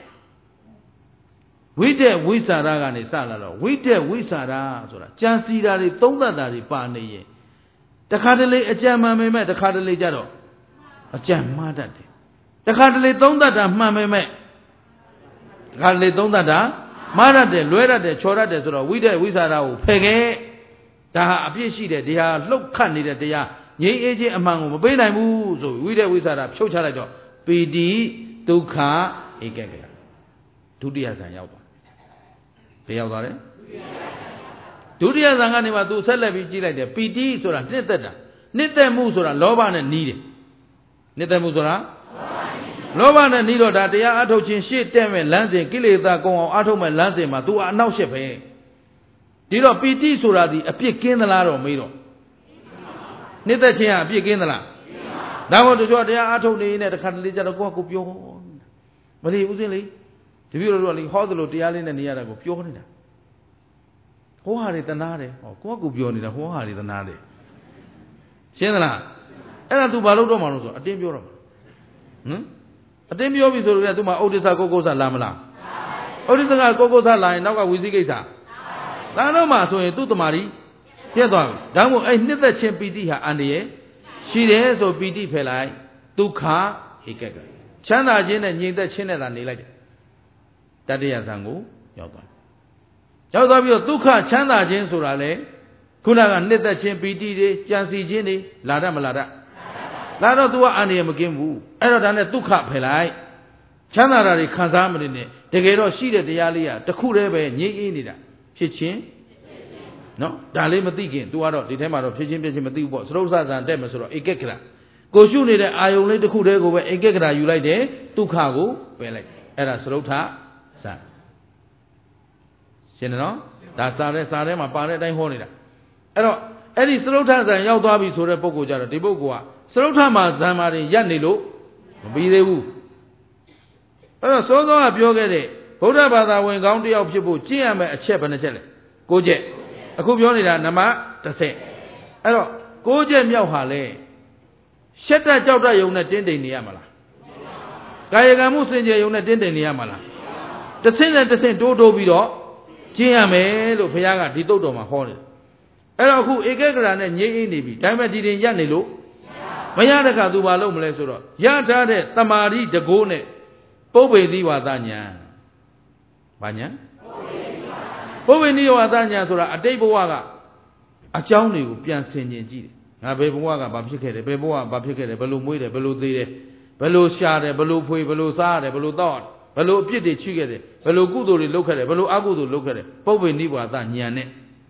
Speaker 2: ဝိတက်ဝိသရာကနေစလာတော့ဝိတက်ဝိသရာဆိုတာကြံစီတာတွေသုံးသပ်တာတွေပါနေရင်တခါတလေအကြံမှန်ပေမဲ့တခါတလေကြတော့အကြံမှားတတ်တယ်တခါတလေသုံးသပ်တာမှန်ပေမဲ့တခါတလေသုံးသပ်တာမှားတတ်တယ်လွဲတတ်တယ်ချော်တတ်တယ်ဆိုတော့ဝိတက်ဝိသရာကိုဖယ်ခဲ့ဒါဟာအပြစ်ရှိတယ်ဒီဟာလှုပ်ခတ်နေတဲ့တရားငြိမ်းအေးခြင်းအမှန်ကိုမပေးနိုင်ဘူးဆိုဝိတက်ဝိသရာဖြုတ်ချလိုက်တော့ပီတိဒုက္ခဧကဂရဒုတိယဇန်ရောက်သွားဘယ်ရောက်သွားလဲဒုတိယဇန်ကနေမှသူဆက်လက်ပြီးကြည့်လိုက်တယ်ပီတိဆိုတာနှစ်သက်တာနှစ်သက်မှုဆိုတာလောဘနဲ့နီးတယ်နှစ်သက်မှုဆိုတာလောဘနဲ့နီးတော့ဒါတရားအထုတ်ခြင်းရှေ့တက်မဲ့လမ်းစဉ်ကိလေသာကုန်အောင်အထုတ်မဲ့လမ်းစဉ်မှာ तू အနောက်ရှက်ပဲဒီတော့ပီတိဆိုတာဒီအပြစ်ကင်းသလားတော့မေးတော့နှစ်သက်ခြင်းကအပြစ်ကင်းသလားဒါမို့တို့ကြောတရားအထုတ်နေနေတခါတလေကျတော့ကိုယ့်ကိုပြောမလေးဦးစင်းလေးတပည့်တော်တို့ကလေဟောသလိုတရားလေးနဲ့နေရတာကိုပြောနေတာဟောဟာတွေတနာတယ်ဟောကိုယ့်ကိုပြောနေတာဟောဟာတွေတနာတယ်ရှင်းသလားအဲ့ဒါ तू ဘာလို့တော့မှလို့ဆိုအတင်းပြောတော့အတင်းပြောပြီဆိုတော့ तू မှာဥဒိစ္စကိုကိုဆာလာမလားဥဒိစ္စကကိုကိုဆာလာရင်နောက်ကဝီစီကိစ္စလာတော့မှဆိုရင်သူ့တမာရီပြတ်သွားပြီဒါမှမဟုတ်အဲ့နှစ်သက်ခြင်းပီတိဟာအန္တရာယ်ရှိတယ်ဆိုပီတိဖယ်လိုက်ဒုက္ခဧကဂရချမ်းသာခြင်းနဲ့ငြိမ်သက်ခြင်းနဲ့သာနေလိုက်တယ်တတိယဇန်ကိုရောက်သွားပြီးတော့ဒုက္ခချမ်းသာခြင်းဆိုတာလေခုနကနှစ်သက်ခြင်းပီတိတွေကြံစီခြင်းတွေလာတတ်မလာတတ်လာတော့ तू ကအန္တရာယ်မကင်းဘူးအဲ့တော့ဒါနဲ့ဒုက္ခဖယ်လိုက်ချမ်းသာတာတွေခံစားမနေနဲ့တကယ်တော့ရှိတဲ့တရားလေးကတစ်ခုတည်းပဲငြိမ်းအေးနေတာဖြစ်ခြင်းနော်ဒါလေးမသိခင် तू ကတော့ဒီထဲမှာတော့ဖြစ်ခြင်းပြည့်ခြင်းမသိဘူးပေါ့သရုပ်ဆဇန်တက်မယ်ဆိုတော့ဧကဂရကိုရှုနေတဲ့အာယုံလေးတစ်ခုတည်းကိုပဲဧကဂရယူလိုက်တယ်ဒုက္ခကိုပယ်လိုက်အဲ့ဒါသရုပ်ထဇန်ရှင်းတယ်နော်ဒါစာထဲမှာပါတဲ့အတိုင်းဟောနေတာအဲ့တော့အဲ့ဒီသရုပ်ထဇန်ရောက်သွားပြီဆိုတဲ့ပုဂ္ဂိုလ်ကြတော့ဒီပုဂ္ဂိုလ်ကသရုပ်ထမှာဇန်မာတွေရပ်နေလို့မပြီးသေးဘူးအဲ့တော့စောစောကပြောခဲ့တဲ့ဗုဒ္ဓဘာသာဝင်ကောင်းတယောက်ဖြစ်ဖို့ကျင့်ရမယ့်အချက်ဘယ်နှချက်လဲ9ချက်အခုပြောနေတာနမ10အဲ့တော့9ချက်မြောက်ဟာလဲရှက်တက်ကြောက်တက်ယုံနဲ့တင်းတိမ်နေရမလားကာယကံမှုစင်ကြယ်ယုံနဲ့တင်းတိမ်နေရမလားတစ်ဆင့်နဲ့တစ်ဆင့်တိုးပြီးတော့ကျင့်ရမယ်လို့ဘုရားကဒီတုတ်တော်မှာဟောတယ်အဲ့တော့အခုဧကဂရနဲ့ငြိမ့်အေးနေပြီဒါပေမဲ့ဒီတင်ရပ်နေလို့မရတဲ့ခါသူဘာလုပ်မလဲဆိုတော့ရထားတဲ့တမာရီတကိုးနဲ့ပုပ္ပေသီဝါဒညာဘာညာပုပ္ပေသီဝါဒညာဆိုတာအတိတ်ဘဝကအကြောင်းတွေကိုပြန်ဆင်ခြင်ကြည့်တယ်ငါဘယ်ဘဝကဘာဖြစ်ခဲ့တယ်ဘယ်ဘဝကဘာဖြစ်ခဲ့တယ်ဘယ်လိုမွေးတယ်ဘယ်လိုသေးတယ်ဘယ်လိုရှာတယ်ဘယ်လိုဖွေဘယ်လိုစားရတယ်ဘယ်လိုတောက်ဘယ်လိုအပြစ်တွေချိခဲ့တယ်ဘယ်လိုကုသိုလ်တွေလုပ်ခဲ့တယ်ဘယ်လိုအကုသိုလ်လုပ်ခဲ့တယ်ပုပ္ပေသီဝါဒညာနဲ့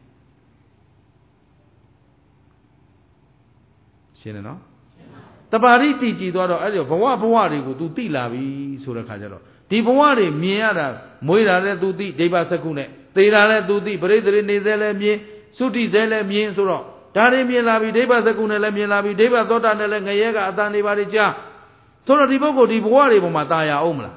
Speaker 2: ရှင်းတယ်နော်တပါရိတိကြည်သွားတော့အဲ့ဒီဘဝတွေကို तू သိလာပြီဆိုတဲ့ခါကျတော့ဒီဘဝတွေမြင်ရတာမွေးတာလည်း तू သိဒိဗ္ဗစက္ခုနဲ့သေတာလည်း तू သိပရိသေနေသေးလည်းမြင်သုတိသေးလည်းမြင်ဆိုတော့ဒါတွေမြင်လာပြီဒိဗ္ဗစက္ခုနဲ့လည်းမြင်လာပြီဒိဗ္ဗသောတာနဲ့လည်းငရဲကအတန်နေပါလိကြားဆိုတော့ဒီပုဂ္ဂိုလ်ဒီဘဝတွေပေါ်မှာตายရအောင်မလား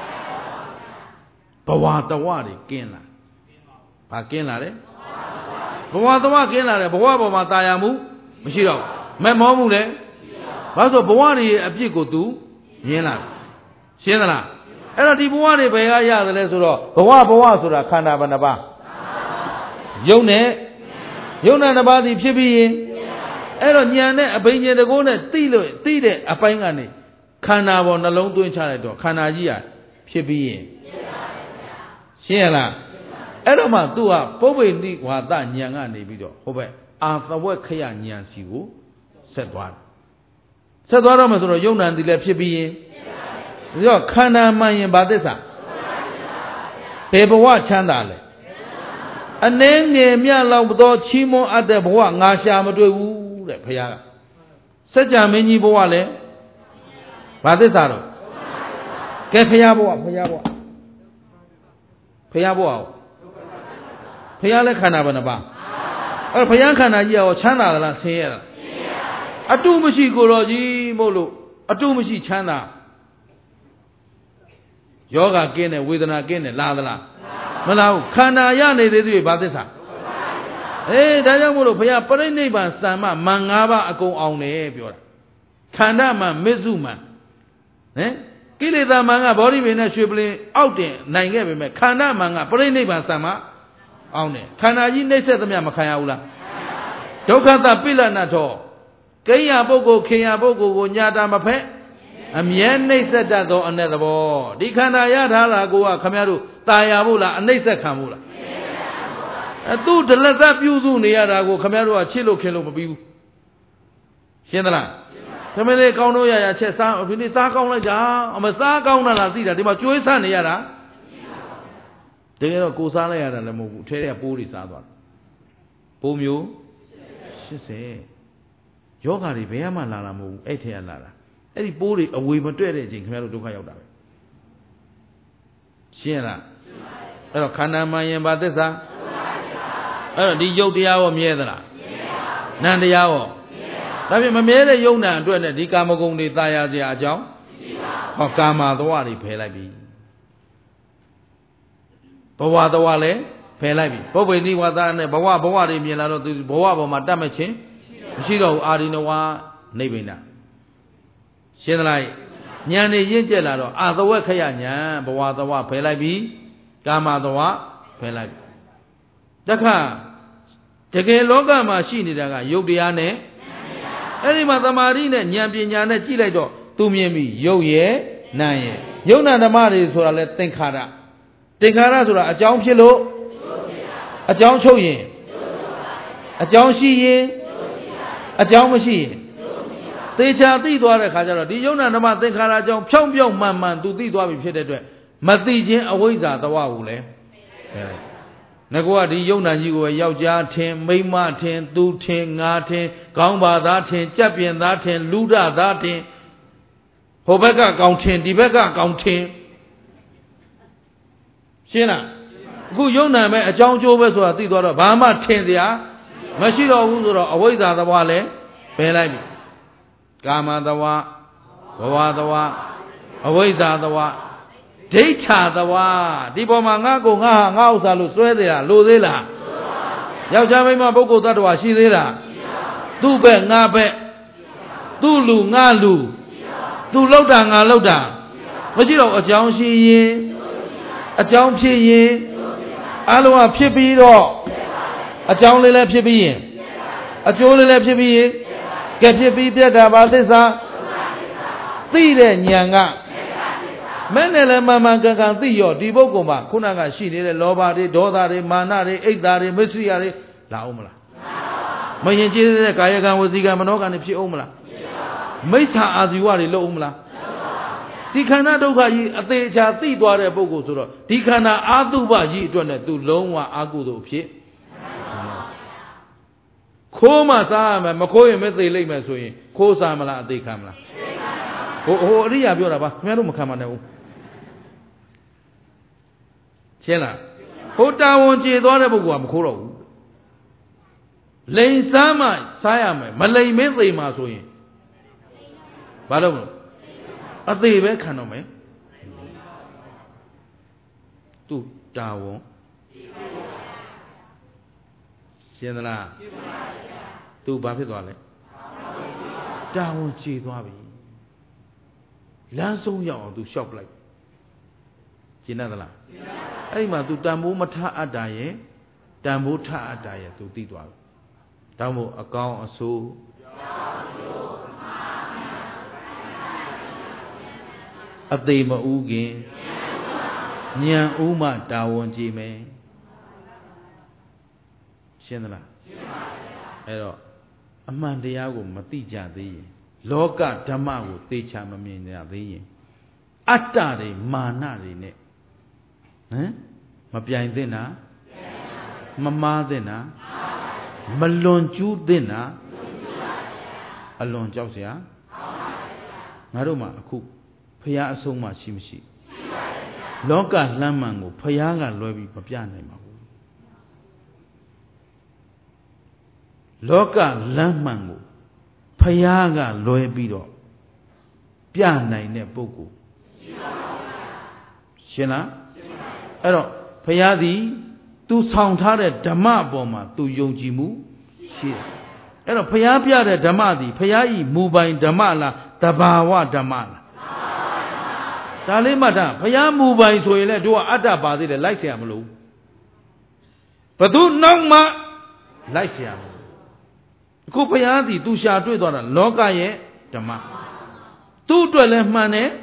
Speaker 2: ဘဝတဝတွေကင်းလာဘာကင်းလာလဲဘဝတဝကင်းလာတယ်ဘဝပေါ်မှာตายရမှုမရှိတော့ဘူးမဲ့မောမှုလည်းဘာလို့ဘဝတွေရဲ့အပြစ်ကို तू မြင်လာရှင်းသလားအဲ့တော့ဒီဘဝတွေဘယ်ကရတယ်လဲဆိုတော့ဘဝဆိုတာခန္ဓာဘယ်နှပါးယုံနဲ့နှစ်ပါးစီဖြစ်ပြီးရင်အဲ့တော့ဉာဏ်နဲ့အဘိညာဉ်တကိုးနဲ့သိတဲ့အပိုင်းကနေခန္ဓာပေါ်နှလုံးသွင်းချလိုက်တော့ခန္ဓာကြီးကဖြစ်ပြီးရင်ရှင်းရလားအဲ့တော့မှ तू ကပုပ္ပေသီဝါဒဉာဏ်ကနေပြီးတော့ဟုတ်ပဲအာသဝက်ခယဉာဏ်စီကိုဆက်သွားတော့မှဆိုတော့ယုံ nant တိလည်းဖြစ်ပြီးရင်ရောခန္ဓာမှန်ရင်ဘာသစ္စာဘယ်ဘဝချမ်းသာလဲအနည်းငယ်မြလောက်သောချီးမွမ်းအပ်တဲ့ဘဝငါရှာမတွေ့ဘူးတဲ့ဘုရားကစัจ जा မင်းကြီးဘဝလဲဘာသစ္စာတော့ကဲဘုရားဘဝဘုရားဘဝဘုရားဘဝဘုရားလည်းခန္ဓာဘယ်နှပါအဲ့ဘုရားခန္ဓာကြီးရောချမ်းသာသလားဆင်းရဲလားအတုမရှိကိုတော်ကြီးမို့လို့အတုမရှိချမ်းသာယောဂကင်းတယ်ဝေဒနာကင်းတယ်လာသလားမလာဘူးခန္ဓာရနေသေးသေးဘာသစ္စာဒါကြောင့်မို့လို့ဘုရားပြိဋိဘံစံမမန်၅ပါးအကုန်အောင်တယ်ပြောတာခန္ဓာမှမစ္စုမှန်ကိလေသာမှန်ကဗောဓိပင်နဲ့ရွှေပလင်အောက်တင်နိုင်ခဲ့ပေမဲ့ခန္ဓာမှန်ကပြိဋိဘံစံမအောင်တယ်ခန္ဓာကြီးနှိမ့်ဆက်သမျှမခံရဘူးလားဒုက္ခသပိလနာထောကိယပုဂ္ဂိုလ်ခေယပုဂ္ဂိုလ်ကိုညာတာမဖက်အမြဲနှိမ့်ဆက်တတ်သောအ내သဘောဒီခန္ဓာရထားတာကိုကခမရတို့ตายရဖို့လားအနှိမ့်ဆက်ခံဖို့လားသူ့ဒလသပြုစုနေရတာကိုခမရတို့ကချစ်လို့ခင်လို့မပြီးဘူးရှင်းသလားသမီးလေးကောင်းတော့ရချက်စားဒီနေ့စားကောင်းလိုက်ကြအမစားကောင်းတာလားသိတာဒီမှာကျွေးစားနေရတာတကယ်တော့ကိုစားလိုက်ရတာလည်းမဟုတ်ဘူးထဲထဲပိုးတွေစားသွားတယ်ပိုးမျိုး80ယောဂါတွေဘယ်မှလာတာမဟုတ်ဘူးအဲ့ထဲကလာတာအဲ့ဒီပိုးတွေအဝေမတွဲတဲ့အချိန်ခင်ဗျားတို့ဒုက္ခရောက်တာပဲရှင်းလားအဲ့တော့ခန္ဓာမှန်ရင်ဘာသစ္စာအဲ့တော့ဒီယုတ်တရားရောမြဲသလားနံတရားရောဒါဖြင့်မမြဲတဲ့ယုံနာအတွက်နဲ့ဒီကာမဂုဏ်တွေตายရစရာအကြောင်းဟောကာမသဝတွေဖယ်လိုက်ပြီဘဝသဝလည်းဖယ်လိုက်ပြီပုပ္ပေနိဝါဒနဲ့ဘဝတွေမြင်လာတော့သူဘဝပေါ်မှာတတ်မချင်းမရှိတော့ဘူးအာရိနဝနိဗ္ဗိန္ဒရှင်းသလားဉာဏ်နဲ့ရင့်ကျက်လာတော့အာသဝခယဉာဏ်ဘဝသဝဖယ်လိုက်ပြီကာမသဝဖယ်လိုက်ပြီတခါတကယ်လောကမှာရှိနေတာကယုတ်တရားနဲ့အဲ့ဒီမှာသမာဓိနဲ့ဉာဏ်ပညာနဲ့ကြည့်လိုက်တော့သူမြင်ပြီယုတ်ရဲ့နာရဲ့ယုတ်နာဓမ္မတွေဆိုတာလဲသင်္ခါရဆိုတာအကြောင်းဖြစ်လို့အကြောင်းချုပ်ရင်အကြောင်းရှိရင်အကြောင်းမရှိရင်သေချာသိသွားတဲ့ခါကျတော့ဒီယုံနာဓမ္မသင်္ခါရအကြောင်းဖြောင်းဖြောင်းမှန်မှန်သူသိသွားပြီဖြစ်တဲ့အတွက်မသိခြင်းအဝိဇ္ဇာသဝကိုလည်းငါကဒီယုံနာကြီးကိုယောက်ျားထင်မိန်းမထင်သူထင်ငါထင်ခေါင်းပါသားထင်ကြက်ပြင်သားထင်လူဒသားထင်ဟိုဘက်ကကောင်ထင်ဒီဘက်ကကောင်ထင်ရှင်းလားအခုယုံနာမဲ့အကြောင်းကျိုးပဲဆိုတာသိသွားတော့ဘာမှထင်စရာမရှိတော့ဘူးဆိုတော့အဝိဇ္ဇာသဝလည်းပယ်လိုက်ပြီကာမသဝဘဝသဝအဝိဇ္ဇာသဝဒိဋ္ဌာသဝဒီပေါ်မှာငါကိုငါဟာငါဥစ္စာလို့စွဲသေးလားလို့သေးလားယောက်ျားမိန်းမပုဂ္ဂိုလ်သတ္တဝါရှိသေးလားသူ့ဘက်ငါဘက်သူ့လူငါလူသူလောက်တာငါလောက်တာမရှိတော့အကြောင်းရှိရင်အကြောင်းဖြစ်ရင်အလုံးကဖြစ်ပြီးတော့အကြောင်းလေးလည်းဖြစ်ပြီးရင်အကျိုးလေးလည်းဖြစ်ပြီးရင်ကဲဖြစ်ပြီးပြတ်တာပါသစ္စာသိတဲ့ဉာဏ်ကမဲ့နဲ့လည်းမှန်မှန်ကန်ကန်သိရောဒီပုဂ္ဂိုလ်မှာခုနကရှိနေတဲ့လောဘတွေဒေါသတွေမာနတွေအိတ်သားတွေမစ္စရိယတွေလာအောင်မလားမရင်ကျေးတဲ့ကာယကံဝစီကံမနောကံတွေဖြစ်အောင်မလားမိစ္ဆာအာဇီဝတွေလုပ်အောင်မလားဒီခန္ဓာဒုက္ခကြီးအသေးချာသိသွားတဲ့ပုဂ္ဂိုလ်ဆိုတော့ဒီခန္ဓာအာတုပကြီးအတွက်နဲ့သူလုံးဝအာကုသိုလ်ဖြစ်ခိုးမှစားရမယ်မခိုးရင်မသိလိမ့်မယ်ဆိုရင်ခိုးစားမလားအသေးခံမလားဟိုအရိယာပြောတာပါခင်ဗျားတို့မခံပါနဲ့ဘူးရှင်းလားဟိုတာဝန်ကျေသွားတဲ့ပုဂ္ဂိုလ်ကမခိုးတော့ဘူးလိန်စားမှစားရမယ်မလိန်မင်းသိမှဆိုရင်ဘာလို့မလဲအသေးပဲခံတော့မယ်သူတာဝန်ရှင်းသလားသူဘာဖြစ်သွားလဲတာဝန်ချေသွားပြီလမ်းဆုံးရောက်အောင်သူလျှောက်ပလိုက်ရှင်းသလားအဲ့ဒီမှာသူတန်ဖိုးမထအပ်တာရဲ့တန်ဖိုးထအပ်တာရဲ့သူသိသွားပြီတောင်းဖို့အကောင်းအဆိုးအသေးမဥခင်ဉာဏ်ဥမှတာဝန်ကြည့်မယ်ရှင်းသလားအဲ့တော့အမှန်တရားကိုမသိကြသေးရင်လောကဓမ္မကိုသေချာမမြင်ကြသေးရင် atta de mana de ne ma pian thing na ma ma thing na ma lon chu thing na alon chok sia ngါတို့မှာအခုဖျားအဆုံးမှရှိမရှိလောကလမ်းမှန်ကိုဖျားကလွယ်ပြီးမပြနိုင်ပါဘူးလောကလမ်းမှန်ကိုဖျားကလွယ်ပြီးတော့ပြနိုင်တဲ့ပုဂ္ဂိုလ်ရှင်းလားအဲ့တော့ဖျားသည်သူဆောင်ထားတဲ့ဓမ္မအပေါ်မှာသူယုံကြည်မှုရှိတယ်အဲ့တော့ဖျားပြတဲ့ဓမ္မသည်ဖျားဤမူပိုင်ဓမ္မလားတဘာဝဓမ္မလားဒါလေးမှတ်ထားဘုရားမူပိုင်ဆိုရင်လည်းတို့ကအတ္တပါသေးတယ်လိုက်เสียမလို့ဘသူနောက်မှလိုက်เสียမလို့အခုဘုရားသည်သူရှာတွေ့သွားတာလောကရဲ့ဓမ္မသူ့အတွက်လည်းမှန်တယ်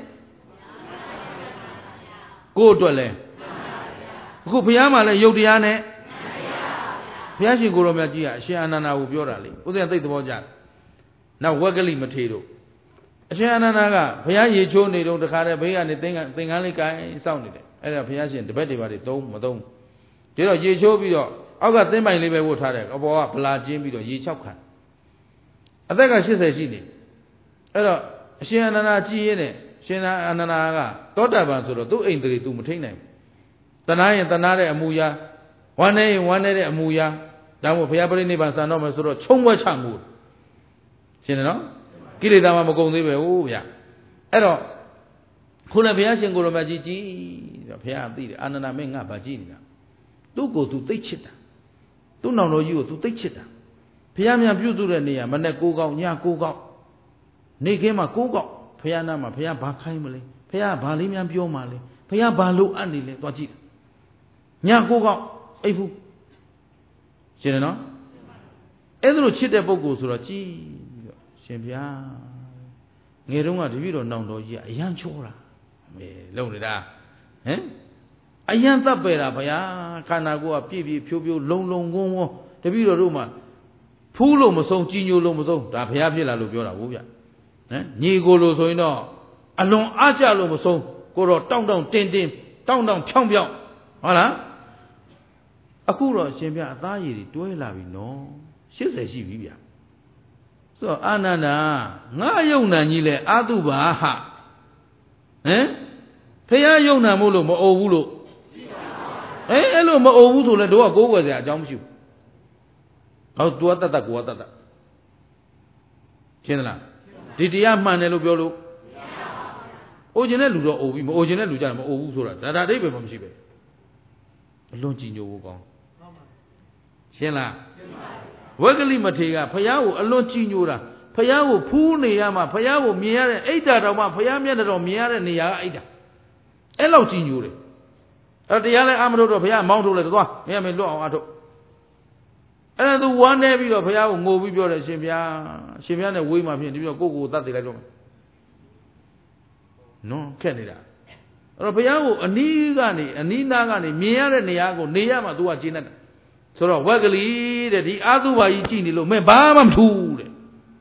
Speaker 2: ကိုယ့်အတွက်လည်းအခုဘုရားမှာလည်းယုတ်တရားနဲ့ဘုရားရှင်ကိုရောမြတ်ကြီးကအရှင်အာနန္ဒာကိုပြောတာလေဥစဉ်သိတဲ့သဘောကြနောက်ဝက်ကလိမထေတို့အရှင်အာနန္ဒာကဘုရားရေချိုးနေတော့တခါတည်းဘေးကနေသင်္ကန်းလေးကိုင်းစောင့်နေတယ်အဲ့ဒါဘုရားရှင်တပည့်တွေပါတွေမသုံးဒီတော့ရေချိုးပြီးတော့အောက်ကသင်းပိုင်လေးပဲဝတ်ထားတယ်အပေါ်ကဗလာကျင်းပြီးတော့ရေ6ခါအသက်က80ရှိနေအဲ့တော့အရှင်အာနန္ဒာကြည်ရင်းနဲ့ရှင်အာနန္ဒာကသောတာပန်ဆိုတော့သူ့အိမ်တွေသူမထိန်နိုင်ဘူးတနာရင်တနာတဲ့အမူအရာဝမ်းနေရင်ဝမ်းနေတဲ့အမူအရာဒါမို့ဘုရားပြိဋိနိဗ္ဗာန်စံတော့မယ်ဆိုတော့ချုံဝဲချမှုရှင်းတယ်နော်ကိလေသာမှမကုန်သေးပဲဟုတ်ဗျအဲ့တော့ခုနဘုရားရှင်ကိုရောမကြီးကြည်ဘုရားသိတယ်အာနန္ဒာမင်းငါဗာကြည့်နေတာသူ့ကိုသူသိချစ်တာသူ့နောင်တော်ကြီးကိုသူသိချစ်တာဘုရားမြန်ပြုစုတဲ့နေရာမနေ့9កောက်ည9កောက်နေခင်းမှာ9កောက်ဘုရားနာမှာဘုရားဘာခိုင်းမလဲဘုရားဘာလေးများပြောမှလဲဘုရားဘာလို့အပ်နေလဲသွားကြည့်ည9កောက်အိပ်ဘူးရှင်းတယ်နော်အဲ့ဒါလိုချစ်တဲ့ပုဂ္ဂိုလ်ဆိုတော့ကြည်ရှင်ဗျာငယ်တုန်းကတပည့်တော်နောင်တော်ကြီးကအယံချောတာလုံနေတာဟမ်အယံတပ်ပဲတာဗျာခန္ဓာကိုယ်ကပြည့်ပြည့်ဖြိုးဖြိုးလုံလုံဝန်းဝန်းတပည့်တော်တို့မှဖူးလို့မဆုံးကြီးညိုလို့မဆုံးဒါဘုရားဖြစ်လာလို့ပြောတာဟုတ်ဗျဟမ်ညီကိုလို့ဆိုရင်တော့အလွန်အားကြလို့မဆုံးကိုတော့တောင့်တောင့်တင်းတင်းတောင့်တောင့်ဖြောင်းဖြောင်းဟုတ်လားအခုတော့ရှင်ဗျာအသားရည်တွေတွဲလာပြီနော်80ရှိပြီဗျာဆိုအာနန္ဒာငါယုံနာကြီးလဲအာတုပါဟဟမ်ဖះယုံနာမို့လို့မအိုဘူးလို့အဲ့လိုမအိုဘူးဆိုလဲတို့ကကိုးကွယ်စရာအကြောင်းမရှိဘူးဟောသူကတတ်ကိုကတတ်ရှင်းသလားဒီတရားမှန်တယ်လို့ပြောလို့အိုခြင်းတဲ့လူတော့အိုပြီမအိုခြင်းတဲ့လူကြတယ်မအိုဘူးဆိုတာဒါအဓိပ္ပာယ်မှမရှိပဲအလွန်ကြည်ညိုဖို့ကောင်းရှင်းလားဝက်ကလိမထေကဖះကိုအလွန်ကြည်ညိုတာဖះကိုဖူးနေရမှဖះကိုမြင်ရတဲ့အိတ်တာတော်မှဖះမျက်နှာတော်မြင်ရတဲ့နေရာကအိတ်တာအဲ့လောက်ကြည်ညိုတယ်အဲ့တရားလဲအာမထုတ်တော့ဘုရားမောင်းထုတ်လိုက်သွားမင်းမလွတ်အောင်အထုတ်အဲ့ဒါသူဝမ်းနေပြီးတော့ဘုရားကိုငိုပြီးပြောတယ်ရှင်ဘုရားနဲ့ဝေးမှဖြစ်ဒီပြီးတော့ကိုယ်တတ်သိလိုက်တော့မယ်နော်ခက်နေတာအဲ့တော့ဘုရားကိုအနီးနားကနေမြင်ရတဲ့နေရာကိုနေရမှသူကကျင့်တတ်တယ်ဆိုတော့ဝက်ကလေးတဲ့ဒီအာသုဘာကြီးကြည့်နေလို့မင်းဘာမှမထူးတဲ့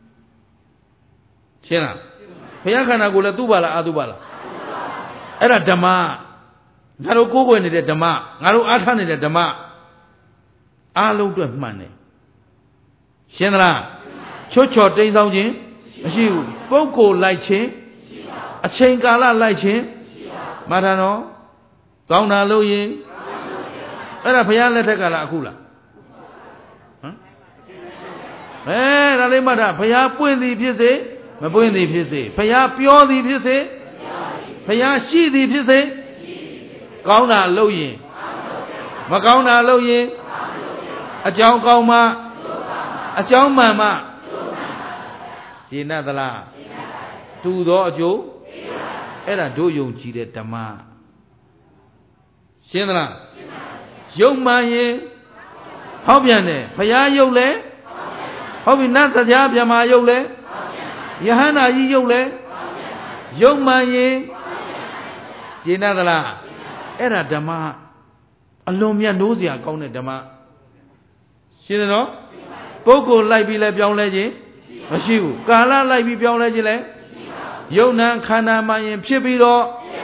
Speaker 2: ရှင်းလားဘုရားခန္ဓာကိုယ်လည်းသူ့ပါလားအာသုဘာလားအဲ့ဒါဓမ္မငါတို့ကိုးကွယ်နေတဲ့ဓမ္မငါတို့အားထားနေတဲ့ဓမ္မအားလုံးအတွက်မှန်တယ်ရှင်းသလားချွတ်ချော်တိမ်ဆောင်ခြင်းမရှိဘူးပုဂ္ဂိုလ်လိုက်ခြင်းအချိန်ကာလလိုက်ခြင်းမှတ်ထားနော်ကောင်းတာလို့ရင်အဲ့ဒါဘုရားလက်ထက်ကလားအခုလားဟမ်ဒါလေးမှတ်ထားဘုရားပွင့်သည်ဖြစ်စေမပွင့်သည်ဖြစ်စေဘုရားပြောသည်ဖြစ်စေဘုရားရှိသည်ဖြစ်စေကောင်းတာလုပ်ရင်မကောင်းတာလုပ်ရင်အကြောင်းကောင်းမှအကြောင်းမှန်မှရှင်းသလားတူသောအကျိုးအဲ့ဒါတို့ယုံကြည်တဲ့ဓမ္မရှင်းသလားယုံမှန်ရင်ဟောက်ပြန်တယ်ဘုရားယုတ်လဲဟုတ်ပြီနတ်တရားဗြဟ္မာယုတ်လဲယဟန္တာကြီးယုတ်လဲယုံမှန်ရင်ရှင်းသလားအဲ့ဒါဓမ္မအလွန်မြတ်နိုးစရာကောင်းတဲ့ဓမ္မရှင်းတယ်နော်ပုဂ္ဂိုလ်လိုက်ပြီးလဲပြောင်းလဲခြင်းမရှိဘူးကာလလိုက်ပြီးပြောင်းလဲခြင်းလဲယုံနာခန္ဓာမှရင်ဖြစ်ပြီးတော့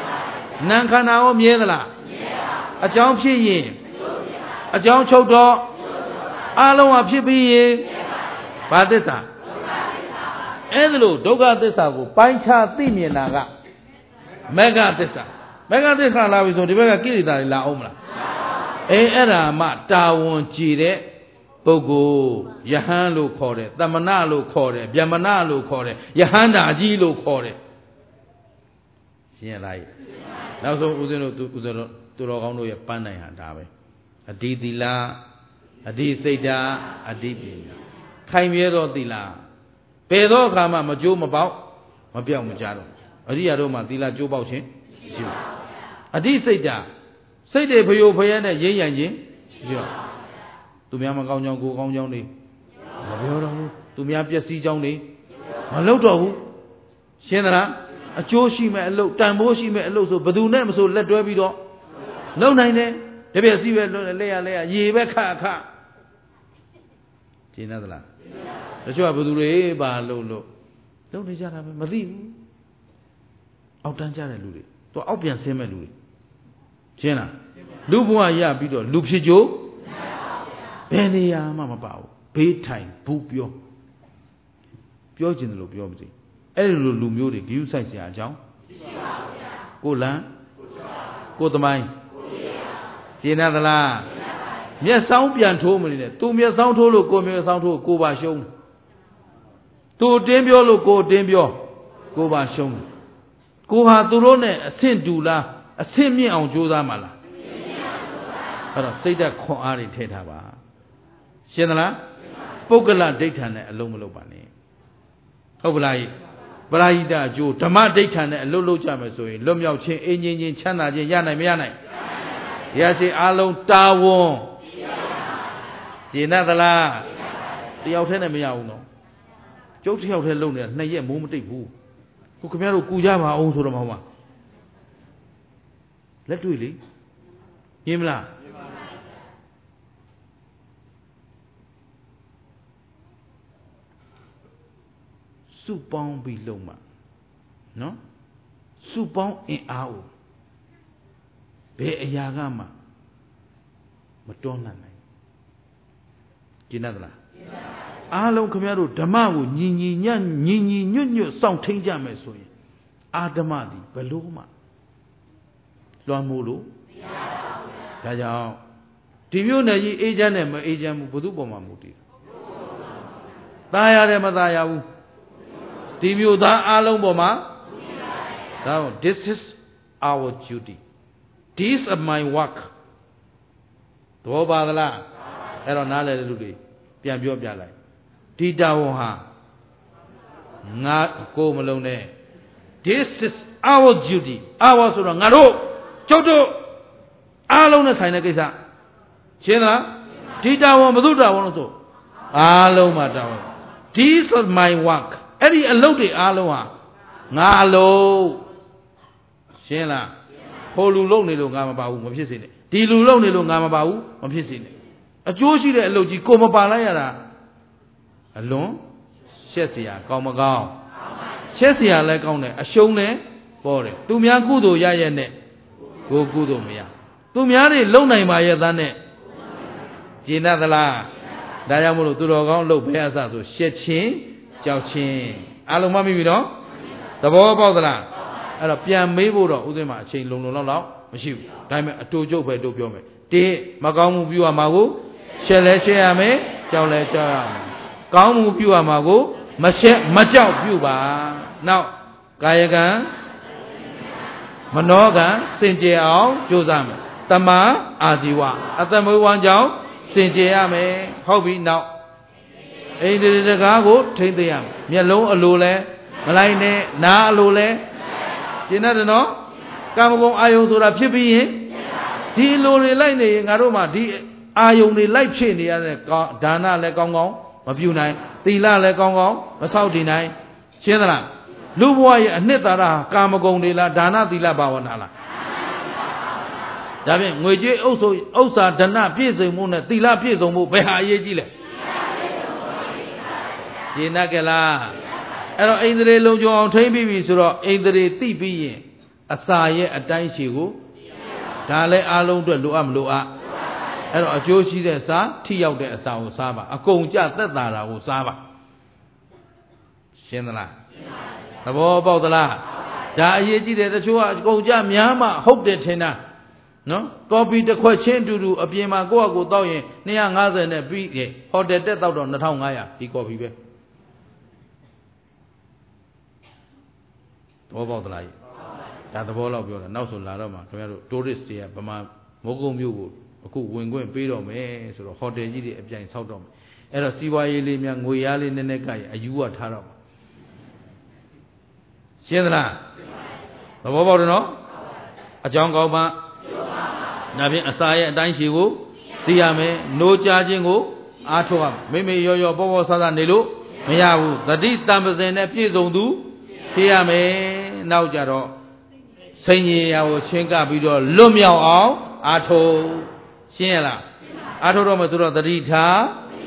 Speaker 2: နာခန္ဓာရောမြဲသလားအကြောင်းဖြစ်ရင်အကြောင်းချုပ်တော့အလုံးဟာဖြစ်ပြီးရင်ဘာသစ္စာအဲ့ဒါလို့ဒုက္ခသစ္စာကိုပိုင်းခြားသိမြင်တာကမေဃသစ္စာမေဃသစ္စာလာပြီဆိုဒီဘက်ကကိလေသာတွေလာအောင်မလားအဲ့ဒါမှတာဝန်ကြည်တဲ့ပုဂ္ဂိုလ်ယဟန်လို့ခေါ်တယ်သမဏလို့ခေါ်တယ်ဗျမဏလို့ခေါ်တယ်ယဟန္တာကြီးလို့ခေါ်တယ်ရှင်းရလားနောက်ဆုံးဦးဇင်းတို့သူတော်ကောင်းတို့ရဲ့ပန်းနိုင်ဟာဒါပဲအဓိသီလအဓိစိတ်ဓာအဓိပညာခိုင်မြဲသောသီလဘယ်သောအခါမှမကျိုးမပေါက်မပြောက်မကြတော့အရိယာတို့မှသီလကျိုးပေါက်ခြင်းရှိပါအဓိစိတ်ဓာစိတ်တွေဖယိုဖယဲနဲ့ရိမ့်ရန်ခြင်းရှိပါသူများမကောင်းကြောင်းကိုကောင်းကြောင်းတွေမပြောတော့ဘူးသူများပျက်စီးကြောင်းတွေမလုပ်တော့ဘူးရှင်းသလားအကျိုးရှိမဲ့အလုပ်တန်ဖိုးရှိမဲ့အလုပ်ဆိုဘယ်သူနဲ့မဆိုလက်တွဲပြီးတော့လုပ်နိုင်တယ်တပည့်စီးပဲလက်ရရေပဲခအခရှင်းသလားတချို့ကဘယ်သူတွေပါလုပ်နေကြတာပဲမသိဘူးအောက်တန်းကြတဲ့လူတွေသူအောက်ပြန်ဆင်းမဲ့လူတွေရှင်းလားလူဘဝရပြီးတော့လူဖြစ်ကြဘယ်နေရာမှမပါဘူးဘေးထိုင်ဘူးပြောကျင်တယ်လို့ပြောမသိအဲ့ဒီလိုလူမျိုးတွေဂယုဆိုင်เสียအကြောင်းရှိပါဘူးဗျာကိုလန်းကိုသမိုင်းရှင်းသလားမျက်စောင်းပြန်ထိုးမနေနဲ့သူမျက်စောင်းထိုးလို့ကိုမျက်စောင်းထိုးကိုပါရှုံးသူတင်းပြောလို့ကိုတင်းပြောကိုပါရှုံးကိုဟာသူတို့နဲ့အဆင့်တူလားအဆင့်မြင့်အောင်ကြိုးစားမှာလားအဲ့တော့စိတ်ဓာတ်ခွန်အားတွေထည့်ထားပါရှင်းသလားပုဂ္ဂလဒိဋ္ဌာနဲ့အလုံးမလုံးပါနဲ့ဟုတ်ပလားပရာဟိတအကျိုးဓမ္မဒိဋ္ဌာနဲ့အလုံးလုံးကြမယ်ဆိုရင်လွတ်မြောက်ခြင်းအင်းချင်းချင်းချမ်းသာခြင်းရနိုင်မရနိုင်ရရှိအားလုံးတာဝန်ရှင်းသလားတယောက်တည်းနဲ့မရဘူးနော်ကျုပ်တယောက်တည်းလုံနေတာ2ရက်မိုးမတိတ်ဘူးခုခင်ဗျားတို့ကူကြပါအောင်ဆိုတော့မဟုတ်မှာလက်တွေ့လေရှင်းမလားစုပေါင်းပြီးလုံမှာနော်စုပေါင်းအင်အားကိုဘယ်အရာကမှမတွန်းလှန်နိုင်ကျင့်တတ်သလားအားလုံးခင်ဗျားတို့ဓမ္မကိုညီညွတ်စောင့်ထိန်ကြမယ်ဆိုရင်အာဓမ္မသည်ဘယ်လို့မှလွှမ်းမိုးလို့မရပါဘူးဒါကြောင့်ဒီမျိုးနဲ့ကြီးအေးချမ်းနဲ့မအေးချမ်းဘူးဘု து ပေါ်မှာမူတည်ตายရတယ်မตายရဘူးဒီမျိုးသားအားလုံးပေါ်မှာဒါ this is our duty this is my work သဘောပါသလားအဲ့တော့နားလည်တဲ့လူတွေပြန်ပြောပြလိုက်ဒီတာဝန်ဟာငါကိုမလုံးနဲ့ this is our duty our ဆိုတော့ငါတို့ကျုပ်တို့အားလုံးနဲ့ဆိုင်တဲ့ကိစ္စရှင်းလားဒီတာဝန်ဘု து တာဝန်လို့ဆိုအားလုံးမှာတာဝန် this is my work အဲ့ဒီအလုပ်တွေအားလုံးဟာငါအလုပ်ရှင်းလားဟိုလူလုပ်နေလို့ငါမပါဘူးမဖြစ်စေနဲ့ဒီလူလုပ်နေလို့ငါမပါဘူးမဖြစ်စေနဲ့အကျိုးရှိတဲ့အလုပ်ကြီးကိုမပါလိုက်ရတာအလွန်ရှက်เสียကောင်းမကောင်းရှက်เสียလည်းကောင်းတယ်အရှုံးလည်းပေါ်တယ်သူများကုသိုလ်ရရဲ့နဲ့ကိုကုသိုလ်မရသူများတွေလုံနိုင်ပါရဲ့သားနဲ့ကျင့်တတ်သလားဒါကြောင့်မလို့သူတော်ကောင်းလုပ်ဘဲအစဆိုရှက်ချင်းကြောက်ချင်းအားလုံးမှတ်မိပြီနော်သဘောပေါက်သလားအဲ့တော့ပြန်မေးဖို့တော့ဥစဉ်မှာအချိန်လုံလောက်မရှိဘူးဒါပေမဲ့အတူကျုပ်ပဲတို့ပြောမယ်တိမကောင်းမှုပြုရမှာကိုရှက်လဲရှက်ရမယ်ကြောက်လဲကြောက်ရမယ်ကောင်းမှုပြုရမှာကိုမရှက်မကြောက်ပြုပါနောက်ကာယကံမနောကံစင်ကြယ်အောင်ကြိုးစားမယ်တမန်အာဇီဝအသက်မွေးဝမ်းကြောင်းစင်ကြယ်ရမယ်ဟုတ်ပြီနောက်အိန္ဒိတကားကိုထိမ့်သိရမယ်မျက်လုံးအလိုလဲမလိုက်နဲ့နားအလိုလဲကျင်တယ်နော်ကာမဂုဏ်အာယုံဆိုတာဖြစ်ပြီးရင်ဒီလိုတွေလိုက်နေရင်ငါတို့မှဒီအာယုံတွေလိုက်ဖြစ်နေရတဲ့ဒါနလည်းကောင်းကောင်းမပြုနိုင်သီလလည်းကောင်းကောင်းမဆောက်တည်နိုင်ရှင်းသလားလူဘဝရဲ့အနှစ်သာရကာမဂုဏ်တွေလားဒါနသီလဘာဝနာလားဒါဖြင့်ငွေကြေးဥစ္စာဒဏပြည့်စုံမှုနဲ့သီလပြည့်စုံမှုဘယ်ဟာအရေးကြီးလဲရှင်းတတ်ကြလားအဲ့တော့အိန္ဒြေလုံခြုံအောင်ထိမ့်ပြီးပြီဆိုတော့အိန္ဒြေသိပြီးရင်အစာရဲ့အတိုင်းရှိကိုဒါလည်းအားလုံးအတွက်လိုအပ်မလိုအပ်အဲ့တော့အကျိုးရှိတဲ့စားထိရောက်တဲ့အစာကိုစားပါအကုန်ကြသက်သာတာကိုစားပါရှင်းသလားသဘောပေါက်သလားဒါအရေးကြီးတယ်တချို့ကအကုန်ကြများမှဟုတ်တယ်ထင်တာနော်ကော်ဖီတစ်ခွက်ချင်းအတူတူအပြင်မှာကိုယ့်အကိုတောက်ရင်250နဲ့ပြီးတယ်ဟိုတယ်တက်တောက်တော့2500ဒီကော်ဖီပဲသဘောပေါက်သလားဒါသဘောလောက်ပြောတာနောက်ဆိုလာတော့မှခင်ဗျားတို့ tourist တွေကဗမာမိုးကုတ်မြို့ကိုအခုဝင်ခွင့်ပေးတော့မယ်ဆိုတော့ဟိုတယ်ကြီးတွေအပြိုင်ဆောက်တော့မယ်အဲ့တော့စီးပွားရေးလေးများငွေရားလေးနည်းနည်းကရအယူဝထားတော့ရှင်းသလားသဘောပေါက်တယ်နော်အကြောင်းကောင်းမှဒါဖြင့်အစာရဲ့အတိုင်းရှိကိုသိရမယ်နိုးကြခြင်းကိုအားထုတ်ရမယ်မိမိရောရောပေါ်ပေါ်ဆဆနေလို့မရဘူးသတိတံပစင်နဲ့ပြည့်စုံသူဖြစ်ရမယ်နောက်ကြတော့စိတ်ညစ်ရာကိုချင်းကပြီးတော့လွတ်မြောက်အောင်အားထုတ်ရှင်းရလားအားထုတ်တော့မှဆိုတော့သတိထား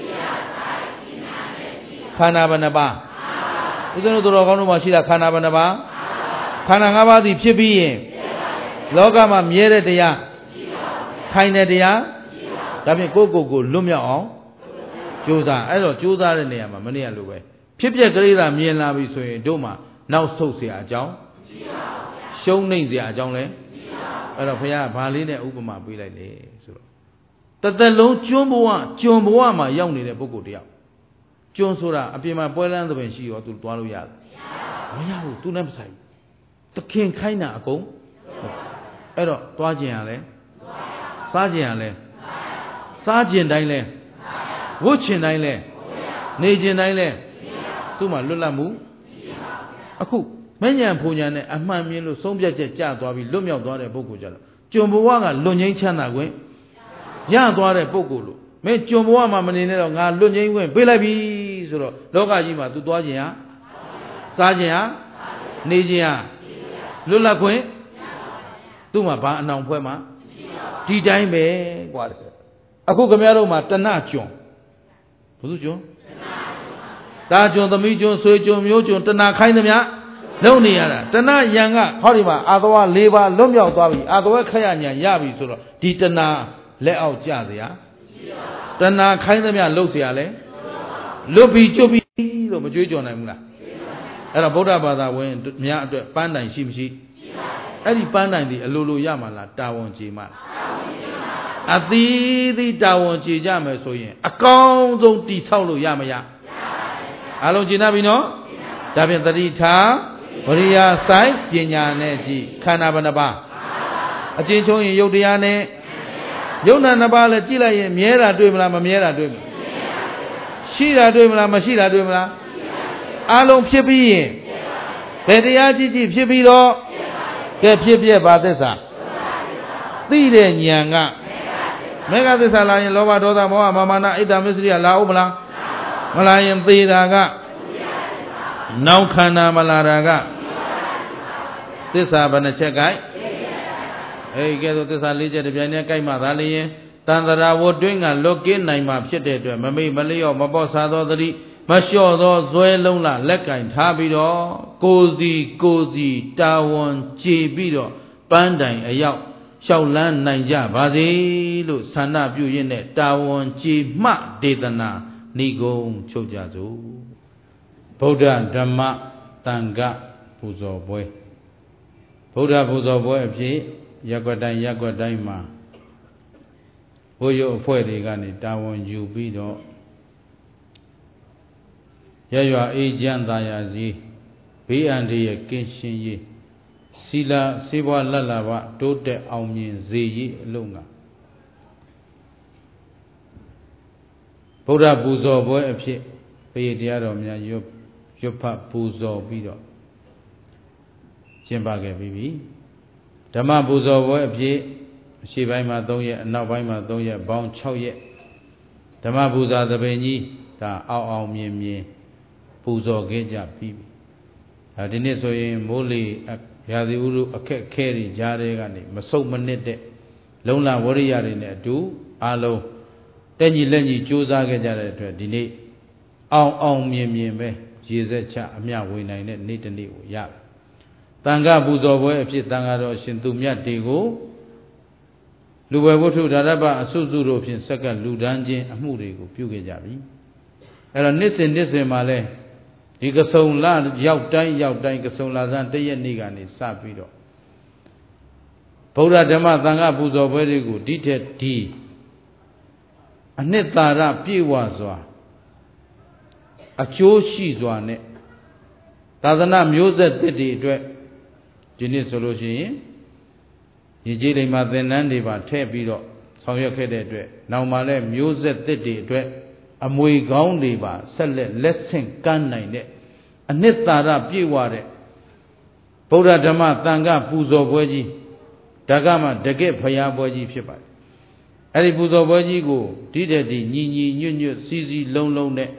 Speaker 2: ခန္ဓာဘယ်နှပါးဦးဇင်းတို့တော်ကောင်းတို့မှာရှိတာခန္ဓာဘယ်နှပါးခန္ဓာ၅ပါးသည်ဖြစ်ပြီးရင်လောကမှာမြဲတဲ့တရားခိုင်တဲ့တရားဒါဖြင့်ကိုလွတ်မြောက်အောင်ကြိုးစားအဲ့တော့ကြိုးစားတဲ့နေရာမှာမနေ့ကလိုပဲဖြစ်ပျက်ကလေးသာမြင်လာပြီဆိုရင်တို့မှာနောက်ဆုတ်เสียအကြောင်းရှုံးနှိမ့်เสียအကြောင်းလဲအဲ့တော့ဘုရားကဘာလေးနဲ့ဥပမာပေးလိုက်လေဆိုတော့တသက်လုံးကျွန်းဘဝမှာရောက်နေတဲ့ပုဂ္ဂိုလ်တယောက်ကျွန်းဆိုတာအပြင်မှာပွဲလန်းသဘင်ရှိရောသူသွားလို့ရတယ်မရဘူးသူနဲ့မဆိုင်ဘူးတခင်ခိုင်းတာအကုန်အဲ့တော့သွားခြင်းရလဲစားခြင်းရလဲစားခြင်းတိုင်းလဲဝတ်ခြင်းတိုင်းလဲနေခြင်းတိုင်းလဲသူ့မှာလွတ်လပ်မှုအခုမဉ္ဇဉ်ဖူညာနဲ့အမှန်မြင်လို့ဆုံးဖြတ်ချက်ကျသွားပြီးလွတ်မြောက်သွားတဲ့ပုဂ္ဂိုလ်ကြတော့ကျွံဘဝကလွတ်ငြိမ်းချမ်းသာခွင့်ရသွားတဲ့ပုဂ္ဂိုလ်လို့မင်းကျွံဘဝမှာမနေနဲ့တော့ငါလွတ်ငြိမ်းခွင့်ပေးလိုက်ပြီဆိုတော့လောကကြီးမှာ तू သွားခြင်းဟာစားခြင်းဟာနေခြင်းဟာလွတ်လပ်ခွင့်သူ့မှာဘာအနှောင်ဖွဲ့မှာဒီတိုင်းပဲกว่าအခုခင်ဗျားတို့မှာတဏှကျွံဘုသူကျွံတာကျွံသမီးကျွံဆွေကျွံမျိုးကျွံတဏှခိုင်းသမျှလုံးနေရတာတဏှယံကဟောဒီမှာအာသဝ၄ပါးလွတ်မြောက်သွားပြီအာသဝခရညာရပြီဆိုတော့ဒီတဏှလက်အောက်ကျเสียတဏှခိုင်းသမျှလှုပ်เสียလဲလွတ်ပြီးကျွတ်ပြီးလို့မကြွေးကြော်နိုင်ဘူးလားအဲ့တော့ဗုဒ္ဓဘာသာဝင်များအတွက်ပန်းတိုင်ရှိမရှိအဲ့ဒီပန်းတိုင်ဒီအလိုလိုရမှာလားတာဝန်ကျေမှာအသီးသီးတာဝန်ကျေကြမယ်ဆိုရင်အကောင်းဆုံးတည်ဆောက်လို့ရမရအားလုံးကျေနပ်ပြီနော်ဒါဖြင့်သတိထားဝရိယဆိုင်ပညာနဲ့ကြည့်ခန္ဓာဘယ်နှပါအကျဉ်းချုံးရင်ယုတ်တရားနဲ့ယုတ်နာနှစ်ပါးလည်းကြည့်လိုက်ရင်မြဲတာတွေ့မလားမမြဲတာတွေ့မလားရှိတာတွေ့မလားမရှိတာတွေ့မလားအားလုံးဖြစ်ပြီးရင်ဘယ်တရားကြည့်ကြည့်ဖြစ်ပြီးတော့ကဲဖြစ်ပြပါသစ္စာသိတဲ့ဉာဏ်ကမေဃသစ္စာလာရင်လောဘဒေါသမောဟမာနဣဒ္ဓမစ္စရိယလာဦးမလားမလာရင်သေတာကနောက်ခန္ဓာမလာတာကသစ္စာဘယ်နှချက်ကြိုက်ကဲဆိုသစ္စာ၄ချက်တပြိုင်တည်းကြိုက်မှသာလျင်တန်တရာဝတွင်းကလွတ်ကင်းနိုင်မှဖြစ်တဲ့အတွက်မမိတ်မလျော့မပေါ့စားသောသတိမလျှော့သောဇွဲလုံးလလက်ကင်ထားပြီးတော့ကိုစီတာဝန်ကျေပြီးတော့ပန်းတိုင်အရောက်လျှောက်လန်းနိုင်ကြပါစေလို့ဆန္ဒပြုရင်းနဲ့တာဝန်ကျေမှဒေသနာဏိဂုံချုပ်ကြစို့ဗုဒ္ဓဓမ္မသံဃပူဇော်ပွဲဗုဒ္ဓပူဇော်ပွဲအဖြစ်ရက်ွက်တိုင်းမှာဘုရားအဖွဲ့တွေကနေတာဝန်ယူပြီးတော့ရရွာအေးချမ်းသာယာစီဘေးအန္တရာယ်ကင်းရှင်းရေးစီလာစေဘွားလတ်လာဘတိုးတက်အောင်မြင်စေရေးအလုံးကဗုဒ္ဓပူဇော်ပွဲအဖြစ်ဘုရားတရားတော်များရွတ်ဖတ်ပူဇော်ပြီးတော့ကျင်းပခဲ့ပြီးပြီဓမ္မပူဇော်ပွဲအဖြစ်အရှေ့ပိုင်းမှာ3ရက်အနောက်ပိုင်းမှာ3ရက်ပေါင်း6ရက်ဓမ္မပူဇာသဘင်ကြီးဒါအောင်မြင်ပူဇော်ခဲ့ကြပြီးပြီဒီနေ့ဆိုရင်မိုးလေရာသီဥတုအခက်ခဲတွေကြားထဲကနေမဆုတ်မနစ်တဲ့လုံလဝရိယတွေနဲ့အတူအားလုံးတက်ညီလက်ညီကြိုးစားခဲ့ကြတဲ့အတွက်ဒီနေ့အောင်မြင်ပဲရေစက်ချအမျှဝေနိုင်တဲ့နေ့တစ်နေ့ကိုရတယ်သတန်ခါပူဇော်ပွဲအဖြစ်တန်ခါတော်ရှင်သူမြတ်တွေကိုလူဝဲဝတ္ထုဒါရပအစုစုတို့ဖြင့်ဆက်ကလူဒန်းခြင်းအမှုတွေကိုပြုခဲ့ကြပြီအဲ့တော့နှစ်စဉ်မှာလဲဒီကဆုံလရောက်တိုင်းကဆုံလဆန်းတရက်နေ့ကနေစပြီးတော့ဗုဒ္ဓဓမ္မသံဃာပူဇော်ပွဲတွေကိုဒီထက်ဒီအနှစ်သာရပြည့်ဝစွာအကျိုးရှိစွာနဲ့သာသနာမျိုးဆက်သစ်တွေအတွက်ဒီနေ့ဆိုလို့ရှိရင်ညီကြီးလိမ္မာသင်္นานတွေပါထည့်ပြီးတော့ဆောင်ရွက်ခဲ့တဲ့အတွက်နောက်မှလည်းမျိုးဆက်သစ်တွေအတွက်အမွေကောင်းတွေပါဆက်လက်ဆင့်ကမ်းနိုင်တဲ့အနှစ်သာရပြည့်ဝတဲ့ဗုဒ္ဓဓမ္မသံဃာပူဇော်ပွဲကြီးဒါကမှတကယ့်ဖရာပွဲကြီးဖြစ်ပါတယ်အဲ့ဒီပူဇော်ပွဲကြီးကိုဒီတဲ့ဒီညီညွတ်စီစီလုံးနဲ့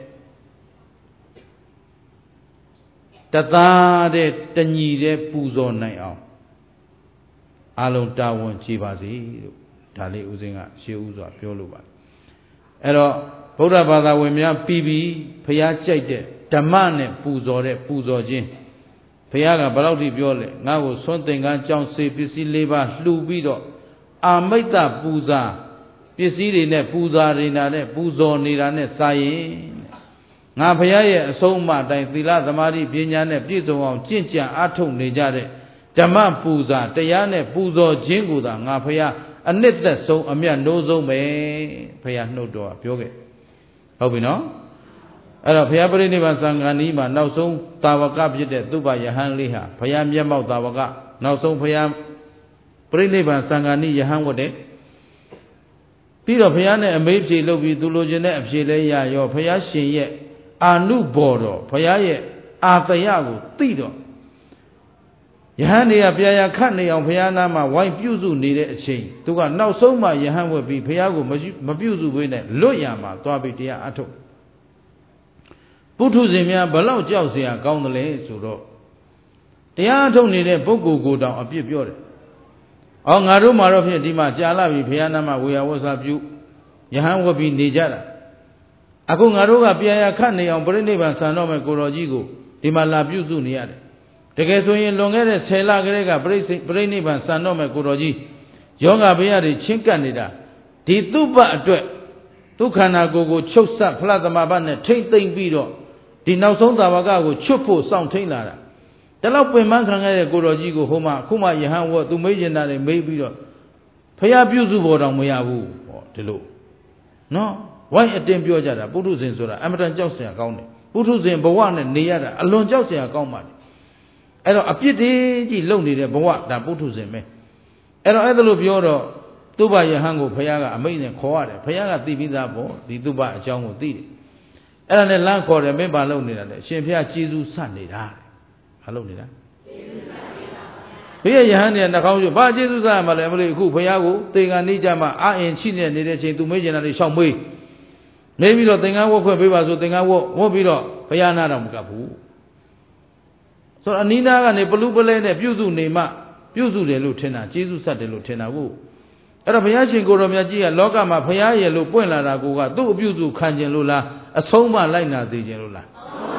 Speaker 2: တသားတဲ့တညီတဲ့ပူဇော်နိုင်အောင်အလုံးတာဝန်ချပါစေလို့ဒါလေးဦးစင်းကရှေးဦးစွာပြောလို့ပါအဲ့တော့ဗုဒ္ဓဘာသာဝင်များပြီးဖရာကြိုက်တဲ့ဓမ္မနဲ့ပူဇော်တဲ့ပူဇော်ခြင်းဘုရားကဘယ်လောက်ထိပြောလဲငါ့ကိုသွန်သင်္ကန်းကြောင်းစေပစ္စည်း၄ပါးလှူပြီးတော့အာမိတ္တပူဇာပစ္စည်းတွေနဲ့ပူဇာနေတာနဲ့ပူဇော်နေတာနဲ့စာရင်ငါဘုရားရဲ့အဆုံးအမအတိုင်းသီလသမာဓိပညာနဲ့ပြည့်စုံအောင်ကျင့်ကြံအားထုတ်နေကြတဲ့ဓမ္မပူဇာတရားနဲ့ပူဇော်ခြင်းကိုသာငါဘုရားအနှစ်သက်ဆုံးအမြတ်နိုးဆုံးပဲဘုရားနှုတ်တော်ပြောခဲ့ဟုတ်ပြီနော်အဲ့တော့ဘုရားပြိဋိဘံသံဃာနီးမှာနောက်ဆုံးတာဝကဖြစ်တဲ့သုဘယဟန်လေးဟာဘုရားမျက်မှောက်တာဝကနောက်ဆုံးဘုရားပြိဋိဘံသံဃာနီးယဟန်ဝတ်တဲ့ပြီးတော့ဘုရားနဲ့အမေးဖြေလုပ်ပြီးသူလိုချင်တဲ့အဖြေလဲရရောဘုရားရှင်ရဲ့အာနုဘော်တော်ဘုရားရဲ့အာတယကိုသိတော့ယဟန်တွေကပြာရခတ်နေအောင်ဘုရားနာမှာဝိုင်းပြုစုနေတဲ့အချိန်သူကနောက်ဆုံးမှယဟန်ဝတ်ပြီးဘုရားကိုမပြုစုဘဲနဲ့လွတ်ရမှာသွားပြီးတရားအထုတ်ပုထုဇဉ်များဘလောက်ကြောက်เสียကောင်းတယ်လဲဆိုတော့တရားထုတ်နေတဲ့ပုဂ္ဂိုလ်ကိုတောင်အပြစ်ပြောတယ်။အော်ငါတို့မှာတော့ဖြင့်ဒီမှာကြာလာပြီဘုရားနာမဝေယဝဆပြုယဟန်ဝတ်ပြီးနေကြတာ။အခုငါတို့ကပြန်ရခတ်နေအောင်ပြိဋိဘံဆံတော့မဲ့ကိုတော်ကြီးကိုဒီမှာလာပြုစုနေရတယ်။တကယ်ဆိုရင်လွန်ခဲ့တဲ့10လကလေးကပြိဋိဘံဆံတော့မဲ့ကိုတော်ကြီးယောဂဘေးရတွေချင်းကပ်နေတာဒီသူ့ဘအတွက်ဒုက္ခနာကိုယ်ချုပ်ဆက်ဖလားသမဘတ်နဲ့ထိမ့်သိမ့်ပြီးတော့ဒီနောက်ဆုံးသာဝကကိုချွတ်ဖို့စောင့်ထိန်လာတာဒါတော့ပင်ပန်းခံခဲ့တဲ့ကိုတော်ကြီးကိုဟိုမှာအခုမှယဟန်ဝတ်သူမေးကျင်တာတွေမေးပြီးတော့ဖျားပြုစုဖို့တောင်မရဘူးဟောဒီလိုနော်ဝိုင်းအတင်းပြောကြတာပုထုဇဉ်ဆိုတာအမတန်ကြောက်စရာကောင်းတယ်ပုထုဇဉ်ဘဝနဲ့နေရတာအလွန်ကြောက်စရာကောင်းပါတယ်အဲ့တော့အပြစ်တွေကြီးလုံနေတဲ့ဘဝဒါပုထုဇဉ်ပဲအဲ့တော့အဲ့ဒါလိုပြောတော့သုဘယဟန်ကိုဖျားကအမိန့်နဲ့ခေါ်ရတယ်ဖျားကသိပြီးသားပေါ့ဒီသုဘအကြောင်းကိုသိတယ်အဲ့ဒါနဲ့လမ်းခေါ်တယ်မင်းပါလုပ်နေတာလေအရှင်ဘုရားကျေးဇူးဆက်နေတာဘာလုပ်နေတာကျေးဇူးဆက်နေတာဘုရားယဟန်เนี่ยနှာခေါင်းကျဘာကျေးဇူးဆက်ရမှာလဲမလို့အခုဘုရားကိုသေကံနေကြမှာအာအင်ချိနေတဲ့ချိန်သူမေးကျင်တာတွေရှောက်မေးပြီးတော့သင်္ကန်းဝတ်ခွင့်ပေးပါဆိုသင်္ကန်းဝတ်ပြီးတော့ဘုရားနာတော့မကပ်ဘူးဆိုတော့အနိနာကနေပလူပလဲနဲ့ပြုစုနေမှပြုစုတယ်လို့ထင်တာကျေးဇူးဆက်တယ်လို့ထင်တာကိုအဲ့တော့ဘုရားရှင်ကိုတော်မြတ်ကြီးကလောကမှာဘုရားရဲ့လို့ပွင့်လာတာကိုကသူ့အပြုစုခံခြင်းလို့လားအဆုံးမလိုက်နာစေခြင်းလို့လား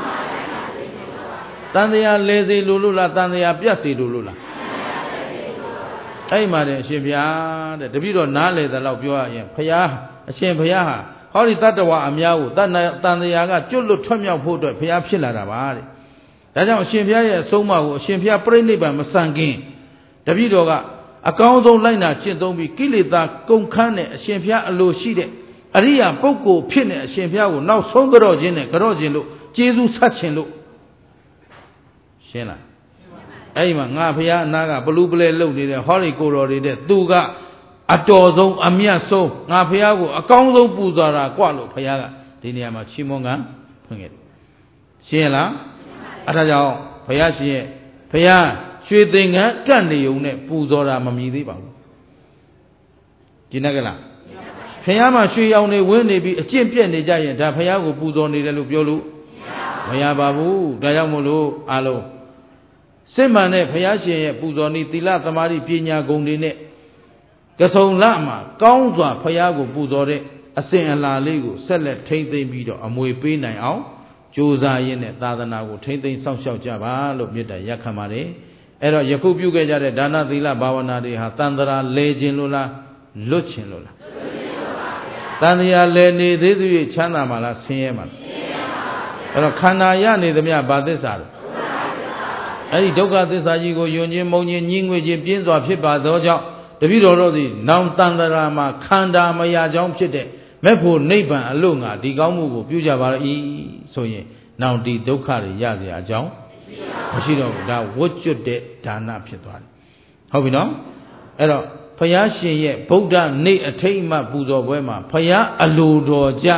Speaker 2: တန်တရားလဲစေလို့လားတန်တရားပြတ်စေလို့လားအဲ့မှာတဲ့အရှင်ဘုရားတဲ့တပည့်တော်နားလေတဲ့လောက်ပြောရရင်ဘုရားအရှင်ဘုရားဟာဟောဒီတတ္တဝအများကိုတန်တရားကကျွတ်လွတ်ထွက်မြောက်ဖို့အတွက်ဘုရားဖြစ်လာတာပါတဲ့ဒါကြောင့်အရှင်ဘုရားရဲ့အဆုံးအမကိုအရှင်ဘုရားပြိဋိဘံမဆန်ခင်တပည့်တော်ကအကောင်းဆုံးလိုက်နာကျင့်သုံးပြီးကိလေသာကုန်ခန်းတဲ့အရှင်ဘုရားအလိုရှိတဲ့အရိယာပုဂ္ဂိုလ်ဖြစ်နေအရှင်ဘုရားကိုနောက်ဆုံးကြော့ခြင်းနဲ့ကြော့ခြင်းလို့ကျေးဇူးဆက်ခြင်းလို့ရှင်းလားအဲ့ဒီမှာငါဘုရားအနာကဘလူးပလဲလှုပ်နေတဲ့ဟောဒီကိုတော်တွေတဲ့သူကအတော်ဆုံးအမြတ်ဆုံးငါဘုရားကိုအကောင်းဆုံးပူဇော်တာကြွလို့ဘုရားကဒီနေရာမှာချီးမွမ်းကဖွင့်ခဲ့တယ်ရှင်းလားအဲ့ဒါကြောင့်ဘုရားရှင်ရဲ့ဘုရားရွှေသင်္ကန်းကန့်နေုံနဲ့ပူဇော်တာမမြည်သေးပါဘူးဒီနက်ကလားဘုရားမှာရွှေရောင်တွေဝင်းနေပြီးအကျင့်ပြက်နေကြရင်ဒါဘုရားကိုပူဇော်နေတယ်လို့ပြောလို့မရပါဘူးဒါကြောင့်မို့လို့အားလုံးစစ်မှန်တဲ့ဘုရားရှင်ရဲ့ပူဇော်နည်းသီလသမာဓိပညာဂုဏ်တွေနဲ့ကဆုံလမှာကောင်းစွာဘုရားကိုပူဇော်တဲ့အစဉ်အလာလေးကိုဆက်လက်ထိမ့်သိမ့်ပြီးတော့အမွေပေးနိုင်အောင်ကြိုးစားရင်းနဲ့သာသနာကိုထိမ့်သိမ့်စောင့်ရှောက်ကြပါလို့မေတ္တာရပ်ခံပါတယ်အဲ့တော့ယခုပြုခဲ့ကြတဲ့ဒါနသီလဘာဝနာတွေဟာတန်ត្រာလဲခြင်းလို့လားလွတ်ခြင်းလို့လားတန်ត្រာလဲနေသေးသေးချမ်းသာမှာလားဆင်းရဲမှာလားအဲ့တော့ခန္ဓာရနေသမျှဘာသစ္စာလဲအဲ့ဒီဒုက္ခသစ္စာကြီးကိုယွန်းခြင်းမုံခြင်းညှင်းငွေခြင်းပြင်းစွာဖြစ်ပါသောကြောင့်တပည့်တော်တို့သည်နောင်တန်ត្រာမှာခန္ဓာမရကြောင်းဖြစ်တဲ့မဲ့ဖို့နိဗ္ဗာန်အလို့ငါဒီကောင်းမှုကိုပြုကြပါ၏ဆိုရင်နောင်ဒီဒုက္ခတွေရเสียအကြောင်းမရှိတော့ဘူးဒါဝတ်ကျွတ်တဲ့ဒါနဖြစ်သွားတယ်ဟုတ်ပြီနော်အဲ့တော့ဘုရားရှင်ရဲ့ဗုဒ္ဓနေ့အထိတ်အမှတ်ပူဇော်ပွဲမှာဘုရားအလိုတော်ကြ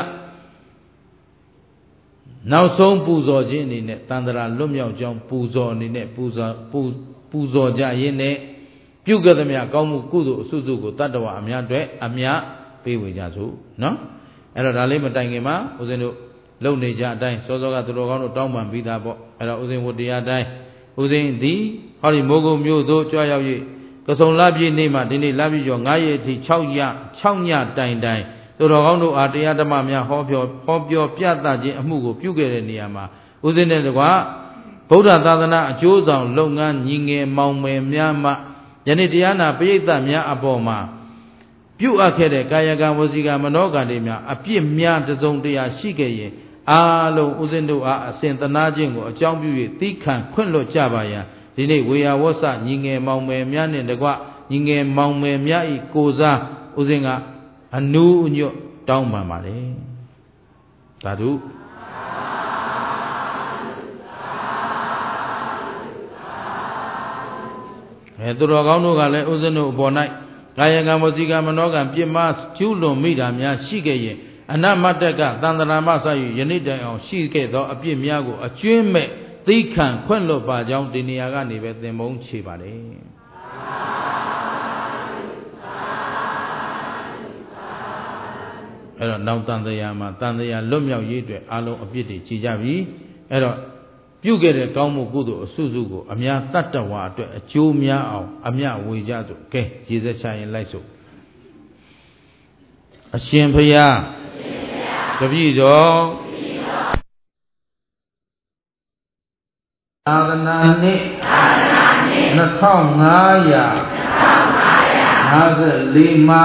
Speaker 2: နောက်ဆုံးပူဇော်ခြင်းအနေနဲ့တန်ត្រာလွတ်မြောက်ကြောင်းပူဇော်အနေနဲ့ပူဇော်ကြရင်းနဲ့ပြုခဲ့သမျှကောင်းမှုကုသိုလ်အစုစုကိုတတ္တဝါအများအတွက်အများပေးဝေကြစို့နော်အဲ့တော့ဒါလေးမတိုင်ခင်မှာဦးဇင်းတို့လုံနေကြအတိုင်းစောစောကသူတော်ကောင်းတို့တောင်းပန်ပြီးသားပေါ့အဲ့တော့ဦးဇင်းဝတ္တရားတိုင်းဦးဇင်းသည်ဟောဒီမိုးကုံမြို့သို့ကြွရောက်၍ကစုံလပြည့်နေ့မှာဒီနေ့လပြည့်ကျော်9ရက်အထိ6ညတိုင်သူတော်ကောင်းတို့အားတရားဓမ္မများဟောပြောပြသခြင်းအမှုကိုပြုခဲ့တဲ့နေရာမှာဦးဇင်းနဲ့တကွာဗုဒ္ဓသာသနာအကျိုးဆောင်လုပ်ငန်းညီငယ်မောင်မယ်များမှယနေ့တရားနာပရိသတ်များအပေါ်မှာပြုအပ်ခဲ့တဲ့ကာယကံဝစီကံမနောကံတွေများအပြစ်များတစုံတရာရှိခဲ့ရင်အားလုံးဦးဇင်းတို့အားအစဉ်သနာခြင်းကိုအကြောင်းပြု၍သီးခံခွင့်လွှတ်ကြပါရန်ဒီနေ့ဝေယဝဆညီငယ်မောင်မယ်များနဲ့တကွညီငယ်မောင်မယ်များဤကိုစားဦးဇင်းကအနူးအညွတ်တောင်းပန်ပါလေသာဓုသူတော်ကောင်းတို့ကလည်းဦးဇင်းတို့အပေါ်၌ကာယကံဝစီကံမနောကံပြစ်မှားကျူးလွန်မိတာများရှိခဲ့ရင်အနမတ္တကသန္တရာမဆ၍ယနေ့တိုင်အောင်ရှိခဲ့သောအပြစ်များကိုအကျွင်းမဲ့သီးခံခွင့်လွတ်ပါကြောင်းဒီနေရာကနေပဲသင်မုန်းချေပါလေအဲ့တော့နောက်တန်တရားမှာတန်တရားလွတ်မြောက်ရေးအတွက်အလုံးအပြစ်တွေကြည်ကြပြီအဲ့တော့ပြုခဲ့တဲ့ကောင်းမှုကုသိုလ်အစုစုကိုအများတတ္တဝါအတွက်အကျိုးများအောင်အမြဝေကြစို့ကဲရေစက်ချရင်လိုက်စို့အရှင်ဘုရားတပည့်တော်သာသနာနှစ်2554မှာ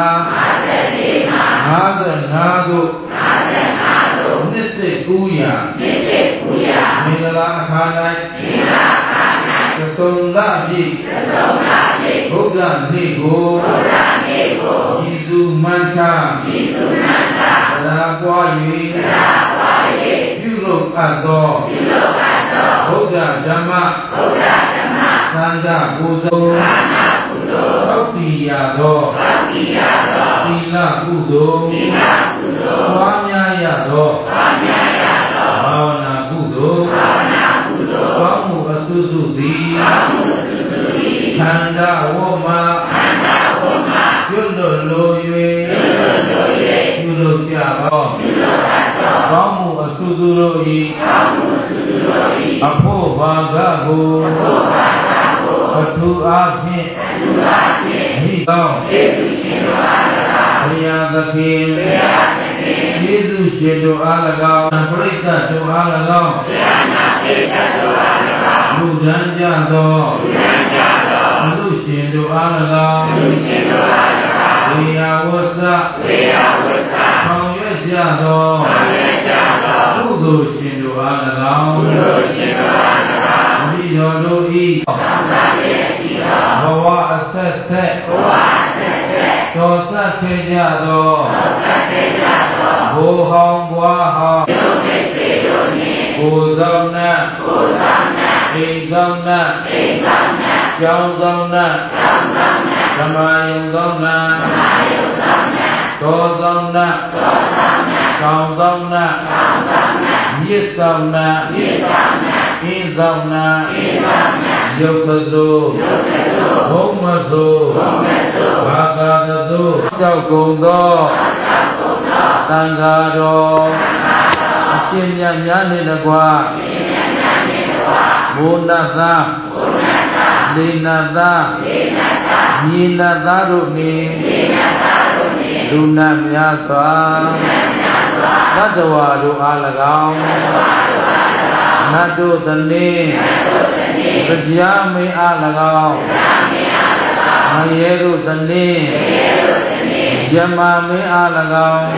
Speaker 2: 55တို့နှစ်သိ900မင်္ဂလာအခါ၌သတုံလပြည့်ဘုရားနေ့ကိုဤသူမှန်ချသာပွား၍ပြုလုပ်အပ်သောဘုရားဓမ္မသံဃာပူဇော်သောတိယသောသီလကုသိုလ်ပွားများရသောဘာဝနာကုသိုလ်ကောင်းမှုအစုစုသည်ခန္ဓာဝမကျွတ်လွတ်လို၍ပြုလုပ်ကြသောကောင်းမှုအစုစုတို့၏အဖို့ဘာကကိုအထူးအားဖြင့်ဤသောဘုရားသခင်ယေရှုရှင်တို့အား၎င်းပရိသတ်တို့အား၎င်းလူဒန်းကြသောလူရှင်တို့အား၎င်းဝေယဝဆဆောင်ရွက်ကြသောကုသိုလ်ရှင်တို့အား၎င်းဒီတော်တို့ဤဘဝအဆက်ဆက်တော်ဆက်ခဲ့ကြသောဘိုးဟောင်းဘွားဟောင်းကိုယ်ဆောင်နှင့်အိမ်ဆောင်နှင့်ကျောင်းဆောင်နှင့်ဓမ္မယုံဆောင်နှင့်တော်ဆောင်နှင့်ကောင်းဆောင်နှင့်မြစ်ဆောင်နှင့်အင်းဆောင်နှင့်ယုတ်ကစိုးဘုံမစိုးဘာသာစိုးကြောက်ကုန်သောသံဃာတော်အရှင်မြတ်များနှင့်တကွာဘုနတ်သားလေနတ်သားညီနတ်သားတို့နှင့်လူနာများစွာသတ္တဝါတို့အား၎င်း
Speaker 1: နတ်တို့တနည်းတရားမင်းအား၎င်းမရေတို့တနည်းယမမင်းအား၎င်း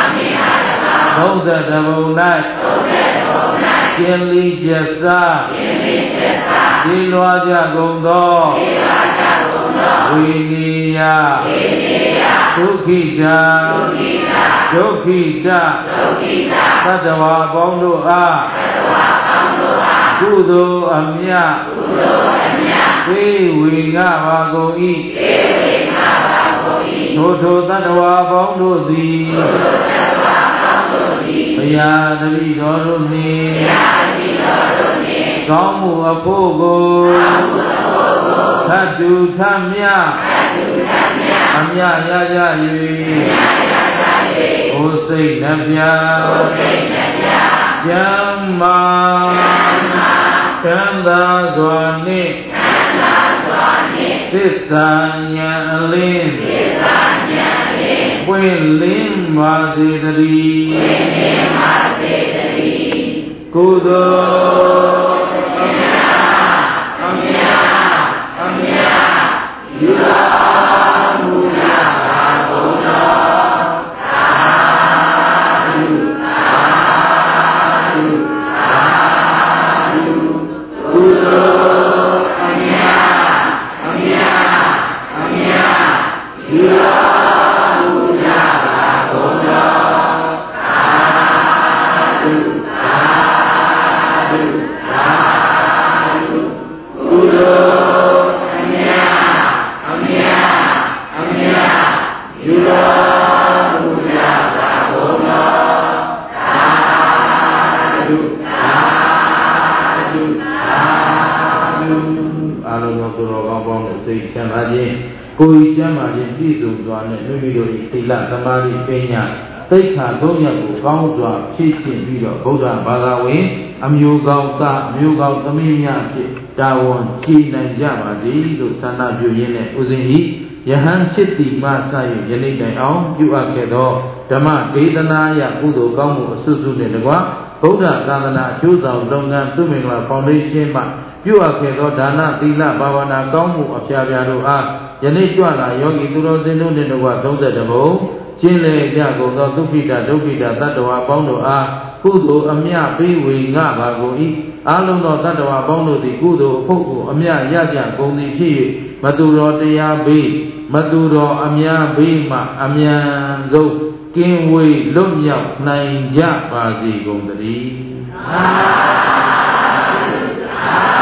Speaker 1: 30ဘုံ၌ကျင်းလီကျက်စားဒီလွားကြကုန်သောဝိနိယဒုက္ခိတာသတ္တဝါပေါင်းတို့အားကုသိုလ်အမြတ်ပေးဝေငှပါကုန်၏ထိုသတ္တဝါပေါင်းတို့သည်ဘုရားတပည့်တော်တို့နှင့်ကောင်းမှုအဖို့ကိုသတ္တုထမြအမြရကြ၍ဘုစိတ်နှပြကျမ်းမာချမ်းသာစွာနှင့်သစ္စာဉာဏ်အလင်းပွင့်လင်းပါစေတည်းကုသိုလ်အမြတ်ယူတော်မူကြပါကုန်တော်သာဓုသာဓုသာဓုကုသိုလ်အမြတ်ယူတော်မူကြပါကုန်တော်သာဓုသာဓုသာဓုကုသိုလ်ယူတော်မူကြပါကုန်တော်သာဓုသာဓုသာဓုအာလုံးသောသူတော်ကောင်းပေါင်းတို့စိတ်ချမ်းသာခြင်းကိုယ်ကျမ်းမာခြင်းပြည့်စုံစွာနဲ့မိမိတို့၏သီလသမာဓိပညာသိက္ခာသုံးရပ်ကိုကောင်းစွာဖြည့်ရှင်းပြီးတော့ဗုဒ္ဓဘာသာဝင်အမျိုးကောင်းသားအမျိုးကောင်းသမီးများဖြင့်တာဝန်ကျေနိုင်ကြပါစေလို့ဆန္ဒပြုရင်းနဲ့ဥစဉ်ဤယဟန်ဖြစ်တိမဆ၍ယနေ့တိုင်အောင်ပြုအပ်ခဲ့သောဓမ္မဒေသနာယကုသိုလ်ကောင်းမှုအစွတ်စွတ်နှင့်တကွဗုဒ္ဓသာသနာအကျိုးဆောင်လုပ်ငန်းသူမင်္ဂလာဖောင်ဒေးရှင်းမှပြုအပ်ခဲ့သောဒါနသီလဘာဝနာကောင်းမှုအဖျားဖျားတို့အားယနေ့ကြွလာယောဂီသူတော်စင်တို့နှင့်တကွ32ဘုံကျင်းလေကြကုန်သောသုခိတဒုက္ခိတသတ္တဝါပေါင်းတို့အားကုသိုလ်အမြတ်ပေးဝေငှပါကုန်၏အလုံးသောသတ္တဝါပေါင်းတို့သည်ကုသိုလ်အဖို့ကိုအမြတ်ရကြကုန်သည်ဖြစ်၍မသူတော်တရားဘေးမသူတော်အများဘေးမှအမြန်ဆုံးကင်းဝေးလွတ်မြောက်နိုင်ကြပါစေကုန်သတည်း